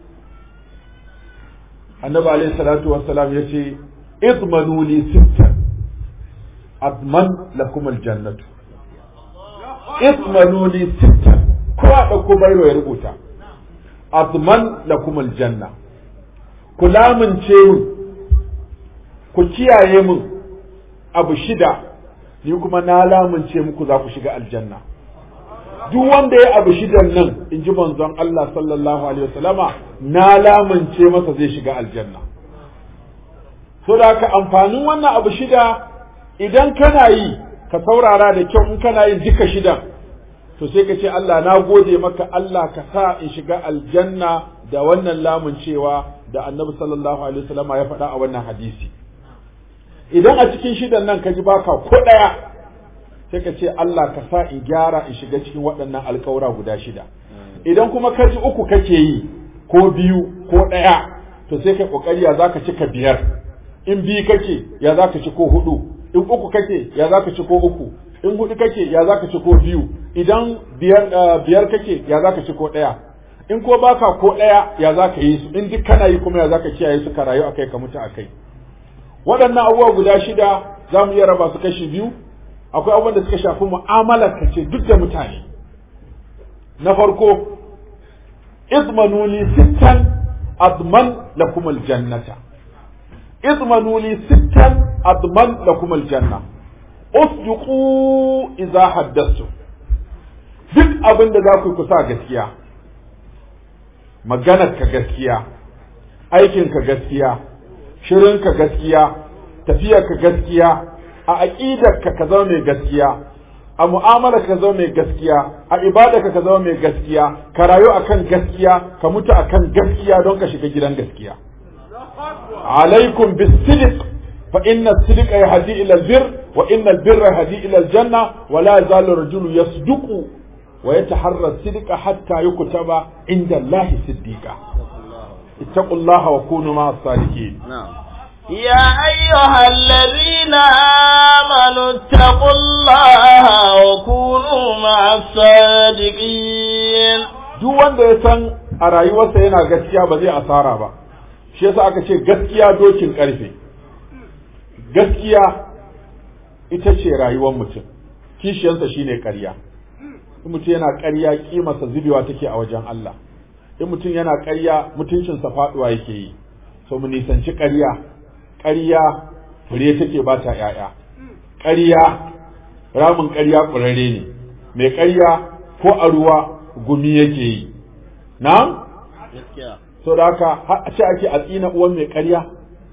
Annabi alayhi salatu wassalam yace idmanu li sittan adman lakum al-jannatu. idmanu li sittan, kowa dauko bairo ya rubuta adman lakum al-janna, ku lamunce mu, ku kiyaye mu abu shida, ni kuma na lamunce muku za ku shiga aljanna. Duk wanda ya abu shidan nan, in ji manzon Allah sallallahu alaihi wasallama, na lamunce masa zai shiga aljanna. So da haka amfanin wannan abu shida, idan kana yi ka saurara da kyau, in kana yin duka shidan, to sai ka ce Allah na gode maka, Allah ka sa in shiga aljanna da wannan lamuncewa da Annabi sallallahu alaihi wasallama ya faɗa a wannan hadisi. Idan a cikin shidan nan ka ji baka ko ɗaya, sai ka ce Allah ka sa in gyara in shiga cikin waɗannan alƙawura guda shida. Idan kuma ka ji uku kake yi ko biyu ko ɗaya, to sai ka ƙoƙari ya za ka ci ka biyar. In biyu kake ya za ka ci ko hudu, in uku kake ya za ka ci ko uku, in hudu kake ya za ka ci ko biyu, idan biyar biyar kake ya za ka ci ko ɗaya, in ko baka ko ɗaya ya za ka yi su, in duk kana yi kuma ya za ka kiyaye su ka rayu akai ka mutu akai. Waɗannan abubuwa guda shida za mu iya raba su kashi biyu. Akwai abubuwan da suka shafi mu'amalar ka ce duk da mutane. Na farko, izmanu li sittan adman lakum aljannata. Izmanu li sittan adman lakum aljanna. usduqu idza haddathtum duk abin da za ku yi kusa gaskiya, maganar ka gaskiya, aikin ka gaskiya, shirin ka gaskiya, tafiyar ka gaskiya, a aqidar ka ka zama mai gaskiya, a mu'amalar ka zama mai gaskiya, a ibadar ka ka zama mai gaskiya, ka rayu akan gaskiya, ka mutu akan gaskiya don ka shiga gidan gaskiya. Alaikum bis-sidq fa inna as-sidqa yahdi ila al-birr wa inna al-birra yahdi ila al-janna wa la yazalu ar-rajulu yasduqu wa yataharra as-sidqa hatta yuktaba inda Allahi siddiqa. ittaqullaha wa kunu ma'as sadiqin. يا أيها الذين آمنوا اتقوا الله وكونوا مع الصادقين. duk wanda ya san a rayuwarsa yana gaskiya ba zai asara ba, shi yasa aka ce gaskiya dokin karfe. Gaskiya ita ce rayuwar mutum, kishiyarsa shine ƙarya. In mutum yana ƙarya kimarsa zubewa take a wajen Allah, in mutum yana ƙarya mutuncinsa faɗuwa yake yi. So mu nisanci ƙarya. Ƙarya fure take ba ta ‘ya'ya, ƙarya ramin ƙarya ƙurare ne, mai ƙarya ko a ruwa gumi yake yi. Na? So da haka a ce ake a tsina uwan mai ƙarya,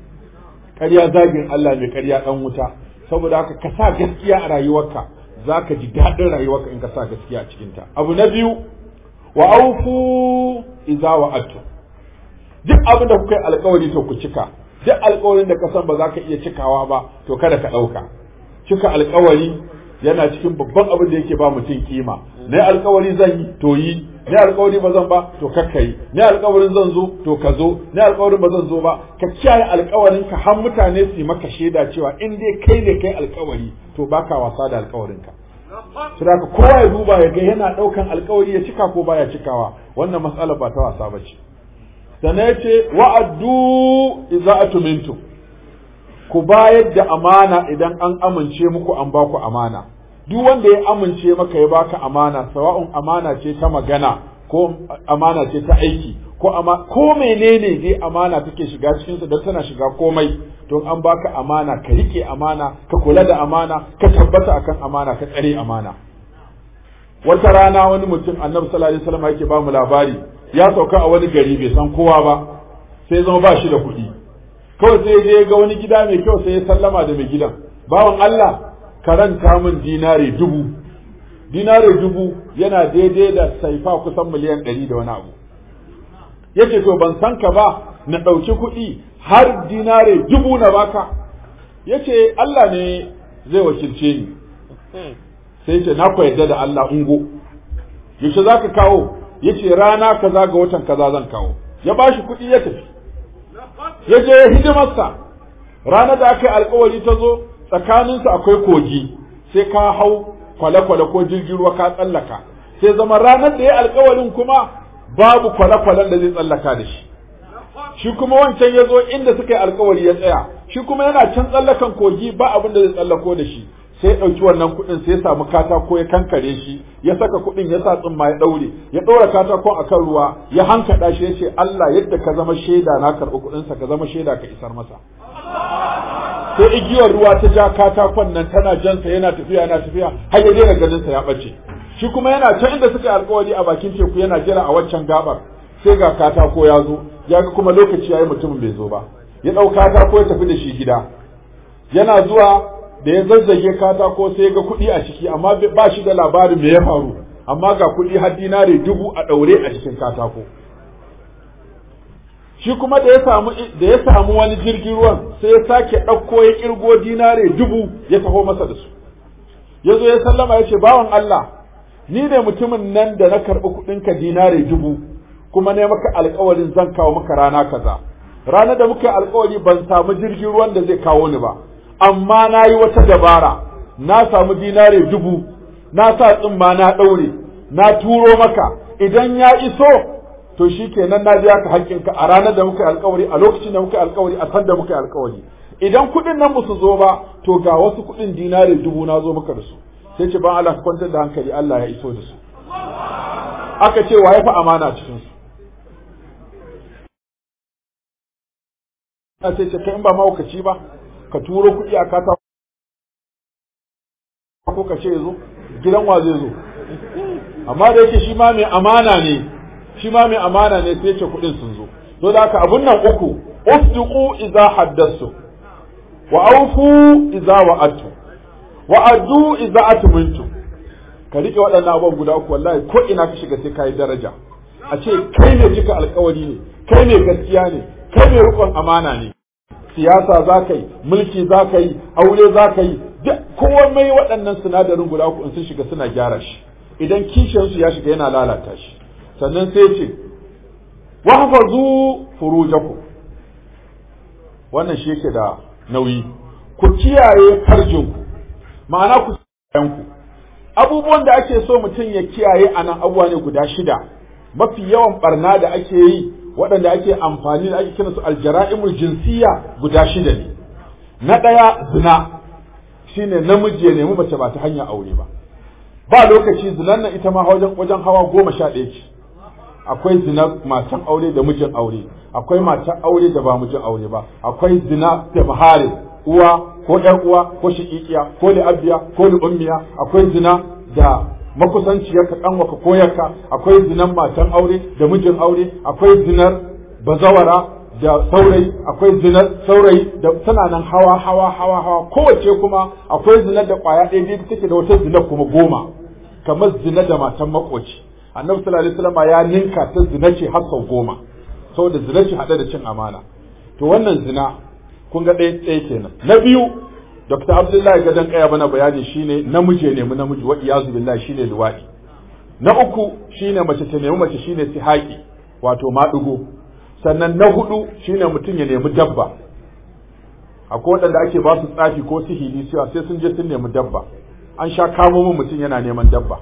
ƙarya zagin Allah mai ƙarya ɗan wuta, saboda haka ka sa gaskiya a rayuwarka za ka ji daɗin rayuwarka in ka sa gaskiya a cikinta. Abu na biyu, wa aufu iza wa atu, duk abin da kuka yi alkawari to ku cika. Duk alkawarin da ka san ba za ka iya cikawa ba to kada ka ɗauka. Cika alkawari yana cikin babban abin da yake ba mutum kima. Na alkawari zan yi to yi, na alkawari ba zan ba to kakka yi, na alkawarin zan zo to ka zo, na alkawarin ba zan zo ba. Ka kiyaye alkawarin ka har mutane su yi maka shaida cewa in dai kai ne kai alkawari to baka wasa da alkawarin ka. Saboda kowa ya duba ya ga yana ɗaukan alkawari ya cika ko baya cikawa. Wannan matsalar ba ta wasa ba ce. Sannan ya ce wa'addu idza atumintum, ku bayar da amana idan an amince muku an baku amana. Duk wanda ya amince maka ya baka amana, sawa'un amana ce ta magana ko amana ce ta aiki ko ama ko menene dai amana take shiga cikin sa don tana shiga komai, don an baka amana ka rike amana, ka kula da amana, ka tabbata akan amana, ka tsare amana. Wata rana wani mutum Annabi sallallahu alaihi wasallam yake ba mu labari, ya sauka a wani gari bai san kowa ba, sai zama ba shi da kuɗi. Kawai sai je ga wani gida mai kyau sai ya sallama da mai gidan, bawan Allah karanta min dinare dubu. Dinare dubu yana daidai da saifa kusan miliyan ɗari da wani abu. Yace to ban san ka ba, na ɗauki kuɗi har dinare dubu na baka. Yace Allah ne zai wakilce ni. Sai ce na ku yarda da Allah ungo. Yaushe za ka kawo? Yace rana kaza ga watan kaza zan kawo. Ya bashi kuɗi ya tafi. Ya je hidimarsa. Ranar da aka yi alkawari ta zo tsakaninsa akwai kogi, sai ka hau kwale-kwale ko jirgin ruwa ka tsallaka. Sai zama ranar da ya alkawarin kuma babu kwale-kwalen da zai tsallaka da shi. Shi kuma wancan ya zo inda suka yi alkawari ya tsaya. Shi kuma yana can tsallakan kogi ba abin da zai tsallako da shi. Sai ɗauki wannan kuɗin sai ya samu katako ya kankare shi, ya saka kuɗin ya sa tsumma ya ɗaure, ya ɗora katakon a kan ruwa, ya hankaɗa shi ya ce Allah yadda ka zama shaida na karɓi kuɗinsa ka zama shaida ka isar masa. Sai igiyar ruwa ta ja katakon nan tana jansa yana tafiya yana tafiya har ya daina ganinsa ya ɓace. Shi kuma yana can inda suka yi alkawari a bakin teku yana jira a waccan gabar, sai ga katako ya zo, ya ga kuma lokaci ya yi mutumin bai zo ba. Ya ɗau katako ya tafi da shi gida. Yana zuwa da ya zazzage katako sai ga kuɗi a ciki amma ba shi da labarin me ya faru, amma ga kuɗi har dinare dubu a ɗaure a cikin katako. Shi kuma da ya samu da ya samu wani jirgin ruwan sai ya sake ɗauko ya kirgo dinare dubu ya taho masa da su. Ya zo ya sallama ya ce bawan Allah ni ne mutumin nan da na karɓi kuɗinka dinare dubu kuma ne maka alƙawarin zan kawo maka rana kaza. Ranar da muka yi alƙawari ban samu jirgin ruwan da zai kawo ni ba. Amma na yi wata dabara, na samu dinare dubu, na sa tsimma na ɗaure, na turo maka, idan ya iso, to shi kenan na biya ka haƙƙinka a ranar da muka yi alƙawari, a lokacin da muka yi alƙawari, a san da muka yi alƙawari. Idan kuɗin nan ba su zo ba, to ga wasu kuɗin dinare dubu na zo maka da su. Sai ce ban Allah ka kwantar da hankali, Allah ya iso da su. Aka ce wa ya fi amana cikin su. Sai ce kai in ba mahaukaci ba, ka turo kuɗi a kata ko ka ce zo gidan wa zai zo amma da yake shi ma mai amana ne shi ma mai amana ne sai ce kuɗin sun zo to da haka abun nan uku usduqu idza haddasu wa awfu idza wa'adtu wa addu idza atmintu ka rike waɗannan abubuwan guda uku wallahi ko ina ka shiga sai kai daraja a ce kai ne cika alkawari ne kai ne gaskiya ne kai ne rikon amana ne siyasa za ka yi mulki za ka yi aure za ka yi komai waɗannan sinadarin guda uku in sun shiga suna gyara shi idan kishinsu ya shiga yana lalata shi sannan sai ce wahfazu furujakum wannan shi yake da nauyi ku kiyaye farjinku ma'ana ku ku abubuwan da ake so mutum ya kiyaye a nan abubuwa ne guda shida mafi yawan barna da ake yi waɗanda ake amfani da ake kira su aljara'imul jinsiyya guda shida ne na ɗaya zina shine namiji ya nemi mace ba ta hanyar aure ba ba lokaci zinan nan ita ma wajen wajen hawa goma sha ɗaya ce akwai zina matan aure da mijin aure akwai matan aure da ba mijin aure ba akwai zina da maharin uwa ko ƴar uwa ko shiƙiƙiya ko li'abbiya ko li'ummiya akwai zina da makusanciyarka ɗanwaka ko yarka akwai zinan matan aure da mijin aure akwai zinar bazawara da saurayi akwai zinar saurayi da tana nan hawa hawa hawa hawa kowace kuma akwai zinar da ƙwaya ɗaya ɗaya take da wata zinar kuma goma kamar zinar da matan makoci annabi sallallahu alaihi wasallam ya ninka ta zina ce har sau goma saboda zina ce haɗe da cin amana to wannan zina kun ga ɗaya ɗaya kenan na biyu Dr. Abdullahi Gadon Kaya bana bayani shine namiji ya nemi namiji wa iyazu billahi shine luwadi na uku shine mace ta nemi mace shine sihaki wato madugo sannan na hudu shine mutum ya nemi dabba akwai waɗanda ake ba su tsafi ko sihiri cewa sai sun je sun nemi dabba an sha kamo mun mutum yana neman dabba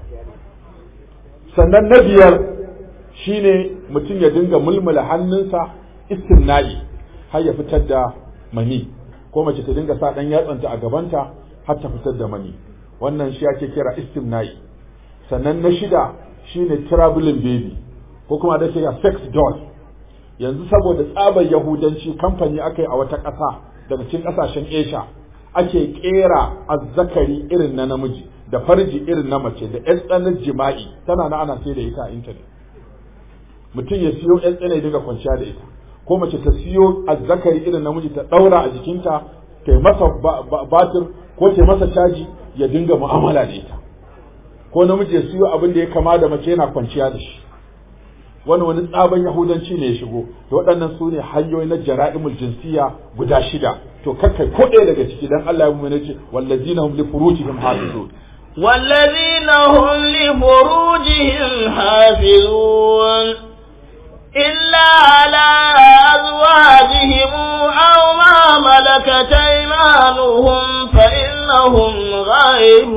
sannan na biyar shine mutum ya dinga mulmula hannunsa istimna'i har ya fitar da mani ko mace ta dinga sa dan yatsanta a gabanta har ta fitar da mani wannan shi ake kira istimna'i sannan na shida shine traveling baby ko kuma da shi sex doll yanzu saboda tsabar yahudanci kamfani aka yi a wata ƙasa daga cikin ƙasashen Asia ake kera azzakari irin na namiji da farji irin na mace da ƴan tsanar jima'i tana na ana sai da ita a internet mutum ya siyo ƴan tsanar daga kwanciya da ita ko mace ta siyo azzakari irin namiji ta daura a jikinta ta yi masa batir ko ta yi masa caji ya dinga mu'amala da ita ko namiji ya siyo abin da ya kama da mace yana kwanciya da shi wani wani tsaban yahudanci ne ya shigo to waɗannan su ne hanyoyi na jara'imul jinsiya guda shida to kakkai ko ɗaya daga ciki dan Allah ya mu ne ce wallazina hum li furujihim hafizun wallazina hum li furujihim hafizun إلا على أزواجهم أو ما ملكت أيمانهم فإنهم غير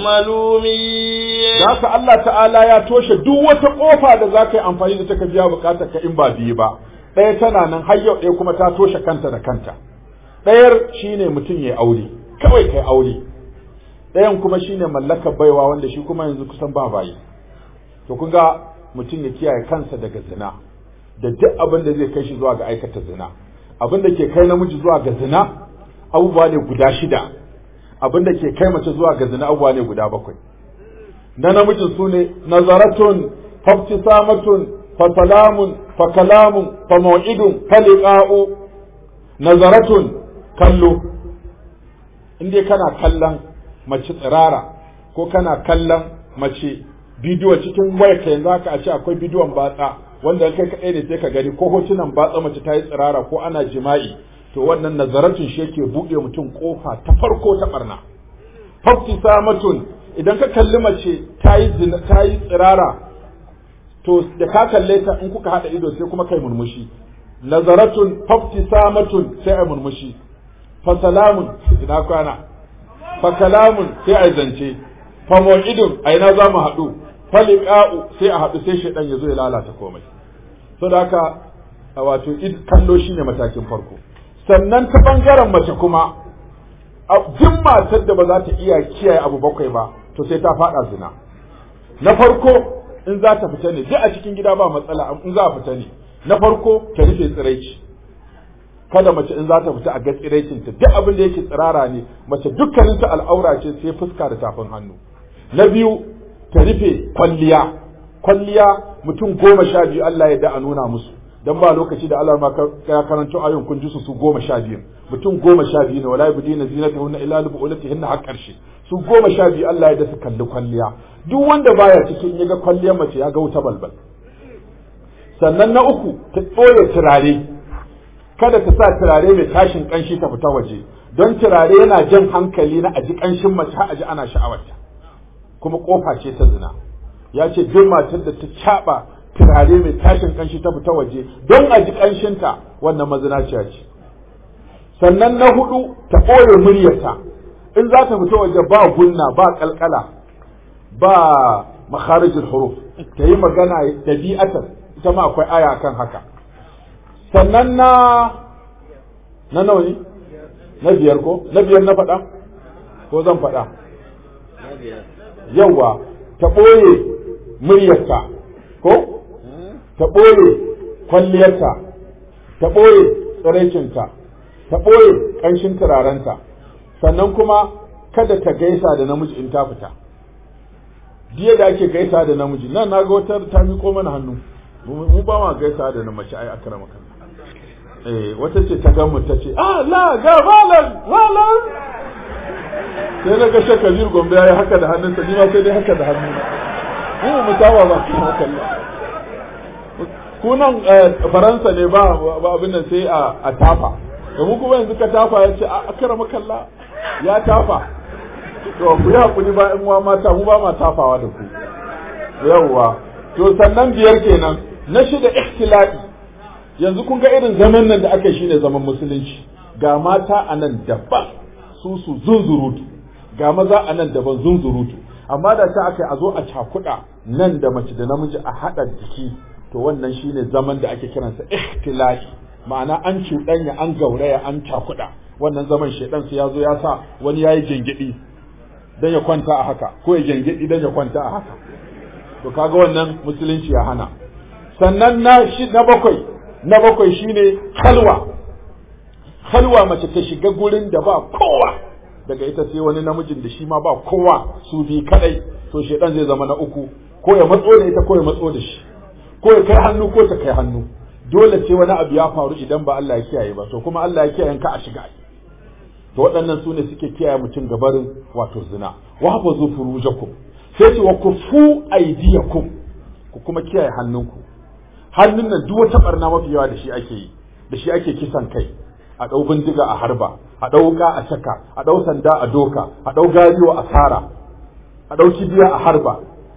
ملومين. ذاك الله تعالى يا توشة دو وتقوفا da za ka yi amfani da ta ka biya bukatar ka in ba biyu ba ɗaya tana nan har yau ɗaya kuma ta toshe kanta da kanta ɗayar shine mutum ya aure kawai kai aure ɗayan kuma shine mallakar baiwa wanda shi kuma yanzu kusan ba bayi to kun ga mutum ya kiyaye kansa daga zina da duk abin da zai kai shi zuwa ga aikata zina abin da ke kai namiji zuwa ga zina abubuwa ne guda shida abin da ke kai mace zuwa ga zina abubuwa ne guda bakwai na namijin su ne nazaratun fabtisamatun fa salamun fa kalamun fa maw'idun fa liqa'u nazaratun kallo inda kana kallon mace tsirara ko kana kallon mace bidiyo cikin wayarka yanzu haka a ce akwai bidiyon batsa wanda kai kaɗai ne sai ka gani ko hotunan batsa mace ta yi tsirara ko ana jima'i to wannan nazaratun shi yake buɗe mutum kofa ta farko ta barna fabtisamatun idan ka kalli mace ta yi ta yi tsirara to da ka kalle ta in kuka hada ido sai kuma kai murmushi nazaratun fabtisamatun sai ai murmushi fa salamun ina kwana fa kalamun sai ai zance fa maw'idun ai na za mu haɗu fa liqa'u sai a haɗu sai shedan ya zo ya lalata komai saboda haka wato id kallo shine matakin farko sannan ta bangaren mace kuma duk matar da ba za ta iya kiyaye abu bakwai ba to sai ta fada zina na farko in za ta fita ne duk a cikin gida ba matsala in za a fita ne na farko ta rufe tsiraici kada mace in za ta fita a ga tsiraicinta duk abin da yake tsirara ne mace dukkaninta al'aura ce sai fuska da tafin hannu. Na biyu ta rufe kwalliya kwalliya mutum goma sha biyu Allah ya da a nuna musu dan ba lokaci da Allah ma ya karanto ayon kun ji su su goma sha biyu mutum goma sha biyu ne wala yubdina zinatahunna illa li bu'ulatihinna har karshe su goma sha biyu Allah ya da su kalli kwalliya duk wanda baya cikin ya ga kwalliyar mace ya ga wuta balbal. Sannan na uku ta ɓoye turare kada ta sa turare mai tashin kanshi ta fita waje don turare yana jan hankali na aji kanshin mace har aji ana sha'awarta kuma kofa ce ta zina. Ya ce duk matar da ta caɓa turare mai tashin kanshi ta fita waje don aji kanshinta wannan mazinaciya ce. Sannan na hudu ta ɓoye muryarta in za ta fita waje ba gunna ba kalkala ba makharijul huruf ta yi magana dabi'atan ita ma akwai aya kan haka. Sannan na na nawa ne na biyar ko na biyar na faɗa ko zan faɗa yawa ta ɓoye muryarta ko ta ɓoye kwalliyarta ta ɓoye tsiraicinta ta ɓoye ƙanshin turarenta sannan kuma kada ta gaisa da namiji in ta fita diya da ake gaisa da namiji nan na ga wata ta miƙo mana hannu mu ba ma gaisa da na mace ai akrama kan eh wata ce ta ga mu ta ce ah la ga malan malan sai na ga shakabir gombe yayi haka da hannunsa ni ma sai dai haka da hannuna mu mutawa ba haka kunan faransa ne ba ba abin nan sai a a tafa da mu kuma yanzu ka tafa ya ce akrama kalla ya tafa to ku ya kuni ba in wa mata mu ba ma tafawa da ku yawwa to sannan biyar kenan na shida ikhtilafi yanzu kun ga irin zaman nan da aka shine zaman musulunci ga mata anan daban su su zunzurutu ga maza anan daban zunzurutu amma da ta aka a zo a cakuda nan da mace da namiji a hada jiki to wannan shine zaman da ake kiransa ikhtilafi ma'ana an cuɗanya an gauraya an cakuda wannan zaman shedan sai ya zo ya sa wani yayi gengedi dan ya kwanta a haka ko ya gengedi dan ya kwanta a haka to kaga wannan musulunci ya hana. Sannan na shi na bakwai na bakwai shine halwa halwa mace ta shiga gurin da ba kowa daga ita sai wani namijin da shi ma ba kowa su bi kadai to shedan zai zama na uku ko ya matso da ita ko ya matso da shi ko ya kai hannu ko ta kai hannu dole ce wani abu ya faru idan ba Allah ya kiyaye ba to kuma Allah ya kiyaye ka a shiga to waɗannan su ne suke kiyaye mutum gabarin wato zina wa hafazu furujakum sai ce wa kufu aydiyakum ku kuma kiyaye hannunku hannun nan duk wata barna mafi yawa da shi ake yi da shi ake kisan kai a dau bindiga a harba a dau wuka a saka a dau sanda a doka a dau gariyo a sara a dau kibiya a harba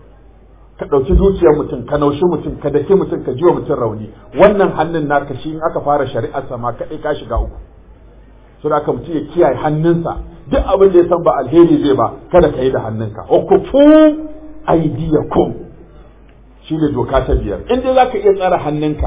ka dauki zuciyar mutum ka naushi mutum ka dake mutum ka jiwa mutum rauni wannan hannun naka shi in aka fara shari'ar sa ma kadai ka shiga uku so da aka mutum ya kiyaye hannunsa duk abin da ya san ba alheri zai ba kada ka yi da hannunka wa kufu aydiyakum shi ne doka ta biyar in dai zaka iya tsara hannunka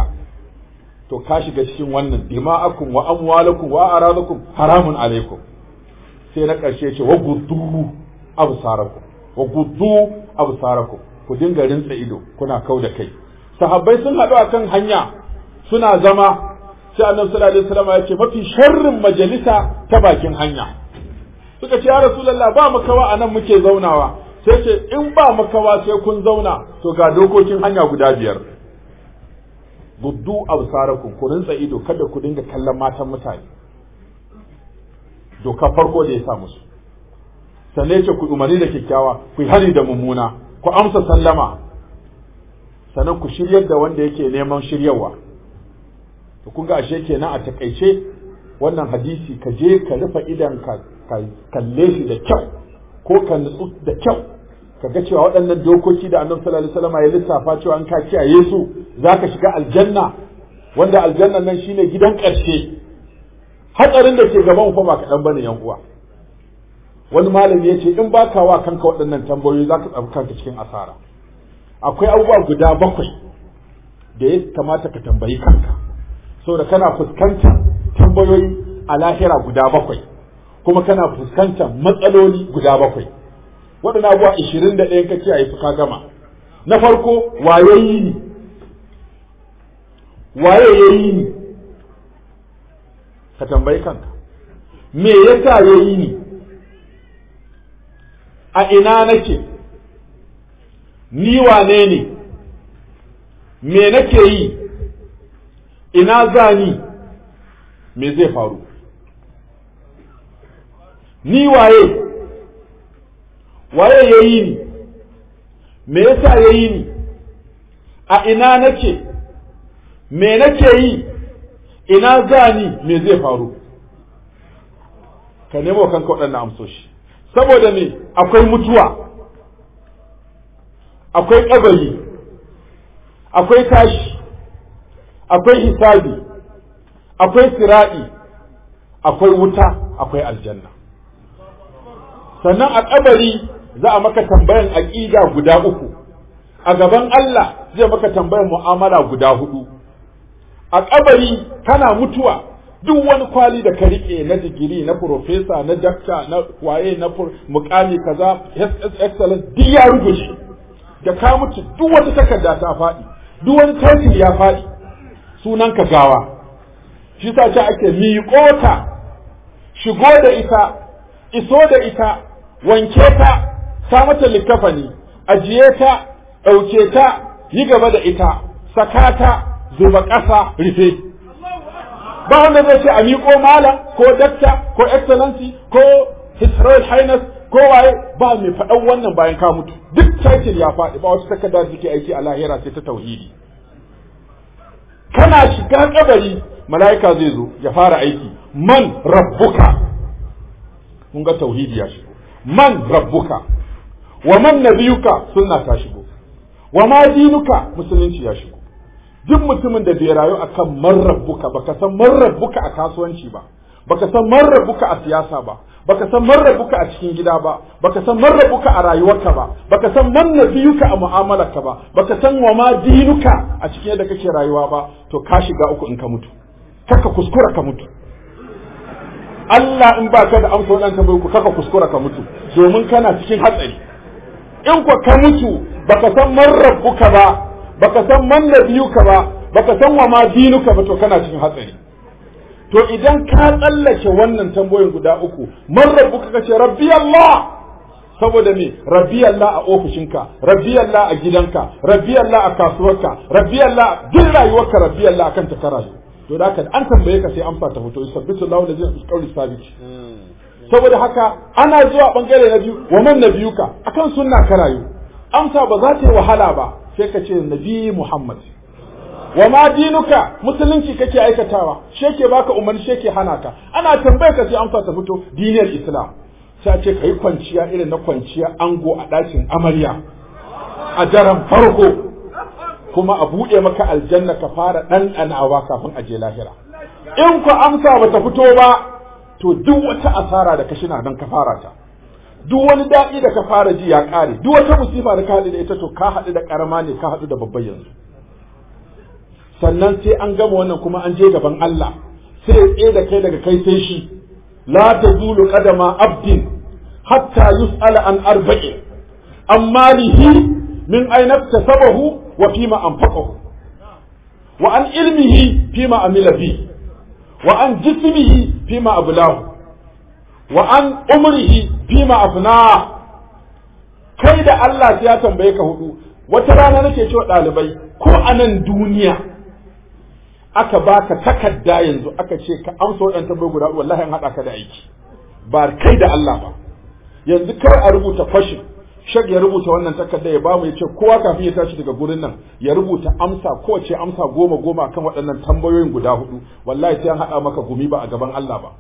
to ka shiga cikin wannan dima'akum wa amwalakum wa aradakum haramun alaikum sai na karshe ce wa guddu absarakum wa guddu absarakum ku dinga rinsa ido kuna kau da kai sahabbai sun haɗu akan hanya suna zama sai annabi sallallahu alaihi wasallam ya ce mafi sharrin majalisa ta bakin hanya suka ce ya rasulullah ba mu kawa anan muke zaunawa sai ce in ba mu kawa sai kun zauna to ga dokokin hanya guda biyar buddu absarakum ku rinsa ido kada ku dinga kallon matan mutane doka farko da ya sa musu sannan ce ku umarni da kyakkyawa ku hari da mummuna ku amsa sallama sannan ku shiryar da wanda yake neman shiryarwa to kun ga ashe kenan a takaice wannan hadisi ka je ka rufe idan ka kalle shi da kyau ko ka nutsu da kyau ka ga cewa waɗannan dokoki da annabi sallallahu alaihi wasallam ya lissafa cewa an ka kiyaye su zaka shiga aljanna wanda aljannan nan shine gidan ƙarshe hatsarin da ke gaban fa ba kaɗan bane yan uwa wani malami ya ce in ba ka wa kanka waɗannan tambayoyi za ka tsafi kanka cikin asara akwai abubuwa guda bakwai da ya kamata ka tambayi kanka saboda kana fuskantar tambayoyi a lahira guda bakwai kuma kana fuskantar matsaloli guda bakwai waɗannan abubuwa ishirin da ɗayan ka kiyaye su ka gama na farko wayayi ne waye yayi ni ka tambayi kanka me yasa yayi ni, a ina nake, ni wane ne, me nake yi, ina zani, me zai faru, ni waye, waye yayi ni, me yasa yayi ni, a ina nake, me nake yi, ina zani, me zai faru. Ka nemo kanka waɗannan amsoshi, saboda me akwai mutuwa, akwai ƙabari, akwai tashi, akwai hisabi, akwai sira'i, akwai wuta, akwai aljanna. Sannan a ƙabari za a maka tambayan aƙida guda uku, a gaban Allah zai maka tambayan mu'amala guda hudu. A ƙabari kana mutuwa, duk wani kwali da ka rike na digiri, na profesa, na dakta, na waye, na mukami kaza, excellence, duk ya rubuce. Da ka mutu duk wata takarda ta faɗi, duk wani title ya faɗi, sunan ka gawa. Shi sa ce ake miƙo ta, shigo da ita, iso da ita, wanke ta, sa mata likafani, ajiye ta, ɗauke ta, yi gaba da ita, saka ta, zuba ƙasa, rufe. Ba wanda zai ce a miƙo malam ko dakta ko excellency ko his royal highness ko waye, ba mai faɗan wannan bayan ka mutu. Duk title ya faɗi, ba wata takarda da take aiki a lahira sai ta tauhidi. Kana shiga kabari mala'ika zai zo ya fara aiki, man rabbuka, kun ga tauhidi ya shigo, man rabbuka, wa man nabiyuka, sunna ta shigo, wa ma dinuka, musulunci ya shigo. Duk mutumin da bai rayu akan man rabbuka, baka san man rabbuka a kasuwanci ba, baka san man rabbuka a siyasa ba, baka san man rabbuka a cikin gida ba, baka san man rabbuka a rayuwarka ba, baka san man nabiyuka a mu'amalarka ba, baka san wa ma dinuka a cikin yadda kake rayuwa ba, to ka shiga uku in ka mutu. Kaka kuskura ka mutu. Allah in baka da amsa wadannan tambayoyi ku kaka kuskura ka mutu, domin kana cikin hatsari. In ku ka mutu baka san man rabbuka ba, baka san man nabiyuka ba, baka san wa ma dinuka ba, to kana cikin hatsari. To idan ka tsallake wannan tambayoyin guda uku, man rabbuka kace rabbi Allah, saboda me rabbi Allah a ofishinka, rabbi Allah a gidanka, rabbi Allah a kasuwarka, rabbi Allah duk rayuwarka, rabbi Allah akan ta karayu. To da haka an tambaye ka sai amsa ta fito, yusabbitu Allahu allazina fi qawli sabit. Saboda haka ana zuwa bangare na biyu, wa man nabiyuka, akan sunna karayu. Amsa ba za ta yi wahala ba, sai ka ce nabi Muhammad. Wa ma dinuka, musulunci kake aikatawa, sheke baka umarni, sheke hana ka. Ana tambaye ka sai amsa ta fito, diniyar Islam. Sai ce kai kwanciya irin na kwanciya ango a ɗakin amarya a daren farko, kuma a buɗe maka aljanna ka fara ɗanɗanawa kafin a je lahira. In ku amsa bata fito ba, to duk wata asara da ka shina nan ka fara ta. Duk wani daɗi da ka fara ji ya ƙare, duk wata musifa da ka haɗu da ita, to ka haɗu da ƙarama ne, ka haɗu da babban yanzu. Sannan sai an gama wannan kuma an je gaban Allah, sai ya tsaye da kai daga kai sai shi. La tazulu qadama abdin hatta yus'ala an arba'in, an malihi min ayna iktasabahu wa fima anfaqahu, wa an ilmihi fima amila bi, wa an jismihi fima ablahu, wa an umrihi fima afna. Kai da Allah sai ya tambaye ka hudu. Wata rana nake cewa ɗalibai, ko a nan duniya aka baka takarda yanzu aka ce ka amsa waɗannan tambayoyi guda, wallahi an haɗa ka da aiki, ba kai da Allah ba. Yanzu kar a rubuta fashin, shag ya rubuta wannan takarda ya bamu, ya ce kowa kafin ya tashi daga gurin nan ya rubuta amsa, kowace amsa goma goma kan waɗannan tambayoyin guda hudu, wallahi sai an haɗa maka gumi ba a gaban Allah ba.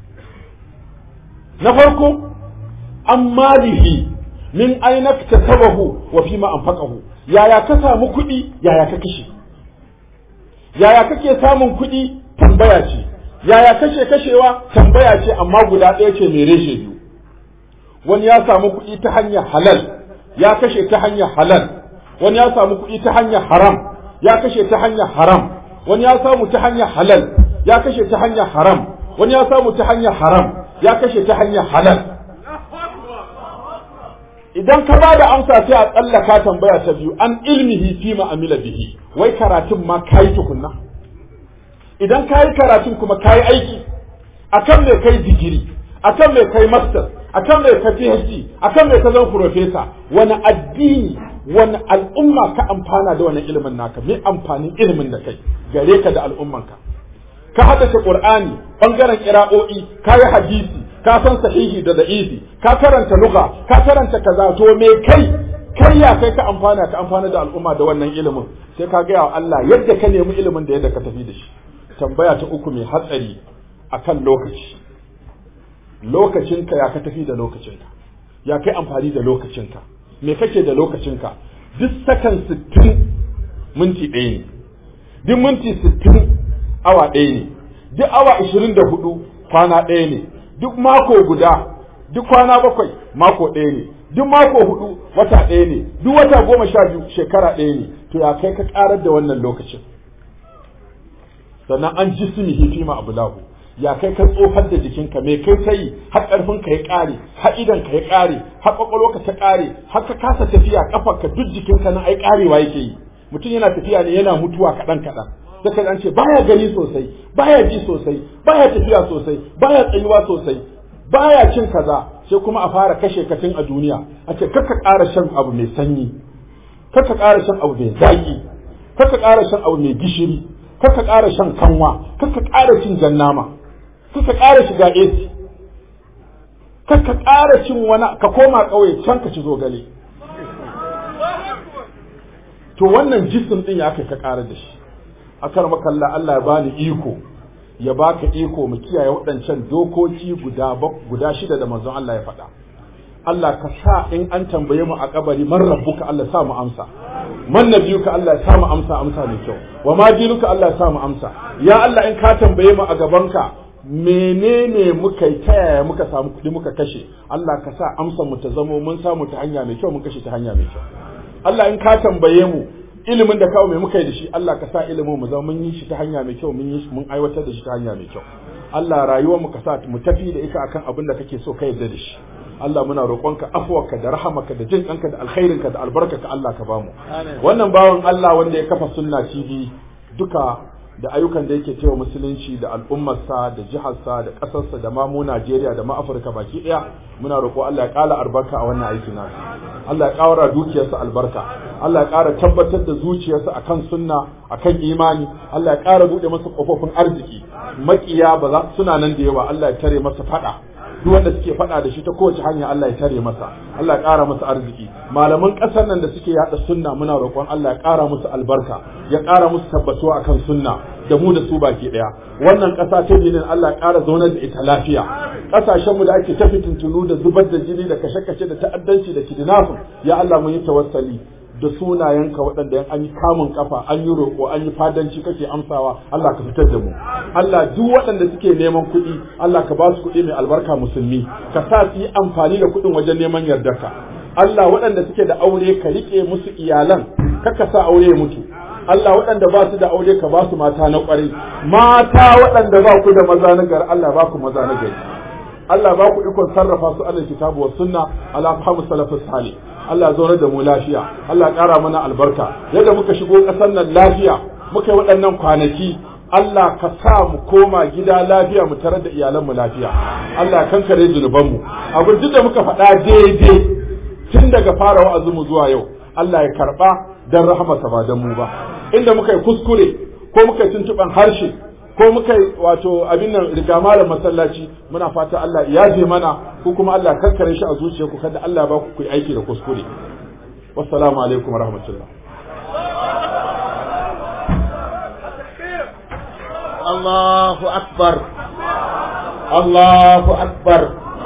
Na farko, an malihi min aina tasabahu wa fima anfaqahu, yaya ka samu kuɗi, yaya ka kashe. Yaya kake samun kuɗi, tambaya ce. Yaya kashe kashewa, tambaya ce, amma guda ɗaya ce mai reshe biyu. Wani ya samu kuɗi ta hanyar halal, ya kashe ta hanyar halal. Wani ya samu kuɗi ta hanyar haram, ya kashe ta hanyar haram. Wani ya samu ta hanyar halal, ya kashe ta hanyar haram. Wani ya samu ta hanyar haram, ya kashe ta hanyar halal. Idan ka ba da amsa sai a tsallaka tambaya ta biyu, an ilmihi fi ma amila bihi, wai karatun ma kayi tukunna. Idan kayi karatun kuma kayi aiki, akan me kai digiri, akan me kai master, akan me ka PhD, akan me ka zama professor. Wani addini, wani al'umma ka amfana da wannan ilimin naka, me amfanin ilimin da kai gare ka da al'ummanka. Ka haddace Qur'ani bangaren qira'o'i, ka yi hadisi, ka san sahihi da da'ifi, ka karanta lugha, ka karanta kaza, to me kai kai ya kai ka amfana ka amfana da al'umma da wannan ilimin. Sai ka ga wa Allah yadda ka nemi ilimin da yadda ka tafi da shi. Tambaya ta uku mai hatsari akan lokaci. Lokacinka ya ka tafi da lokacinka, ya kai amfani da lokacinka, me kake da lokacinka. Duk sakan sittin minti ɗaya ne, duk minti sittin awa ɗaya ne, duk awa ashirin da hudu kwana ɗaya ne, duk mako guda, duk kwana bakwai mako ɗaya ne, duk mako hudu wata ɗaya ne, duk wata goma sha biyu shekara ɗaya ne. To ya kai ka ƙarar da wannan lokacin. Sannan an ji suni hifima abu lahu, ya kai ka tsofar da jikinka, me kai kai har ƙarfin ka ya ƙare, har idan ka ya ƙare, har ƙwaƙwalwa ka ta ƙare, har ka kasa tafiya ƙafar ka duk jikinka nan ai ƙarewa yake yi. Mutum yana tafiya ne yana mutuwa kaɗan kaɗan. Sai an ce baya gani sosai, baya ji sosai, baya tafiya sosai, baya tsayuwa sosai, baya cin kaza. Sai kuma a fara kashe kafin a duniya, a ce kar ka ƙara shan abu mai sanyi, kar ka ƙara shan abu mai zaƙi, kar ka ƙara shan abu mai gishiri, kar ka ƙara shan kanwa, kar ka ƙara cin jan nama, kar ka ƙara shiga A C, kar ka ƙara cin wani, ka koma ƙauye can ka ci zogale. To wannan jisim din ya kai ka ƙara da shi. Akar makalla Allah ya bani iko, ya baka iko mu kiyaye waɗancan dokoki guda guda shida da manzon Allah ya faɗa. Allah ka sa in an tambaye mu a kabari man rabbuka, Allah sa mu amsa. Man nabiyuka, Allah ya sa mu amsa amsa mai kyau. Wa ma dinuka, Allah ya sa mu amsa. Ya Allah in ka tambaye mu a gabanka menene muka yi, ta yaya muka samu kuɗi muka kashe, Allah ka sa amsa mu ta zamo mun samu ta hanya mai kyau, mun kashe ta hanya mai kyau. Allah in ka tambaye mu ilimin da kawo mai muka yi da shi, Allah ka sa ilimin mu zama mun yi shi ta hanya mai kyau, mun yi mun aiwatar da shi ta hanya mai kyau. Allah rayuwar mu ka sa mu tafi da ita akan abin da kake so ka yarda da shi. Allah muna roƙonka afuwarka da rahamaka da jin ɗanka da alkhairinka da albarkarka Allah ka bamu. Wannan bawan Allah wanda ya kafa Sunna T V duka da ayyukan da yake cewa musulunci da al'ummarsa da jiharsa da ƙasarsa da ma mu Najeriya da ma Afirka baki ɗaya, muna roƙo Allah ya ƙara albarka a wannan aiki nasu. Allah ya ƙara dukiyarsa albarka, Allah ya ƙara tabbatar da zuciyarsa akan sunna, akan imani, Allah ya ƙara buɗe masa ƙofofin arziki. Maƙiya ba za suna nan da yawa, Allah ya tare masa faɗa. Duk wanda suke faɗa da shi ta kowace hanya Allah ya tare masa, Allah ya ƙara masa arziki. Malaman ƙasar nan da suke yaɗa sunna muna roƙon Allah ya ƙara musu albarka, ya ƙara musu tabbatuwa akan sunna da mu da su baki ɗaya. Wannan ƙasa ta Benin Allah ya ƙara zaunar da ita lafiya. Ƙasashen mu da ake ta fitintunu da zubar da jini da kashe-kashe da ta'addanci da kidnapping, ya Allah mun yi tawassali da sunayenka waɗanda yan an yi kamun kafa, an yi roƙo, an yi fadanci kake amsawa, Allah ka fitar da mu. Allah duk waɗanda suke neman kuɗi, Allah ka ba su kuɗi mai albarka musulmi, ka sa su yi amfani da kuɗin wajen neman yardarka. Allah waɗanda suke da aure ka riƙe musu iyalan, kaka sa aure ya mutu. Allah waɗanda ba su da aure ka ba su mata na ƙwarai, mata waɗanda ba ku da maza na gari, Allah ba ku maza na gari. Allah ba ku ikon sarrafa su alal kitabu was sunna ala fahmi salafus salih. Allah zaune da mu lafiya, Allah ƙara mana albarka. Yadda muka shigo ƙasar nan lafiya, muka yi waɗannan kwanaki, Allah ka sa mu koma gida lafiya mu tarar da iyalanmu lafiya. Allah kankare zunubanmu. Abin duk da muka faɗa daidai tun daga fara wa'azinmu zuwa yau, Allah ya karɓa don rahamarsa ba don mu ba. Inda muka yi kuskure ko muka yi tuntuɓen harshe ko muka yi wato abin nan riga malam masallaci, muna fata Allah ya je mana, ko kuma Allah kankare shi a zuciyarku, kada Allah ba ku yi aiki da kuskure. Wassalamu alaikum warahmatullah. Allahu akbar, Allahu akbar.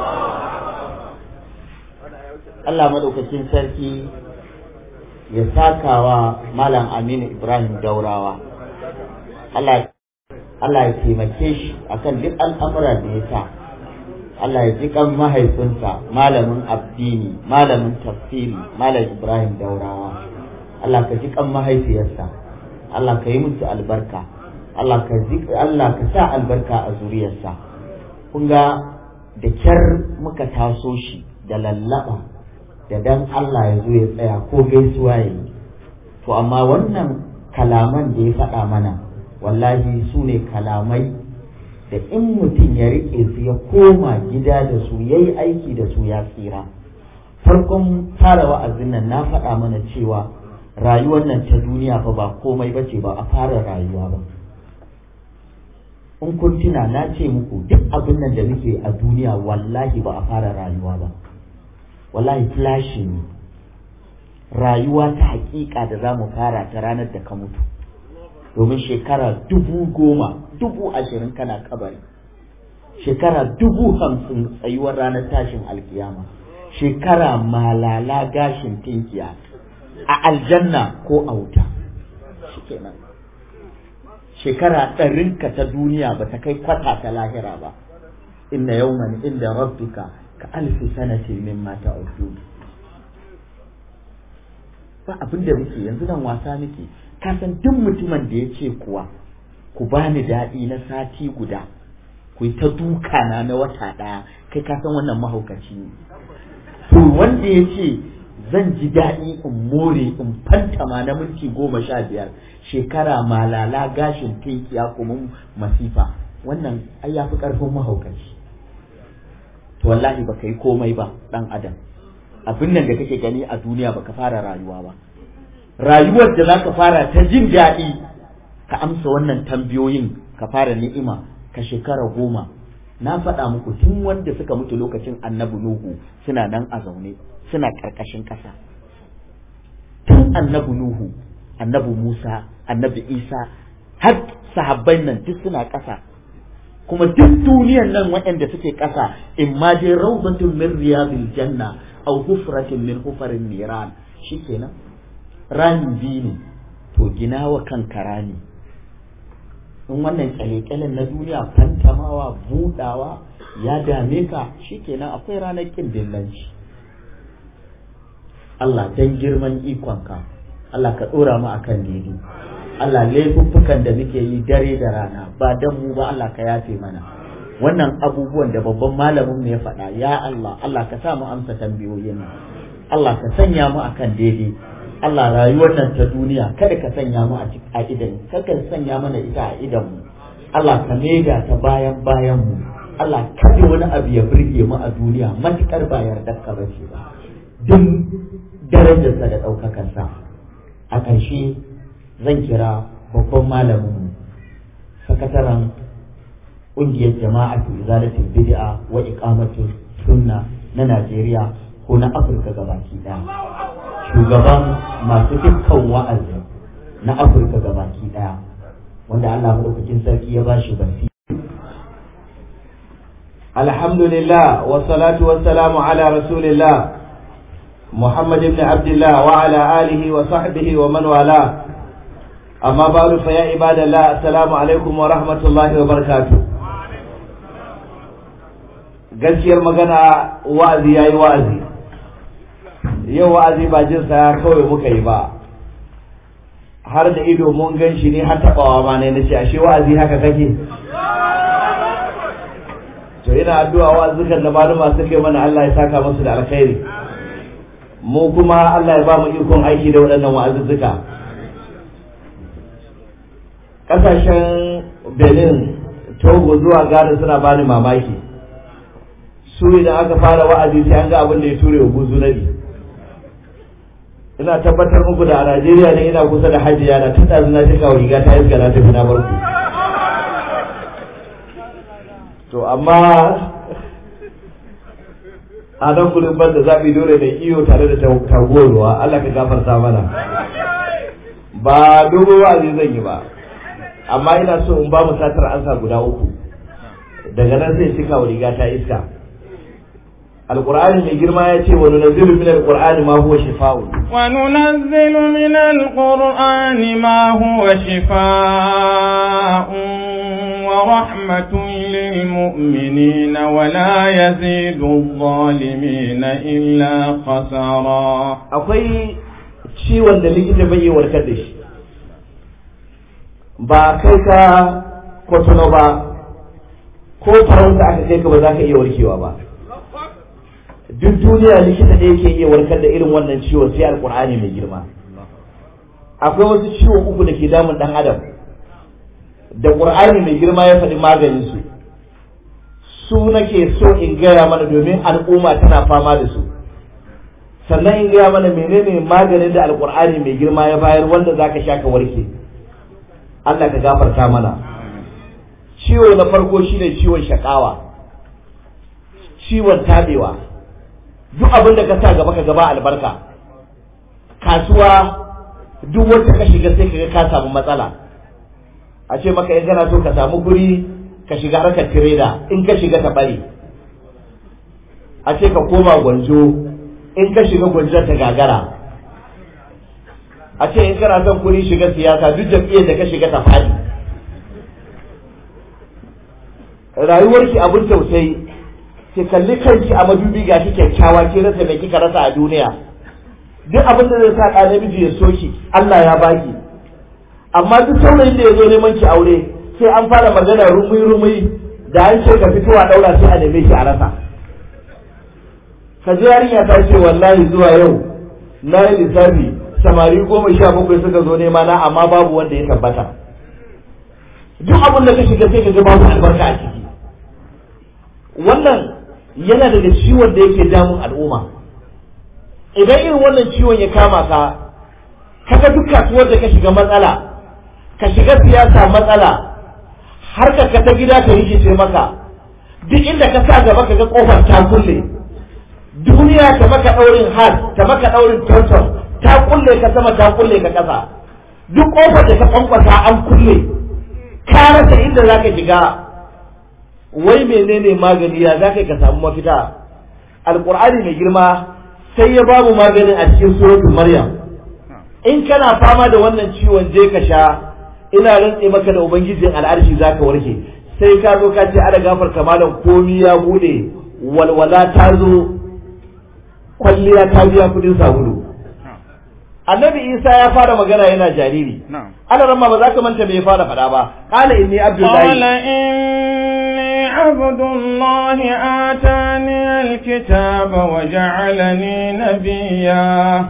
Allah madaukakin sarki ya sakawa Malam Aminu Ibrahim Daurawa. Allah Allah ya taimake shi akan duk al'amura da ya sa. Allah ya ji kan mahaifinsa, malamin addini, malamin tafsiri, Malam Ibrahim Daurawa. Allah ka ji kan mahaifiyarsa, Allah ka yi musu albarka, Allah ka ji Allah ka sa albarka a zuriyarsa. Kun ga da kyar muka taso shi da lallaba da dan Allah ya zo ya tsaya ko gaisuwa yayi. To amma wannan kalaman da ya faɗa mana wallahi su ne kalamai da in mutum ya riƙe su ya koma gida da su ya yi aiki da su ya tsira. Farkon fara wa'azin nan na faɗa mana cewa rayuwar nan ta duniya fa ba komai ba ce ba a fara rayuwa ba. In kun tuna na ce muku duk abin nan da muke a duniya wallahi ba a fara rayuwa ba, wallahi flashi ne. Rayuwa ta hakika da za mu fara ta ranar da ka mutu, domin shekara dubu goma dubu ashirin kana kabari, shekara dubu hamsin tsayuwar ranar tashin alkiyama, shekara malala gashin tinkiya a aljanna ko a wuta, shikenan. Shekara ɗarinka ta duniya ba ta kai kwata ta lahira ba. Inna yawman inda rabbika ka alfi sanatin mimma ta'udun. Ba abin da muke yanzu nan wasa muke. Ka san duk mutumin da ya ce kuwa ku bani daɗi na sati guda, ku yi ta duka na na wata ɗaya, kai ka san wannan mahaukaci ne. To wanda ya ce zan ji daɗi in more in fantama na minti goma sha biyar, shekara malala gashin tinkiya kuma masifa, wannan ai ya fi ƙarfin mahaukaci. To wallahi baka yi komai ba ɗan adam. Abin nan da kake gani a duniya baka fara rayuwa ba. Rayuwar da za ka fara ta jin daɗi, ka amsa wannan tambayoyin, ka fara ni'ima, ka shekara goma. Na faɗa muku tun wanda suka mutu lokacin annabi Nuhu suna nan a zaune, suna ƙarƙashin ƙasa. Tun annabi Nuhu, annabi Musa, annabi Isa, har sahabbai nan duk suna ƙasa. Kuma duk duniyan nan waɗanda suke ƙasa, in ma dai rawdatun min riyadil janna aw hufratin min hufarin niran, shikenan. Rami biyu ne, to gina wa kanka rami. In wannan kyale-kyalen na duniya fantamawa budawa ya dame ka, shikenan akwai ranar kin dillanci. Allah dan girman ikonka, Allah ka dora mu akan daidai. Allah laifuffukan da muke yi dare da rana ba dan mu ba, Allah ka yafe mana. Wannan abubuwan da babban malamin mu ya faɗa, ya Allah, Allah ka sa mu amsa tambayoyin nan. Allah ka sanya mu akan daidai. Allah rayuwar nan ta duniya kada ka sanya mu a idan, kada ka sanya mana ita a idan mu. Allah ka maida ta bayan bayan mu. Allah kada wani abu ya burge mu a duniya matukar ba yardar ka bace ba. Duk darajarsa da ɗaukakarsa. A ƙarshe zan kira babban malamin mu, sakataren ƙungiyar jama'atu izalatul bid'a wa iqamatus sunna na Najeriya ko na Afirka gabaki ɗaya. Shugaban masu dukkan wa'azi na Afirka gabaki daya, wanda Allah madaukakin sarki ya bashi basi. Alhamdulillah wa salatu wa salamu ala rasulillah Muhammad ibn Abdullah wa ala alihi wa sahbihi wa man wala. Amma ba'du fa ya ibadallah, assalamu alaikum wa rahmatullahi wa barakatuh. Gaskiyar magana, wa'azi yayi wa'azi. Yau wa'azi ba jin sa kawai muka yi ba, har da ido mun gan shi ne, har taɓawa ma ne, nace ashe wa'azi haka kake. To ina addu'a wa'azukan da malama suka yi mana, Allah ya saka musu da alkhairi, mu kuma Allah ya ba mu ikon aiki da waɗannan wa'azuzzuka. Ƙasashen Benin, Togo zuwa Ghana suna bani mamaki. Su idan aka fara wa'azi sai an ga abin da ya ture wa buzu nabi. Ina tabbatar muku da a Najeriya ne, ina kusa da hajiya na tun ɗazu na cika wa riga ta iska na tafi na barku. To amma a nan gudun ban da zaɓi dole da iyo tare da taguwar ruwa, Allah ka gafarta mana. Ba dogo wa'azi zan yi ba, amma ina so in ba mu satar ansa guda uku, daga nan zai cika wa riga ta iska. القرآن من جرما يأتي وننزل من القرآن ما هو شفاء وننزل من القرآن ما هو شفاء ورحمة للمؤمنين ولا يزيد الظالمين إلا خسارا. أخي شيء والذي يجب والكدش ba kai ka kwatano ba ko farauta aka kai ka ba za ka iya warkewa ba. Duk duniya likita da yake iya warkar da irin wannan ciwon sai alkur'ani mai girma. Akwai wasu ciwo uku da ke damun dan adam da qur'ani mai girma ya faɗi maganin su. su nake so in gaya mana domin al'umma tana fama da su, sannan in gaya mana menene maganin da alkur'ani mai girma ya bayar wanda zaka sha ka warke. Allah ka gafarta mana. Ciwo na farko shine ciwon shakawa, ciwon tabewa. Duk abin da ka sa gaba ka gaba albarka. Kasuwa duk wanda ka shiga sai kaga ka samu matsala. A ce maka in kana so ka samu guri ka shiga harkar tireda, in ka shiga ta bari. A ce ka koma gwanjo, in ka shiga gwanjon ta gagara. A ce in kana son kuri shiga siyasa duk jam'iyyar da ka shiga ta fadi. Rayuwarki abin tausayi, ki kalli kanki a madubi ga ki kyakkyawa, ki rasa mai kika rasa a duniya. Duk abin da zai sa ɗa namiji ya soki Allah ya baki. Amma duk saurayin da ya zo neman ki aure sai an fara magana rumui-rumui da an ce ka fito a ɗaura sai a neme ki a rasa. Ka ji yarinya ta ce wallahi zuwa yau na yi lissafi samari goma sha bakwai suka zo nema na amma babu wanda ya tabbata. Duk abin da ka shiga sai ka ga babu albarka a ciki. Wannan yana daga ciwon da yake damun al'umma. Idan irin wannan ciwon ya kama ka, kaga duk kasuwar da ka shiga matsala, ka shiga siyasa matsala, harkar ka ta gida ta rikice maka, duk inda ka sa gaba ka ga kofar ta kulle, duniya ta maka ɗaurin har, ta maka ɗaurin tonton, ta kulle ka sama ta kulle ka ƙasa, duk kofar da ka kwankwasa an kulle, ka rasa inda za ka shiga. Wai menene magani ya za ka samu mafita? Alƙur'ani mai girma sai ya babu maganin a cikin suratul Maryam. In kana fama da wannan ciwon je ka sha, ina rantse maka da ubangijin al'arshi zaka warke. Sai ka zo ka ce ana gafarta malam komi ya bude, walwala ta zo, kwalliya ta biya kudin sabulu. Annabi Isa ya fara magana yana jariri. Allah ramma ba za ka manta me ya fara faɗa ba. Qala inni abdullahi. Qala inni abdullahi atani alkitaba wa ja'alani nabiyya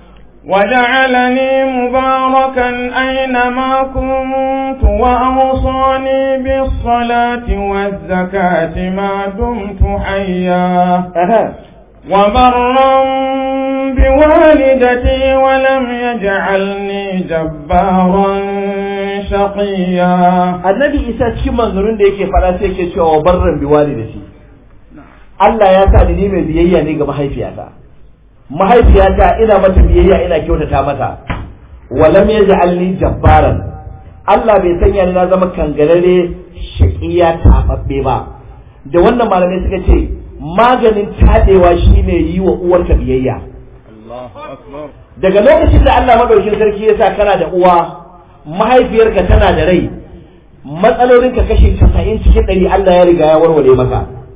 وجعلني مباركا أينما كنت وأوصاني بالصلاة والزكاة ما دمت حيا وبرا بوالدتي ولم يجعلني جبارا شقيا. النبي إيسا cikin manzurun da yake fara sai yake cewa barran biwalidati. Allah ya sa ni mai biyayya ne ga mahaifiyata. Mahaifiyata ina mata biyayya ina kyautata mata. Walam yaj'alni jabbaran. Allah bai sanya ni na zama kangarare shaqiya tababbe ba. Da wannan malamai suka ce maganin tadewa shine yi wa uwarka biyayya. Daga lokacin da Allah madaukin sarki ya sa kana da uwa, mahaifiyarka tana da rai, matsalolinka kashi casa'in cikin ɗari Allah ya riga ya warware maka.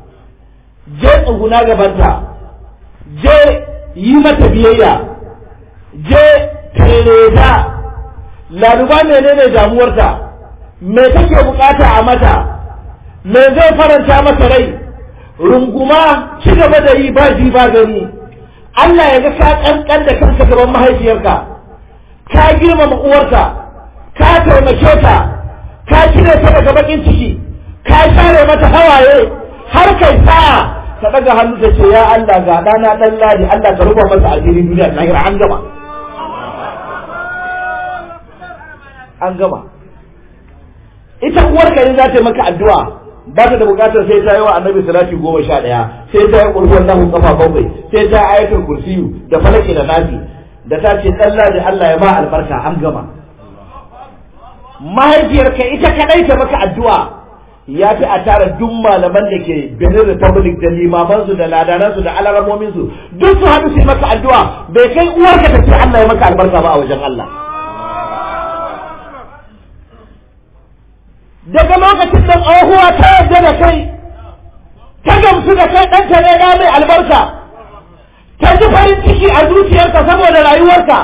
Je tsuguna gabanta, je yi mata biyayya, je tareta, laluba menene damuwarta, me take bukata a mata, me zai faranta mata rai, runguma ci gaba da yi ba ji ba gani. Allah ya ga ka kankan da kanka gaban mahaifiyarka, ka girmama uwarka, ka taimake ta, ka cire ta daga bakin ciki, ka share mata hawaye, har kai sa'a ta daga hannu ta ce ya Allah ga dana dan ladi, Allah ka ruba masa asiri duniya ta lahira. An gama, an gama. Ita uwarka ne za ta yi maka addu'a, ba ta da bukatar sai ta yi wa annabi salati goma sha ɗaya, sai ta yi ƙulhuwan lahu kafa bakwai, sai ta yi ayatul kursiyu da falaki da nasi, da ta ce ɗan ladi Allah ya ba albarka. An gama. Mahaifiyarka ita kaɗai ta maka addu'a ya fi a tara duk malaman da ke Benin Republic da limamansu da ladanansu da alaramominsu duk su haɗu su yi maka addu'a, bai kai uwarka ta ce Allah ya maka albarka ba a wajen Allah. Daga lokacin da tsohuwa ta yarda da kai, ta gamsu da kai ɗanta ne ya mai albarka, ta ji farin ciki a zuciyarka saboda rayuwarka,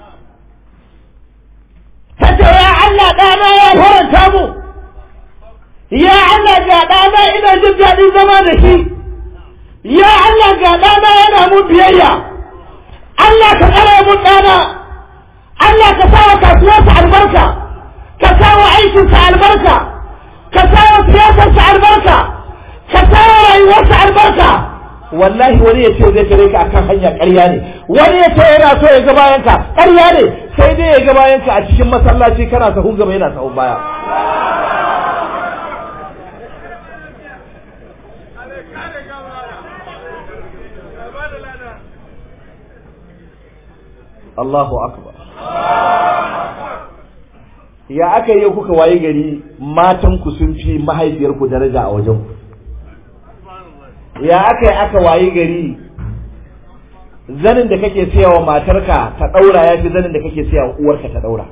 ta ce ya Allah ɗana ya faranta mu, ya Allah ga ɗana ina jin daɗin zama da shi, ya Allah ga ɗana yana mun biyayya, Allah ka tsare mun ɗana, Allah ka sawa kasuwarsa albarka, ka sawa aikinsa albarka, ka sawa siyasarsa albarka, ka sa rayuwarsa albarka. Wallahi wani ya ce zai tare ka akan hanya ƙarya ne, wani ya ce yana so ya ga bayan ka ƙarya ne, sai dai ya ga bayan ka a cikin masallaci kana sahun gaba yana sahun baya. Allahu akbar. Ya aka yi kuka waye gari matan ku sun fi mahaifiyar ku daraja a wajen ku? Ya aka yi aka waye gari zanin da kake siyawa matarka ta daura ya fi zanin da kake siyawa uwarka ta daura?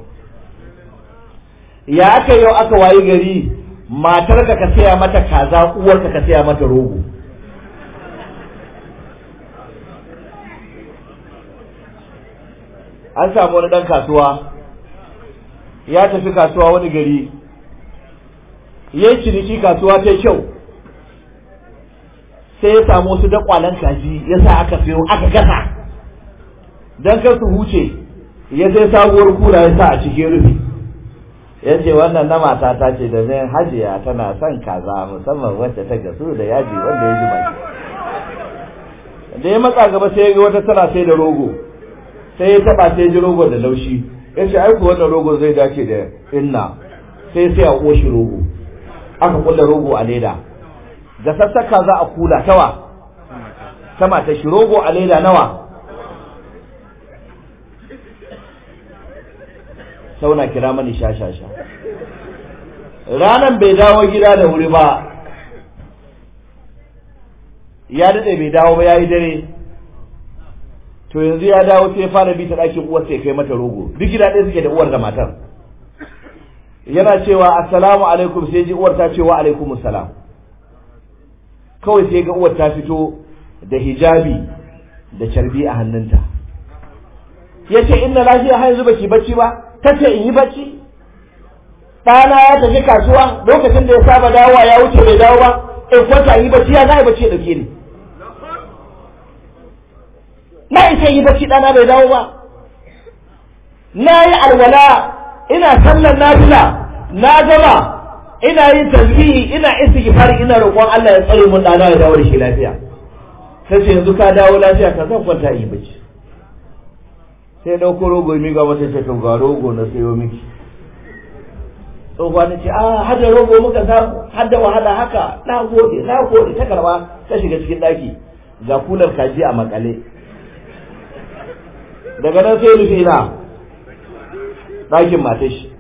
Ya aka yi aka waye gari matarka ka siya mata kaza, uwarka ka siya mata rogo? An samu wani ɗan kasuwa ya tafi kasuwa wani gari, ya yi ciniki, kasuwa ta kyau, sai ya samu wasu dakwalan kaji ya sa aka sayo aka gasa don kar su huce, ya sai sabuwar kura ya sa a cikin rufi, ya ce wannan na mata ta ce da zai hajiya tana son kaza musamman wacce ta gasu da yaji wanda ya ji mai. Da ya matsa gaba sai ya ga wata tana sai da rogo, sai ya taba sai ji rogo da laushi, ya ce aiku wannan rogo zai dace da inna, sai sai a koshi rogo, aka kulla rogo a leda, da sassaka za a kula tawa sama ta shi rogo a leda nawa? Sauna kira mani shashasha. Ranan bai dawo gida da wuri ba, ya daɗe bai dawo ba, ya yi dare. To yanzu ya dawo sai fara bi ta ɗakin uwar sai kai mata rogo, duk gida ɗaya suke da uwar da matar. Yana cewa assalamu alaikum, sai ji uwar ta ce wa alaikumus salam. Kawai sai ga uwar ta fito da hijabi da carbi a hannunta. Ya ce inna lafiya har yanzu baki bacci ba? Ta ce in yi bacci? Ɗana ya tafi kasuwa lokacin da ya saba dawowa ya wuce bai dawo ba, in kwanta yi bacci ya za a yi bacci ya ɗauke ni. Na isa yi bacci ɗana bai dawo ba. Na yi alwala, ina sallar nafila, na gama, ina yin tasbihi, ina istighfari, ina roƙon Allah ya tsare mun ɗana ya dawo da shi lafiya. Sai ce yanzu ka dawo lafiya ka zan kwanta yi bacci. Sai ɗauko rogo mi ga wata ce to ga rogo na sayo miki. Tsohuwa ta ce a hada rogo muka samu, hada wahala haka, na gode, na gode, ta karba ta shiga cikin ɗaki, ga kular kaji a makale. Daga nan sai rufe na ɗakin matar shi,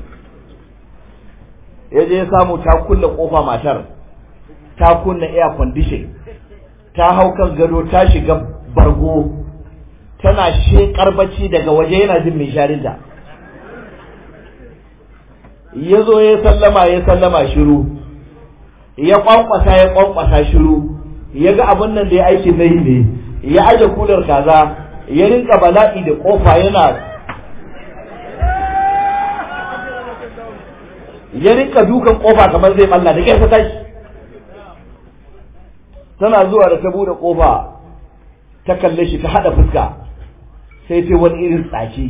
ya je ya samu ta kulle ƙofa matar, ta kunna air condition, ta hau kan gado, ta shiga bargo, tana sheƙar bacci daga waje yana jin mai sharinta. Ya zo ya sallama ya sallama shiru, ya ƙwanƙwasa ya ƙwanƙwasa shiru, ya ga abin nan da ya aiki zai ne, ya aje kular kaza, ya rinka bala'i da kofa yana ya rinka dukan kofa kamar zai balla da kyar tashi. Tana zuwa da ta bude kofa ta kalle shi ta hada fuska, sai ta wani irin tsaki,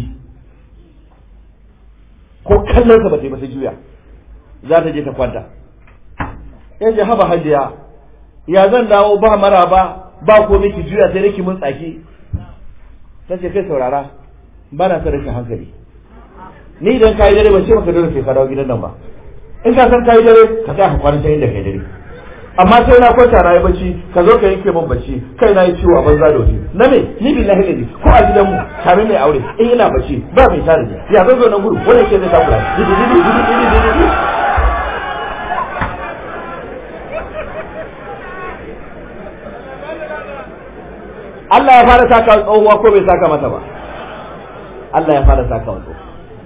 ko kallon sa ba ta yi ba, ta juya za ta je ta kwanta. Ya ji haba hajiya, ya zan dawo ba mara ba ba ko miki juya sai nake mun tsaki. Ta ce kai saurara, ba na son rashin hankali, ni idan ka yi dare ban ce maka dole sai ka dawo gidan nan ba, in ka san ka yi dare ka tsaya ka kwana ta inda ka yi dare, amma sai na kwanta na yi bacci ka zo ka yanke min bacci, kai na yi ciwo a banza da wasu na me, ni billahi ladi ko a gidan mu kame mai aure in ina bacci ba mai tare da ya zo zo nan gudu wannan ke zai takura. Allah ya fara saka tsohuwa ko bai saka mata ba? Allah ya fara saka tsohuwa.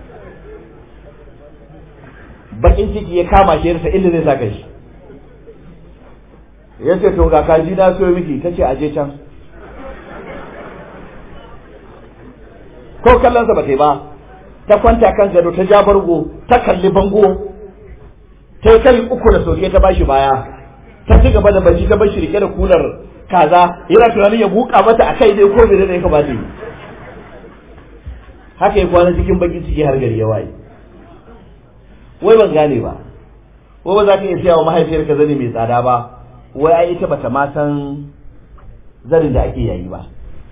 Bakin ciki ya kama shi yarsa inda zai saka shi. Ya ce to ga kaji na so miki, ta ce aje can. Ko kallonsa ba ta yi ba, ta kwanta kan gado ta ja bargo, ta kalli bango, ta yi kai uku da soke ta bashi baya, ta ci gaba da bacci ta bashi rike da kular kaza, yana tunanin ya buka mata a kai dai ko bai da ya kamata yi. Haka ya kwana cikin bakin ciki har gari ya waye. Wai ban gane ba, wai ba za ka iya siya wa mahaifiyarka zani mai tsada ba, wai ai ita bata ma san zarin da ake yayi ba.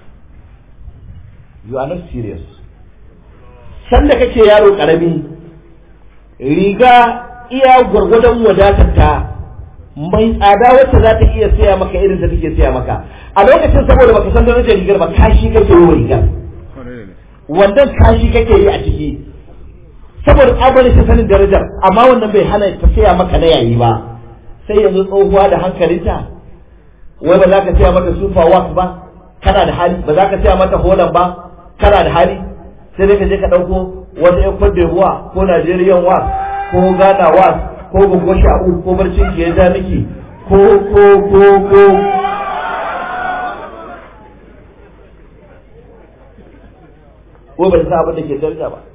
You are not serious. Sanda kake yaro karami riga iya gwargwadon wadatar ta mai tsada wacce za ta iya saya maka irin da take saya maka a lokacin, saboda baka san darajar rigar ba kashi kake yi wa rigar, wannan kashi kake yi a ciki saboda abin ta sanin darajar, amma wannan bai hana ta saya maka na yayi ba. Sai yanzu tsohuwa da hankalinta wai ba za ka saya mata super wax ba, kana da hali, ba za ka saya mata Holland ba, kana da hali, sai dai ka je ka ɗauko wata ƴan Cote d'Ivoire ko Nigerian wax ko Ghana wax ko Gongo Sha'u ko barcin ki ya ja miki ko ko ko ko ko ba ta abin da ke daraja ba.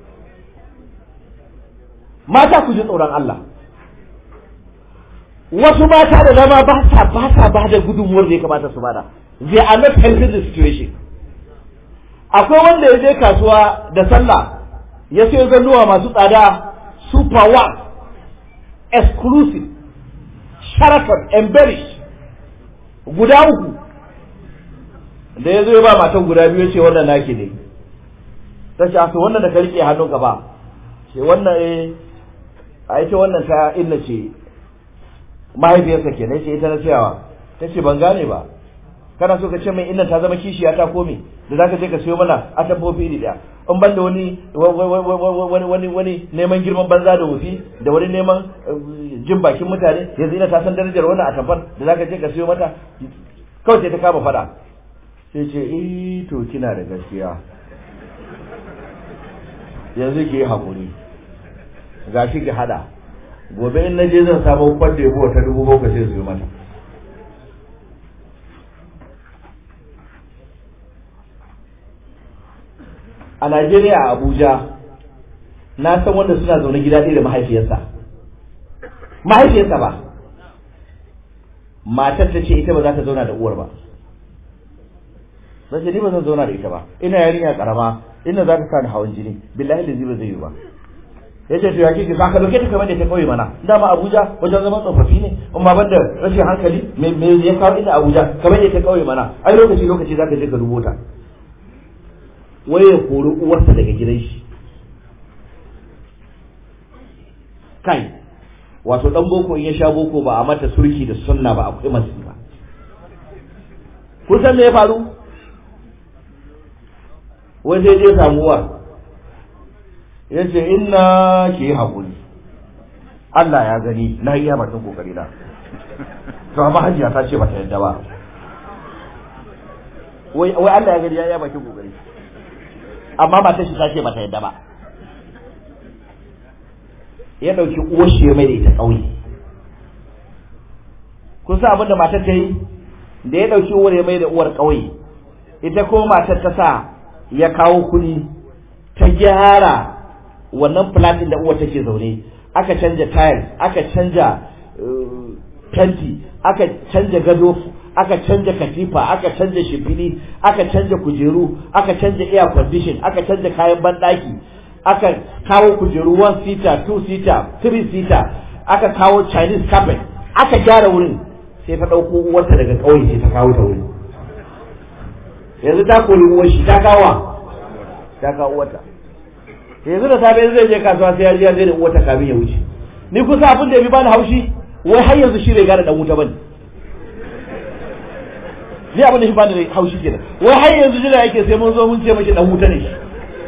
Mata ku ji tsoron Allah. Wasu mata da dama ba sa ba sa ba da gudunmuwar da ya kamata su bada. They are not helping the situation. Akwai wanda ya je kasuwa da sallah ya sayo zannuwa masu tsada super wax exclusive Sheraton embellish guda uku, da ya zo ya ba matan guda biyu ce wannan naki ne. Ta ce a wannan da ka rike hannunka ba, ce wannan eh a ita wannan ta inna ce mahaifiyarsa ke ce ita na cewa. Ta ce ban gane ba, kana so ka ce mai inna ta zama kishiya ta kome da zaka je ka siyo mana a tabbofi iri daya, in ban da wani wani wani wani neman girman banza da wufi da wani neman jin bakin mutane, yanzu ina ta san darajar wannan a tabbar da zaka je ka siyo mata. Kawai sai ta kama fada, sai ce eh to kina da gaskiya, yanzu ki yi hakuri gashi ki hada, gobe in naje zan samu kwadda yabo ta dubu bakwai sai su mata. A Najeriya a Abuja na san wanda suna zaune gida ɗaya da mahaifiyarsa, mahaifiyarsa ba, matar ta ce ita ba za ta zauna da uwar ba. Sai ni ba zan zauna da ita ba, ina yarinya karama, ina za ta sa ni hawan jini, billahi da ba zai yi ba. Ya ce to ya kike ka dauke ta kamar da ta kauye mana, dama Abuja wajen zaman tsofaffi ne, in ba banda rashin hankali me me ya kawo ina Abuja kamar da ta kauye mana, ai lokaci lokaci za ka je ka dubo ta. Wai ya kori uwarsa daga gidan shi. Kai wato dan boko in ya sha boko ba a mata surki da sunna ba, akwai masifa. Kun san me ya faru? Wai sai je samu uwar ya ce inna ki haƙuri, Allah ya gani na iya bakin kokari na, to amma hajiya ta ce bata yadda ba. Wai wai Allah ya gani ya iya bakin kokari, amma matar shi ta ce bata yadda ba. Ya dauki uwar shi ya mai da ita ƙauye. Kun san abin da matar ta yi? Da ya dauki uwar ya mai da uwar ƙauye, ita ko matar ta sa ya kawo kuɗi ta gyara wannan flatin da uwar take zaune, aka canja tiles, aka canja fenti, aka canja gado, aka canja katifa, aka canja shimfiɗi, aka canja kujeru, aka canja air condition, aka canja kayan banɗaki, aka kawo kujeru one seater, two seater, three seater, aka kawo Chinese carpet, aka gyara wurin. Sai ta ɗauko uwarta daga ƙauye sai ta kawo ta wurin. Yanzu ta kori uwar shi ta kawo ta kawo uwarta. Yanzu da safe zai je kasuwa sai ya ji ya je da uwarta kamin ya wuce. Ni kusa abin da ya bi bani haushi, wai har yanzu shi bai gane dan wuta bane. Ni abin da shi bani haushi kenan. Wai har yanzu jira yake sai mun zo mun ce miki dan wuta ne shi.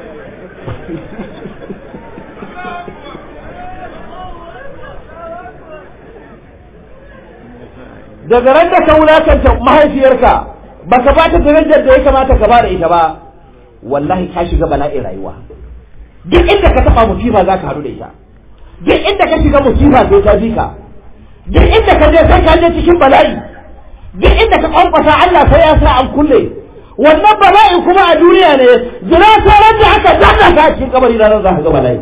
Daga ran da ka wulakanta mahaifiyarka baka ba ta darajar da ya kamata ka ba da ita ba, wallahi ka shiga bala'in rayuwa. Duk inda ka taba musiba za ka haɗu da ita, duk inda ka shiga musiba sai ta bi ka, duk inda ka je sai ka je cikin bala'i, duk inda ka kwankwasa Allah sai ya sa an kulle. Wannan bala'i kuma a duniya ne, jira sauran da aka danna ka cikin kabari da nan za ka ga bala'i.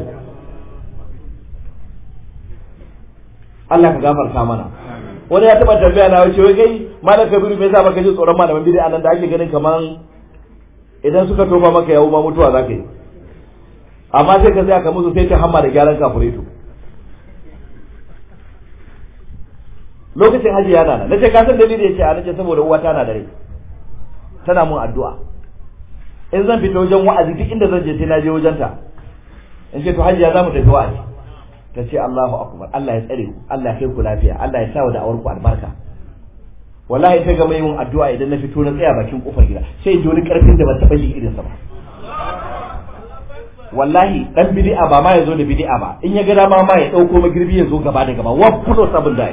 Allah ka gafarta mana. Wani ya taba tambaya na wace wai kai malam Kabiru me yasa baka ji tsoron malaman bid'a nan da ake ganin kaman idan suka tofa maka yawo ma mutuwa zaka yi, amma sai ka tsaya ka musu sai ta hamma da gyaran kafureto. lokacin hajji yana nan nace ka san dalili yace a nace saboda uwa tana da rai tana mun addu'a in zan fita wajen wa'azi duk inda zan je sai na je wajen ta in ce to hajiya za mu tafi wa'azi ta ce Allahu akbar Allah ya tsare ku Allah ya kai ku lafiya Allah ya sa wa da'awar ku albarka wallahi ta ga mai mun addu'a idan na fito na tsaya bakin kofar gida sai ji wani karfin da ban taba ji irin sa ba wallahi dan bid'a ba ma yazo da bid'a ba in ya ga dama ma ya dauko magirbi ya zo gaba da gaba wa kudo sabun dai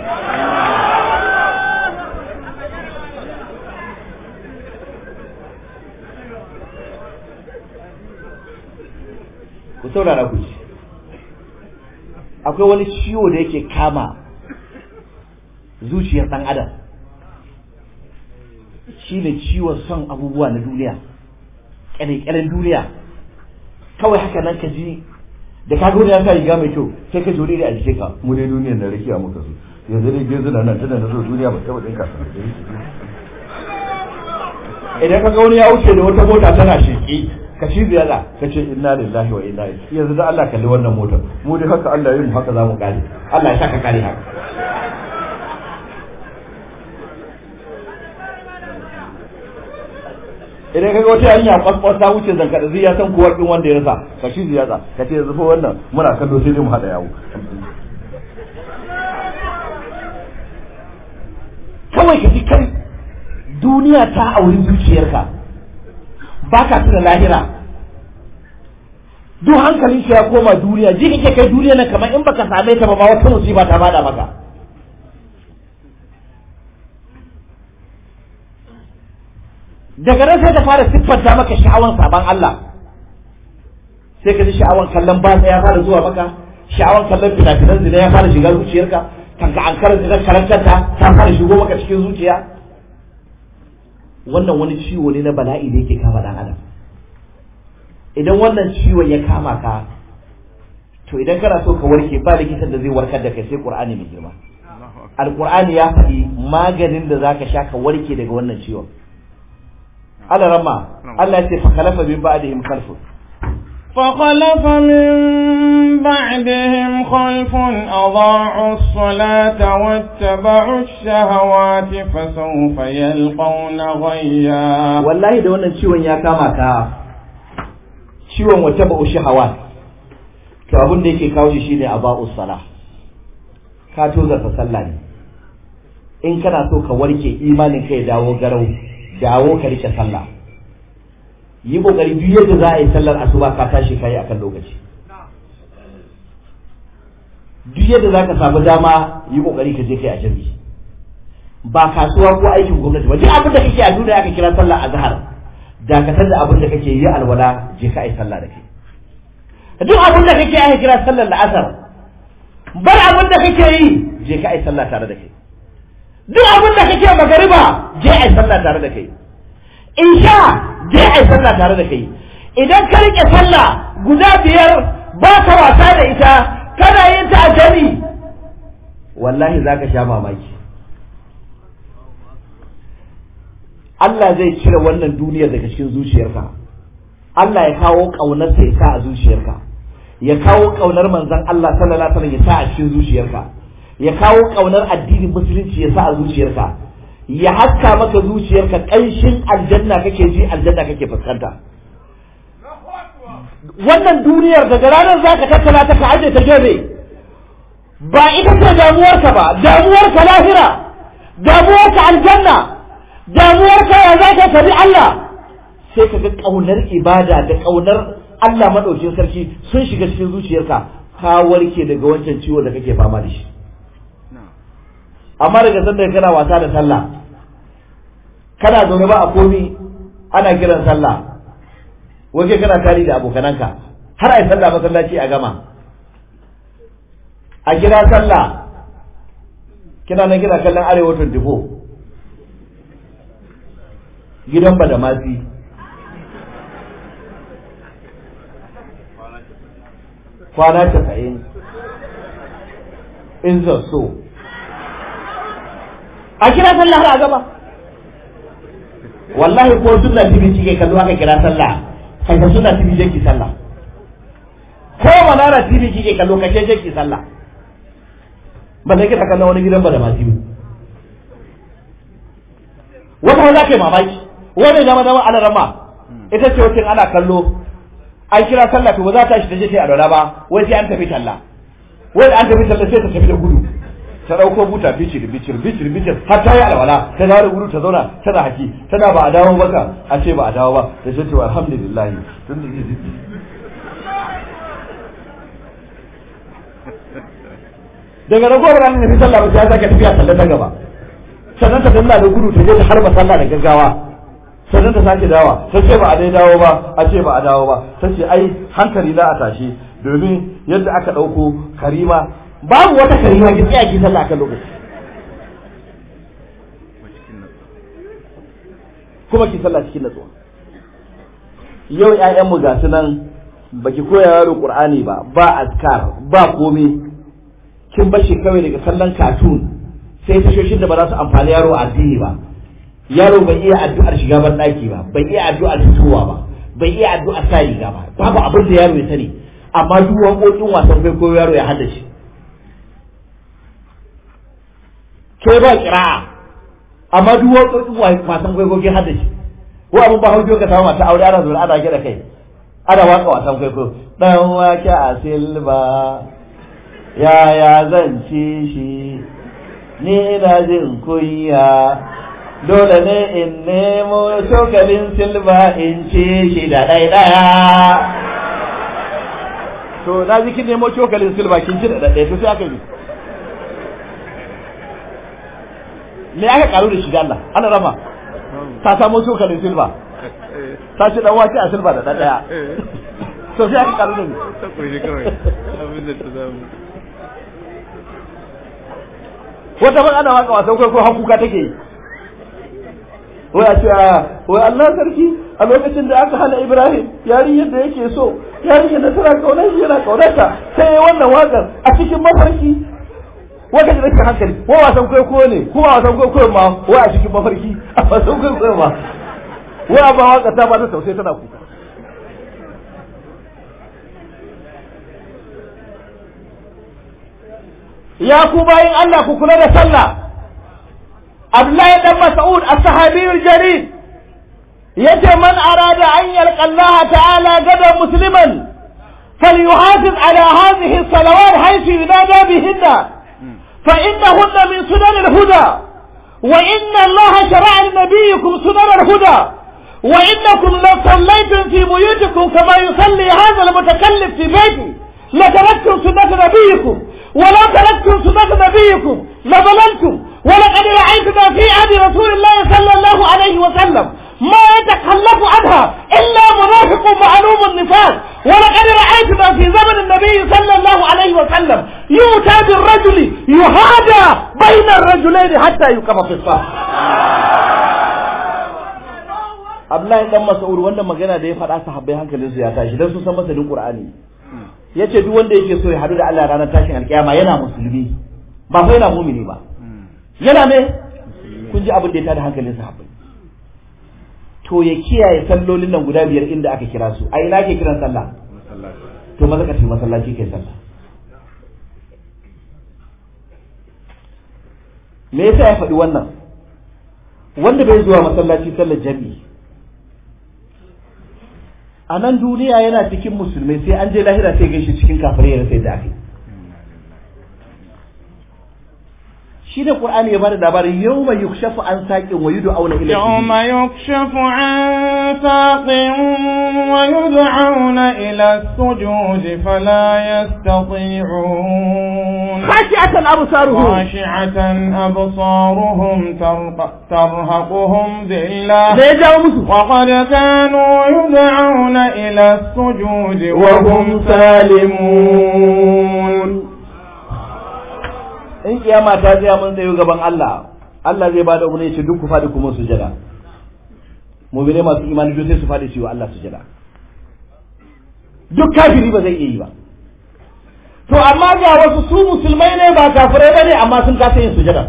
ku saurara ku ci akwai wani ciwo da yake kama zuciyar dan adam shine ciwon son abubuwa na duniya kyale-kyalen duniya kawai haka nan ka ji da ka ga wani ya sa riga mai kyau sai ka jori a jike ka mu dai duniyar da rakiya muka so yanzu dai gezu na nan tana da zo duniya ba taba dinka idan ka ga wani ya wuce da wata mota tana sheki ka ci ziyara ka ce inna lillahi wa inna ilaihi yanzu da Allah kalli wannan motar mu dai haka Allah ya yi mu haka zamu kare Allah ya saka kare haka idan kaga wata hanya kwaskwas ta wuce zanka da ya san kuwa din wanda ya rasa ka ci ziyara ka ce yanzu fa wannan muna kallo sai dai mu hada yawo kawai ka ji kai duniya ta auri zuciyarka baka tuna lahira duk hankalin shi ya koma duniya ji kake kai duniya nan kamar in baka same ta ba ma wata musiba ta bada maka daga nan sai ta fara siffanta maka sha'awan saban Allah sai ka ji sha'awan kallon batsa ya fara zuwa maka sha'awan kallon fina-finan zina ya fara shiga zuciyarka kanka an karar zina karantar ta ta fara shigo maka cikin zuciya wannan wani ciwo ne na bala'i da yake kama dan adam idan wannan ciwon ya kama ka to idan kana so ka warke ba likitan da zai warkar da kai sai Qur'ani mai girma Al-Qur'ani ya faɗi maganin da zaka sha ka warke daga wannan ciwon Allah rama Allah ya ce fa khalafa min ba'dihim khalfun فخلف من بعدهم خلف أضاعوا الصلاة واتبعوا الشهوات فسوف يلقون غيا والله da wannan ciwon ya kama ka ciwon wattaba'u shahawat to abin da yake kawo shi shine aba'us salah ka toza ta sallah ne in kana so ka warke imanin kai dawo garau dawo ka rike sallah yi kokari duk yadda za a yi sallar asuba ka tashi kai akan lokaci duk yadda za ka samu dama yi kokari ka je kai a jami'i ba kasuwa ko aikin gwamnati ba duk abin da kake a duniya aka kira sallar azhar dakatar da abin da kake yi alwala je ka yi sallah da kai duk abin da kake aka kira sallar la'asar bar abin da kake yi je ka yi sallah tare da kai duk abin da kake magariba je a yi sallah tare da kai insha je a yi sallah tare da kai idan ka rike sallah guda biyar ba ka wasa da ita kana yin ta a jami wallahi zaka sha mamaki Allah zai cire wannan duniyar daga cikin zuciyarka Allah ya kawo kaunar sa ya sa a zuciyarka ya kawo kaunar manzon Allah sallallahu alaihi wasallam ya sa a cikin zuciyarka ya kawo kaunar addinin musulunci ya sa a zuciyarka ya haska maka zuciyarka ƙanshin aljanna kake ji aljanna kake fuskanta wannan duniyar daga ranar zaka tattala ta ka aje ta gefe ba ita ce damuwarka ba damuwarka lahira damuwarka aljanna damuwarka ya zaka tabi Allah sai ka ga kaunar ibada da kaunar Allah madaukin sarki sun shiga cikin zuciyarka ka warke daga wancan ciwo da kake fama da shi amma daga sanda kana wasa da sallah kana zaune ba a komi ana kiran sallah waje kana tari da abokananka har ai sallah masallaci a gama a kira sallah kina nan kina kallon arewa twenty-four gidan badamasi kwana casa'in in so a kira sallah har a gaba wallahi ko sunna tibi kike kallo aka kira sallah kai ka sunna tibi je ki sallah ko manara tibi kike kallo ka je ki sallah ba zai kira kallon wani gidan ba da masu wata wanda kai mamaki wani dama dama ana rama ita ce wacce ana kallo an kira sallah to ba za ta shi ta je ta alwala ba wai sai an tafi talla wai an tafi talla sai ta tafi da gudu ta dauko buta bicir bicir bicir bicir har ta yi alwala ta dawo da gudu ta zauna tana haki tana ba a dawo ba ka a ce ba a dawo ba ta ce to alhamdulillah tun da daga ragowar ranar da fi sallah ba sai ya sake tafiya sallah ta gaba sannan ta danna da gudu ta je ta harba sallah da gaggawa sannan ta sake dawa ta ce ba a dai dawo ba a ce ba a dawo ba ta ce ai hankali za a tashi domin yadda aka ɗauko karima babu wata karima ki tsaya ki sallah akan lokaci kuma ki sallah cikin natsuwa yau ƴaƴanmu ga su nan baki koya yaro qur'ani ba ba azkar ba komai kin bashi kawai daga kallon cartoon sai tashoshin da ba za su amfani yaro a addini ba yaro bai iya addu'ar shiga ban daki ba bai iya addu'ar fitowa ba bai iya addu'ar sa riga ba babu abin da yaro ya sani amma duk wakokin wasan kwaikwayo yaro ya haddace ke ba kira'a amma duk wakokin wasan kwaikwayo ke haddace ko abin ba haujo ka samu mata aure ana zuwa ana gida kai ana waka wasan kwaikwayo dan wake a silba yaya zan ci shi ni ina jin kunya dole ne in nemo cokalin silba in ci shi da ɗai ɗaya to na ji kin nemo cokalin silba kin ci da ɗai ɗaya to sai aka yi me aka karu da shi da Allah ana rama ta samu cokalin silba ta ci dan wake a silba da ɗai ɗaya to sai aka karu da ni ta kuri kawai abin da ta samu wata ban ana waka wasan kai ko hakuka take yi wai a ce wai Allah sarki a lokacin da aka hana Ibrahim yarinyar da yake so yarinyar da tana kaunar shi yana kaunarta sai ya wannan wakar a cikin mafarki wanda da take hankali ko wasan kai ko ne ko wasan kai ko ma wai a cikin mafarki a wasan kai ko ma wai ba waka ta ba ta tausayi tana kuka ya ku bayin Allah ku kula da sallah Abdullahi dan Mas'ud as-sahabi al-jalil yace man arada an yalqa Allah ta'ala gadan musliman falyuhafiz ala hadhihi as-salawat haythu yunada bihinna fa innahunna min sunan al-huda wa inna Allah shara'a li nabiyyikum sunan al-huda wa innakum law sallaytum fi buyutikum kama yusalli hadha al-mutakallif fi bayti lataraktum sunnata nabiyyikum ولو تركتم سنة نبيكم لضللتم ولقد رأيتنا في عهد رسول الله صلى الله عليه وسلم ما يتخلف عنها إلا منافق معلوم النفاق ولقد رأيتنا في زمن النبي صلى الله عليه وسلم يؤتى بالرجل يهادى بين الرجلين حتى يقام في الصف Abdullahi dan Mas'ud wannan magana da ya faɗa sahabbai hankalinsu ya tashi dan su san masanin Qur'ani yace duk wanda yake so ya hadu da Allah ranar tashin alkiyama yana musulmi ba fa yana mumini ba yana me kun ji abin da ya tada hankalin sahabbai to ya kiyaye sallolin nan guda biyar inda aka kira su a ina ake kiran sallah to maza ka tafi masallaci kai sallah me yasa ya faɗi wannan wanda bai zuwa masallaci sallar jami'i a nan duniya yana cikin musulmai sai an je lahira sai gaishe cikin kafirai ya sai da ake shi da qur'ani ya bada labarin yawma yukshafu an saqin wa yud'auna ila yawma yukshafu an saqin wa yud'auna ila as-sujud fala yastati'un khashi'atan absaruhum khashi'atan absaruhum tarhaquhum dhillah da ya jawo musu wa qad kanu yud'auna ila as-sujud wa hum salimun in kiyama ta tsaya mun tsayo gaban Allah Allah zai bada umarni ce duk ku fadi kuma sujada mu'mine masu imani duk sai su fadi su yi wa Allah sujada duk kafiri ba zai iya yi ba to amma ga wasu su musulmai ne ba kafirai bane amma sun kasa yin sujada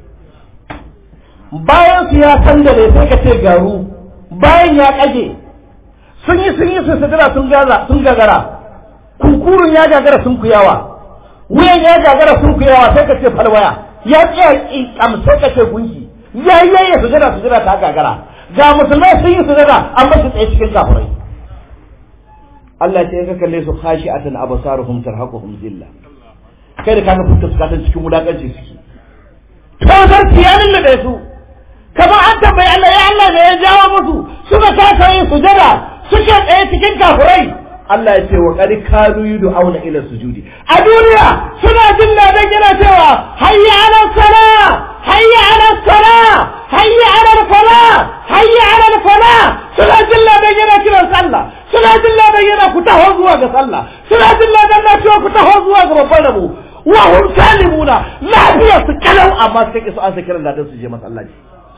bayan su ya san da sai ka ce garu bayan ya kage sun yi sun yi su sujada sun gaza sun gagara kunkurun ya gagara sun kuyawa wuyan ya gagara sun kuyawa sai ka ce falwaya ya tsaya kam sai ka ce gunki yayi sujada sujada ta gagara ga musulmai sun yi sujada an bashi tsaye cikin kafirai Allah ce ka kalle su khashi'atan absaruhum tarhaquhum zilla kai da kaga fuskar su kasan cikin wulakanci suke to zan tiyanin da su kamar an tambayi Allah ya Allah ne ya jawo musu suka kasa yin sujada suke tsaye cikin kafirai Allah ya ce wa qad kanu yud'auna ila sujudi a duniya suna jin ladan yana cewa hayya ala salah hayya ala salah hayya ala salah hayya ala salah suna jin ladan yana kiran sallah suna jin ladan yana ku taho zuwa ga sallah suna jin ladan na cewa ku taho zuwa ga babban rabo wa hum salimuna lafiya su kalau amma sai su an kiran ladan su je masallaci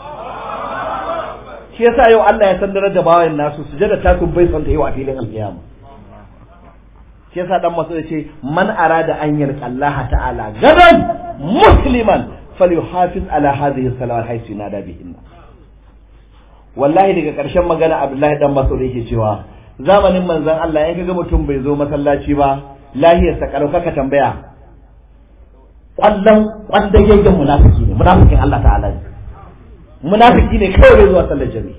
shi yasa yau Allah ya sandar da bawayen nasu sujada ta kun bai son ta yau a filin alkiyama shi yasa dan masu yace man arada an yarka Allah ta'ala gadan musliman falyuhafiz ala hadhihi salawat haythu nada bihinna wallahi daga karshen magana Abdullahi dan Mas'ud yake cewa zamanin manzon Allah in kaga mutum bai zo masallaci ba lahiyar sa karauka ka tambaya kwallon kwanda yayyan munafiki ne munafikin Allah ta'ala ne munafiki ne kawai zuwa sallar jami'i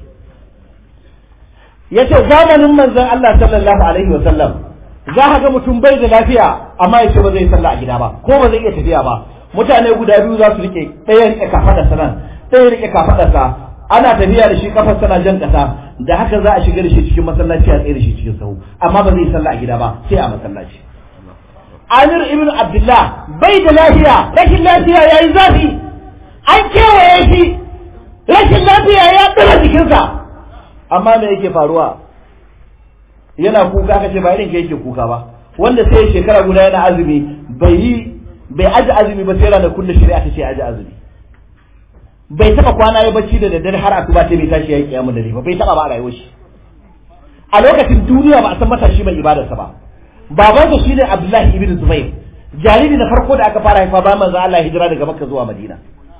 yace zamanin manzon Allah sallallahu alaihi wa sallam za ka ga mutum bai da lafiya amma yace ba zai sallah a gida ba ko ba zai iya tafiya ba mutane guda biyu za su rike ɗaya rike kafadar sa nan ɗaya rike kafadar sa ana tafiya da shi kafar sana jan kasa da haka za a shiga da shi cikin masallaci a tsaye da shi cikin sahu amma ba zai sallah a gida ba sai a masallaci Amir ibn Abdullah bai da lafiya rashin lafiya yayi zafi an kewaye shi rashin lafiya ya tsira jikinsa amma me yake faruwa yana kuka kace ba irin ke yake kuka ba wanda sai shekara guda yana azumi bai yi bai aji azumi ba sai ranar kullu shari'a ta ce aji azumi bai taba kwana ya bacci da daddare har asuba ta bai tashi yayi kiyamu dare ba bai taba ba a rayuwar shi a lokacin duniya ba a san matashi mai ibadarsa ba babansa shine Abdullahi ibn Zubair jariri na farko da aka fara haifa bayan manzo Allah hijira daga Makka zuwa Madina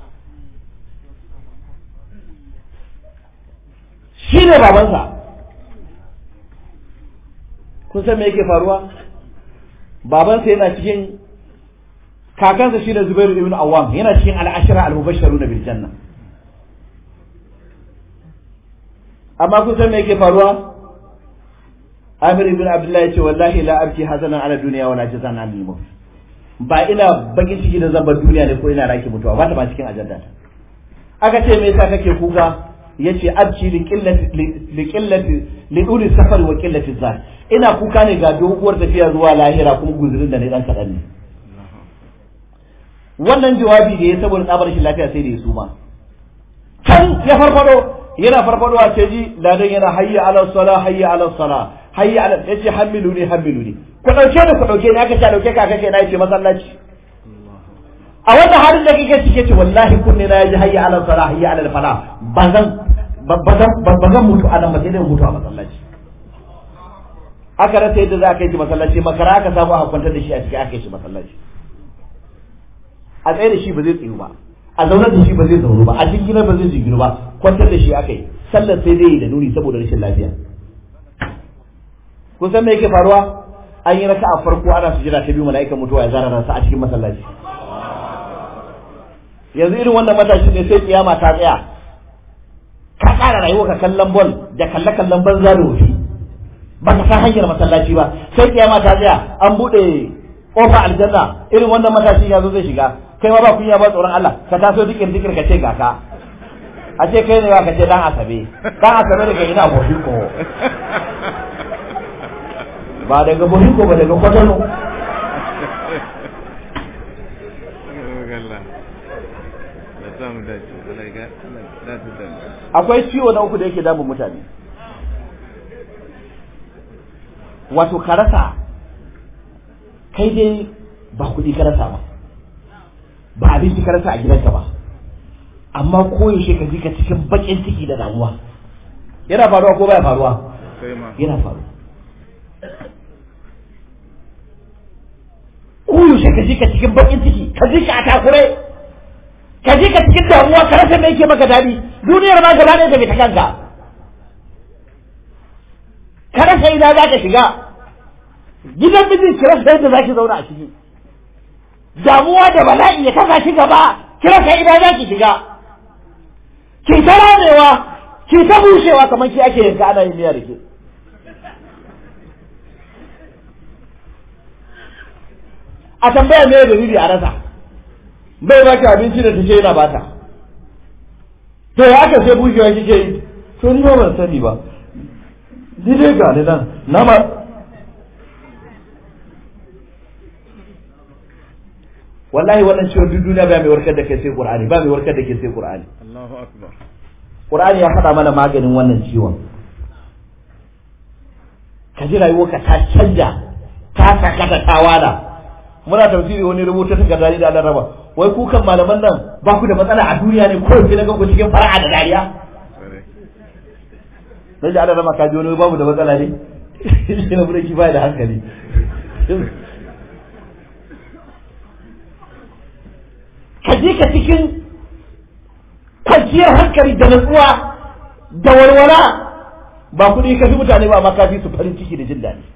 shine babansa kun san me yake faruwa babansa yana cikin kakansa shine Zubair ibn Awwam yana cikin al-ashara al-mubashshirun bil janna amma kun san me yake faruwa Amir ibn Abdullah yace wallahi la abki hazanan ala dunya wala jazan al maut ba ina bakin ciki da zamba duniya ne ko ina raki mutuwa ba ta ba cikin ajanda ta aka ce me yasa kake kuka yace abki li qillati li qillati li uli safar wa qillati zat ina kuka ne ga doguwar tafiya zuwa lahira kuma guzurin da ne dan kadan ne wannan jawabi da ya saboda tsabar shi lafiya sai da ya suma kan ya farfado yana farfado a ce ji ladan yana hayya ala sala hayya ala sala hayya ala yace hamiluni hamiluni ku dauke ni ku dauke ni aka ce dauke ka kake na yace masallaci a wannan halin da kike cike ce wallahi kunne na yaji hayya ala sala hayya ala fala bazan bazan bazan mutu a nan ba sai dai mutu a masallaci aka rasa yadda za ka yi masallaci makara aka samu a kwantar da shi a cikin aka yi shi masallaci a tsaye da shi ba zai tsayu ba a zaunar da shi ba zai zaunu ba a jingina ba zai jinginu ba kwantar da shi aka yi sallar sai dai yi da nuni saboda rashin lafiya kun san me yake faruwa an yi raka'a farko ana sujada ta biyu mala'ikan mutuwa ya zara ransa a cikin masallaci yanzu irin wannan matashi ne sai kiyama ta tsaya ka ƙara rayuwa ka kallon bol da kalle kallon banza da wofi ba ka san hanyar masallaci ba sai kiyama ta tsaya an buɗe kofa aljanna irin wannan matashin ya zo zai shiga kai ma ba kunya ba tsoron Allah ka taso dikir dikir ka ce ga ka a ce kai ne ba ka ce dan asabe dan asabe daga ina bohiko ba daga bohiko ba daga kwatano akwai ciwo na uku da yake damun mutane wato ka rasa kai dai ba kuɗi ka rasa ba ba abinci ka rasa a gidanka ba amma koyaushe ka ji ka cikin bakin ciki da damuwa yana faruwa ko baya faruwa yana faruwa koyaushe ka ji ka cikin bakin ciki ka ji ka a takure ka ji ka cikin damuwa ka rasa me yake maka daɗi duniyar ma gaba ɗaya ta bi ta kanka ka rasa ina za ka shiga gidan mijin ki rasa yadda za ki zauna a ciki damuwa da bala'i ya kasa ki gaba ki rasa ina za ki shiga ki ta ramewa ki ta bushewa kamar ki ake yanka ana yin miya da ke. A tambaya me da dalili a rasa bai baki abinci da take yana bata to ya aka sai bushewa kike yi to ni ba ban sani ba ni dai ga ni nan na ma wallahi wannan ciwon duk duniya ba mai warkar da kai sai Qur'ani ba mai warkar da kai sai Qur'ani Allahu akbar Qur'ani ya faɗa mana maganin wannan ciwon ka ji rayuwarka ta canja ta sakata ta wada muna tafsiri wani rubuta takarda da Allah raba wai ku kan malaman nan ba ku da matsala a duniya ne ko sai daga ku cikin fara'a da dariya sai da Allah raba ka ji wani babu da matsala ne shi ne bureki ba da hankali ka je ka cikin kwanciyar hankali da natsuwa da walwala ba kuɗi ka fi mutane ba amma ka fi su farin ciki da jin daɗi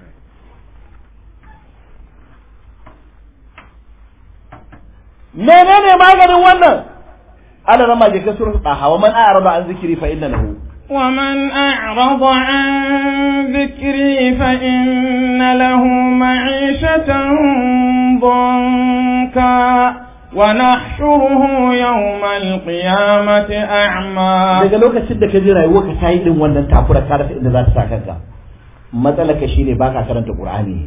menene maganin wannan ana rama je ka suratul taha wa man a'rada an zikri fa inna lahu wa man a'rada an zikri fa inna lahu ma'ishatan danka wa nahshuruhu yawmal qiyamati a'ma daga lokacin da ka ji rayuwa ka tayi din wannan takura ka rasa inda za ta saka ka matsalar ka shine baka karanta qur'ani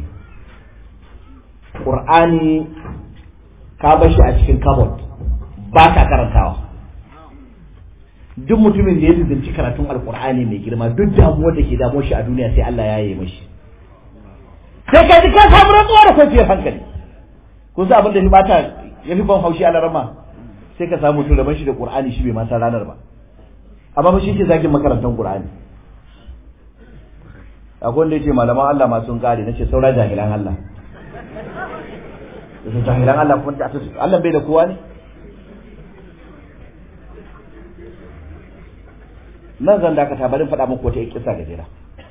qur'ani ka bar shi a cikin kabot ba ka karantawa duk mutumin da ya zunci karatun alkur'ani mai girma duk damuwar da ke damuwar shi a duniya sai Allah ya yi mashi sai ka ji ka samu rantsuwa da kwanciyar hankali kun san abin da shi bata ya fi ban haushi a larama sai ka samu mutum raban shi da qur'ani shi bai ma san ranar ba amma ba shi ke zagin makarantar qur'ani akwai wanda ya ce malaman Allah ma sun kare nace saura jahilan Allah da jahilan Allah kuma ta tasu Allah bai da kowa ne nan zan dakata bari faɗa muku wata kissa gajera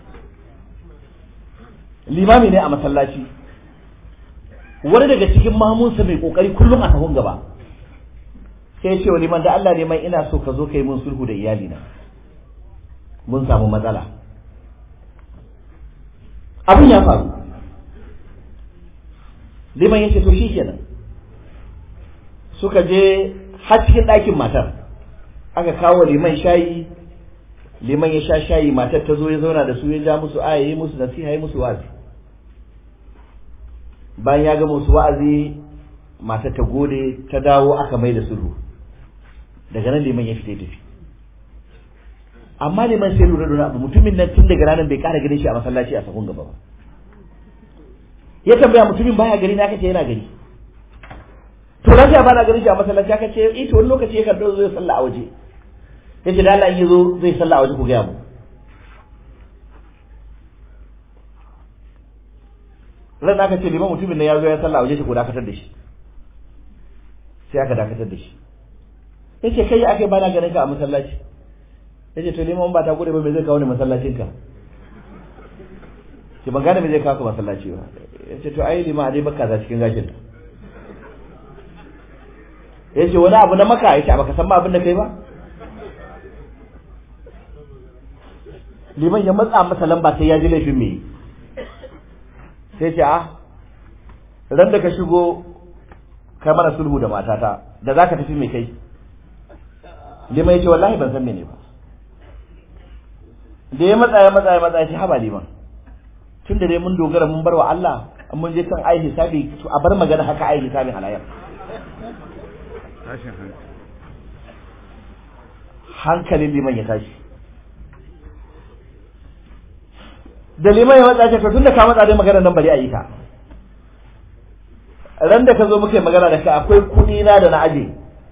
limami ne a masallaci wani daga cikin mamunsa mai kokari kullum a sahun gaba sai ya ce wa liman da Allah ne mai ina so ka zo kai mun sulhu da iyalina mun samu matsala abin ya faru liman yace to shikenan suka je har cikin ɗakin matar aka kawo liman shayi liman ya sha shayi matar ta zo ya zauna da su ya ja musu aya yi musu nasiha yi musu wa'azi bayan ya ga musu wa'azi matar ta gode ta dawo aka mai da sulhu daga nan liman ya fita tafi amma liman sai lura da abu mutumin nan tun daga ranar bai kara ganin shi a masallaci a sahun gaba ba ya tambaya mutumin baya gari na kace yana gari to lafiya ba na ganin shi a masallaci aka ce eh to wani lokaci ya karɓo zai sallah a waje yace da Allah in yazo zai sallah a waje ku ga mu ran aka ce liman mutumin nan ya zo ya sallah a waje shi ko dakatar da shi sai aka dakatar da shi yace kai ake ba na ganin ka a masallaci yace to liman ba ta gode ba me zai kawo ni masallacin ka ki ban gane me zai kawo ka masallaci ba yace to ai liman dai baka za cikin gashin yace wani abu na maka yace baka san ma abin da kai ba liman ya matsa masa lamba sai ya ji laifin me sai ce a ran da ka shigo kai mana sulhu da matata da zaka tafi me kai liman yace wallahi ban san mene ba da ya matsa ya matsa ya matsa shi haba liman tunda dai mun dogara mun bar wa Allah an mun je kan ai hisabi to a bar magana haka ai hisabin halayya tashin hankali hankalin liman ya tashi da liman ya matsa ce to tunda ka matsa dai magana nan bari a yi ta ran da ka zo muke magana da ka akwai kuɗi na da na aje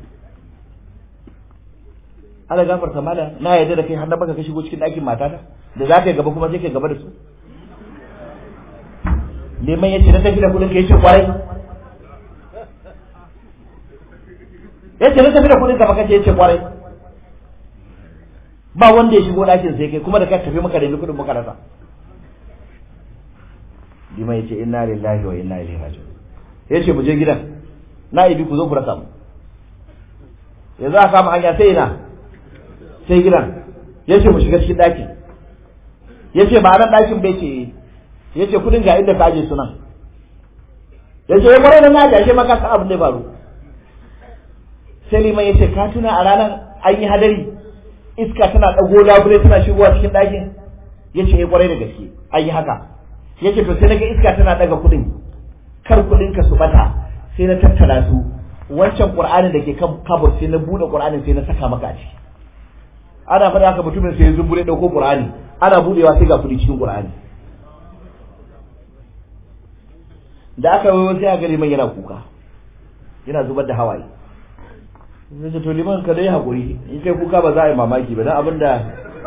ala gafarta mala na yarda da kai har na baka ka shigo cikin ɗakin matata da za ka yi gaba kuma sai ka gaba da su liman ya ce na tafi da kuɗin ka yace kwarai ya ce na tafi da kuɗin ka baka ce yace kwarai ba wanda ya shigo ɗakin sai kai kuma da ka tafi maka da kuɗin muka rasa liman ya ce inna lillahi wa inna ilaihi raji'un ya ce mu je gidan na ibi ku zo ku rasa mu yanzu a kama hanya sai ina sai gidan ya ce mu shiga cikin ɗakin ya ce ba nan ɗakin bai ce ya ce kudin ga inda ka aje sunan ya ce ya kwarai da na aje maka san abin da ya faru sai liman ya ce ka tuna a ranar an yi hadari iska tana ɗago labule tana shigowa cikin ɗakin ya ce ya kwarai da gaske an yi haka ya ce to sai naga iska tana ɗaga kudin kar kudin ka su bata sai na tattara su wancan qur'anin da ke kan kabur sai na bude qur'anin sai na saka maka a ciki ana faɗa haka mutumin sai ya zumbure ɗauko qur'ani ana budewa sai ga kudi cikin qur'ani da aka yi sai aka liman yana kuka yana zubar da hawaye sai ce to liman ka dai hakuri in kai kuka ba za a yi mamaki ba dan abinda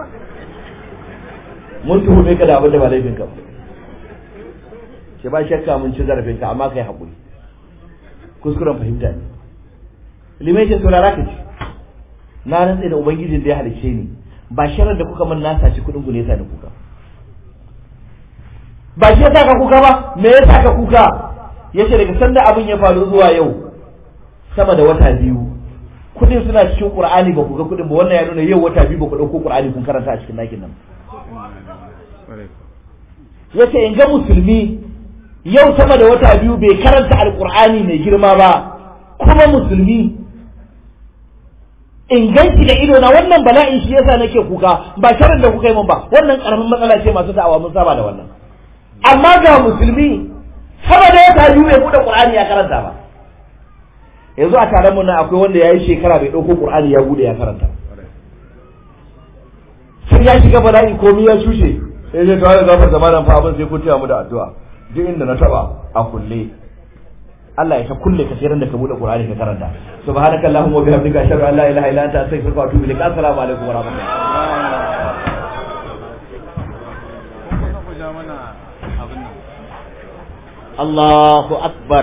mun tuhume ka da abinda ba laifin ka ce ba shakka mun ci zarafin ka amma kai hakuri kuskuren fahimta ne liman ce saurara ka ci na rantsa da ubangijin da ya halice ni ba sharar da kuka min na saci kudin ku ne yasa ni kuka ba shi yasa ka kuka ba me yasa ka kuka yace daga sanda abin ya faru zuwa yau sama da wata biyu kudin suna cikin qur'ani ba ku ga kudin ba wannan ya nuna yau wata biyu ba ku dauko qur'ani kun karanta a cikin nakin nan yace in ga musulmi yau sama da wata biyu bai karanta alqur'ani mai girma ba kuma musulmi in ganci da ido na wannan bala'in shi yasa nake kuka ba sharar da kuka yi min ba wannan karamin matsala ce masu da'awa mun saba da wannan amma ga musulmi sama da wata biyu bai bude qur'ani ya karanta ba yanzu a taron mu nan akwai wanda yayi shekara bai dauko qur'ani ya bude ya karanta sai ya shiga bala'i komai ya shushe sai ya tawo zafar zamanin fa abin sai ku taya mu da addu'a duk inda na taba a kulle Allah ya ta kulle ka sai da ka bude qur'ani ka karanta subhanaka allahumma wa bihamdika ashhadu an la ilaha illa anta astaghfiruka wa atubu ilaik assalamu alaikum wa rahmatullahi Allahu akbar.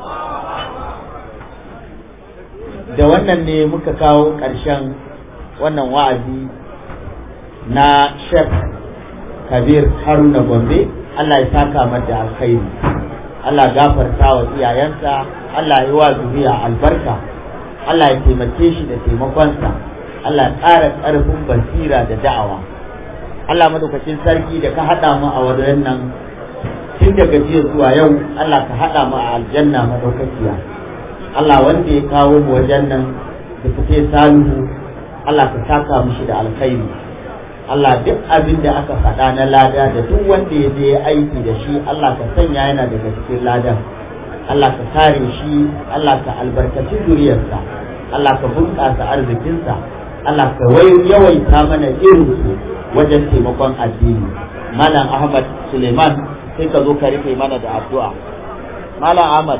Da wannan ne muka kawo ƙarshen wannan wa'azi na Sheikh Kabir Haruna Gombe. Allah ya saka mata alkhairi, Allah gafarta wa iyayensa, Allah ya wa zuriya albarka, Allah ya taimake shi da taimakonsa, Allah ya ƙara ƙarfin basira da da'awa. Allah madaukakin sarki da ka haɗa mu a wannan nan tun daga jiya zuwa yau, Allah ka haɗa mu a aljanna madaukakiya. Allah wanda ya kawo mu wajen nan da fice salihu, Allah ka saka mishi da alkhairi. Allah duk abin da aka faɗa na lada da duk wanda ya je aiki da shi, Allah ka sanya yana daga cikin ladan. Allah ka kare shi, Allah ka albarkaci zuriyarsa, Allah ka bunƙasa arzikinsa, Allah ka yawaita mana irinsu wajen taimakon addini. Malam Ahmad Suleiman, sai ka zo ka rufe mana da addu'a. Malam Ahmad.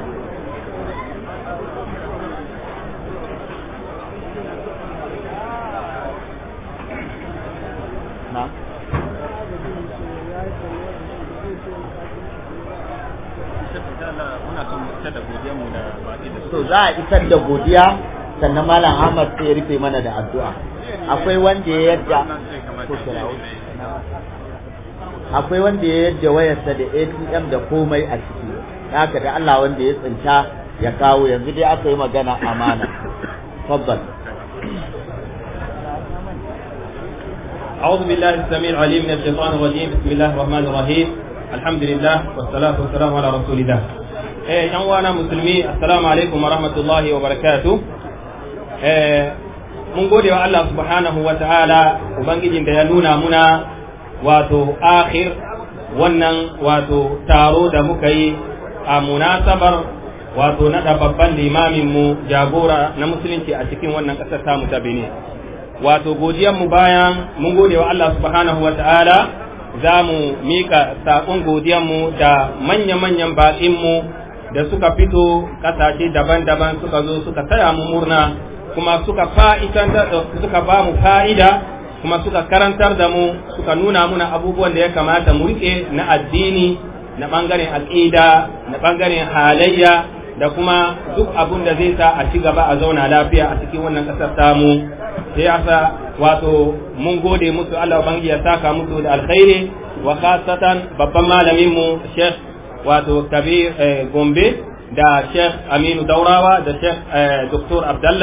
Na? So za a isar da godiya sannan Malam Ahmad sai ya rufe mana da addu'a. Akwai wanda ya yadda akwai wanda ya yadda wayarsa da A T M da komai a ciki, haka da Allah wanda ya tsinta ya kawo. Yanzu dai aka yi magana amana. Tabbas. أعوذ بالله السميع العليم من الشيطان الرجيم. بسم الله الرحمن الرحيم. الحمد لله والصلاة والسلام على رسول الله. إيه أنا مسلمي. السلام عليكم ورحمة الله وبركاته. إيه mun gode wa Allah subhanahu wa ta'ala ubangijin da ya nuna muna wato akhir wannan wato taro da muka yi a munasabar wato nada babban limamin mu jagora na musulunci a cikin wannan kasar tamu ta Benin. Wato godiyan mu bayan mun gode wa Allah subhanahu wa ta'ala, za mu mika sakon godiyan mu da manya-manyan baƙin mu da suka fito kasashe daban-daban suka zo suka taya mu murna, kuma suka fa'idan da suka ba mu fa'ida, kuma suka karantar da mu, suka nuna muna abubuwan da ya kamata mu rike na addini, na bangaren aqida, na bangaren halayya, da kuma duk abun da zai sa a ci gaba a zauna lafiya a cikin wannan kasar tamu. Sai asa wato mun gode musu, Allah ubangi ya saka musu da alkhairi, wa khasatan babban malamin mu Sheikh wato Kabir Gombe da Sheikh Aminu Daurawa da Sheikh Doktor Abdallah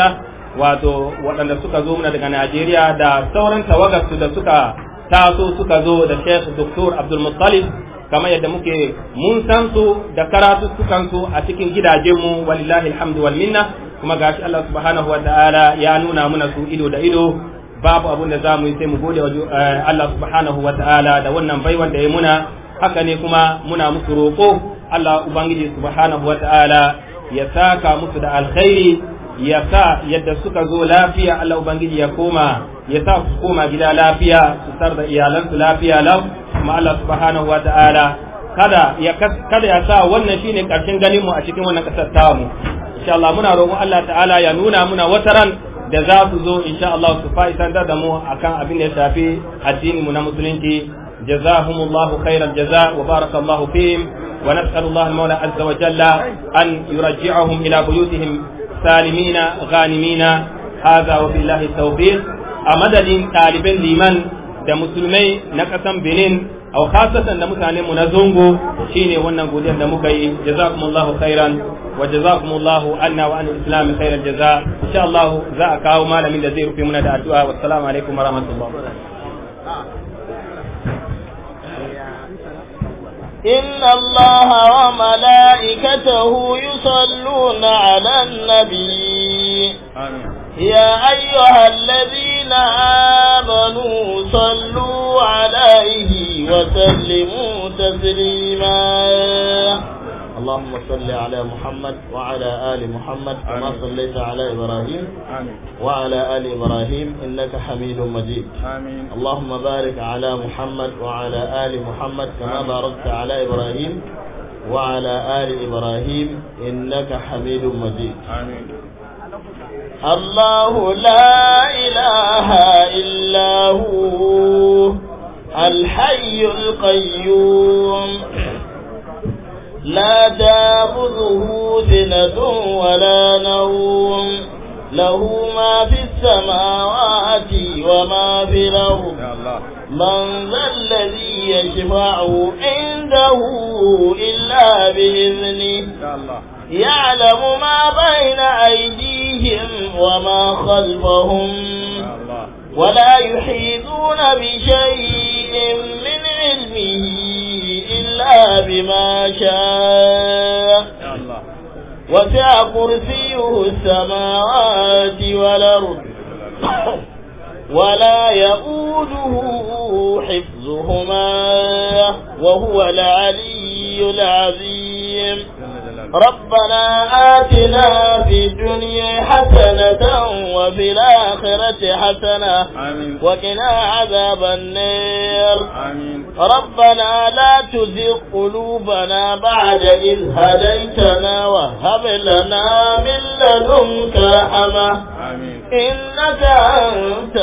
wato waɗanda suka zo muna daga Najeriya da sauran tawagarsu da suka taso suka zo da Sheikh Doktor Abdul Muttalib kamar yadda muke mun san su da karatuttukan su a cikin gidajenmu walillahi alhamdu wal minna kuma gashi Allah subhanahu wa ta'ala ya nuna muna su ido da ido babu abun da zamu yi sai mu gode wa Allah subhanahu wa ta'ala da wannan baiwan da ya muna haka ne kuma muna musu roƙo Allah ubangiji subhanahu wa ta'ala ya saka musu da alkhairi ya sa yadda suka zo lafiya Allah ubangiji ya koma ya sa su koma gida lafiya su tar da iyalansu lafiya lau kuma Allah subhanahu wa ta'ala kada ya kada ya sa wannan shine karshen ganin mu a cikin wannan kasar tamu insha Allah muna roƙon Allah ta'ala ya nuna muna wataran da za su zo insha Allah su fa'isantar da mu akan abin da ya shafi addini mu na musulunci jazahumullahu khairal jaza wa barakallahu fihim wa nas'alullahi al-mawla azza wa jalla an yurji'ahum ila buyutihim salimina ghanimina hadha wa billahi tawfiq a madadin ɗaliban liman da musulmai na ƙasan Benin au khasatan da mutanen mu na Zongo shine wannan godiyar da muka yi jazakumullahu khairan wa jazakumullahu anna wa anil islam khairal jaza insha Allah za a kawo malamin da zai rufe muna da addu'a wassalamu alaikum wa rahmatullahi إن الله وملائكته يصلون على النبي آمين. يا أيها الذين آمنوا صلوا عليه وسلموا تسليما اللهم صل على محمد وعلى آل محمد كما صليت على إبراهيم آمين. وعلى آل إبراهيم إنك حميد مجيد آمين. اللهم بارك على محمد وعلى آل محمد كما آمين. باركت على إبراهيم وعلى آل إبراهيم إنك حميد مجيد آمين. الله لا إله إلا هو الحي القيوم لا تأخذه سنة ولا نوم له ما في السماوات وما في الأرض من ذا الذي يشفع عنده إلا بإذنه يعلم ما بين أيديهم وما خلفهم ولا يحيطون بشيء من علمه إلا بما شاء وسع كرسيه السماوات والأرض ولا يؤوده حفظهما وهو العلي العظيم ربنا آتنا في الدنيا حسنة وفي الآخرة حسنة وقنا عذاب النار ربنا لا تزغ قلوبنا بعد إذ هديتنا وهب لنا من لدنك رحمة إنك أنت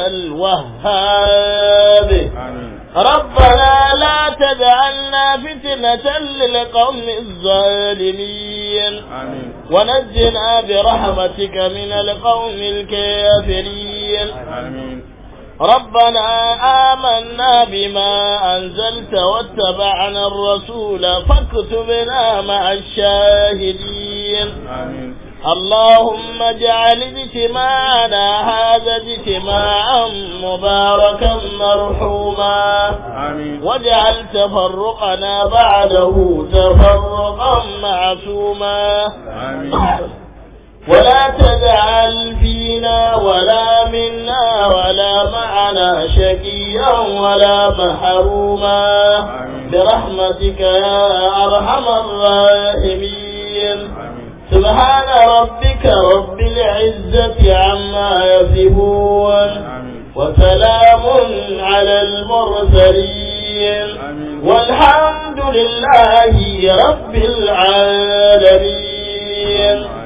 الوهاب ربنا لا تجعلنا فتنة للقوم الظالمين آمين. ونجنا برحمتك من القوم الكافرين آمين. ربنا آمنا بما أنزلت واتبعنا الرسول فاكتبنا مع الشاهدين آمين. اللهم اجعل اجتماعنا هذا اجتماعا مباركا مرحوما آمين. واجعل تفرقنا بعده تفرقا معصوما آمين. ولا تجعل فينا ولا منا ولا معنا شقيا ولا محروما آمين. برحمتك يا أرحم الراحمين. سبحان ربك رب العزة عما يصفون وسلام على المرسلين والحمد لله رب العالمين.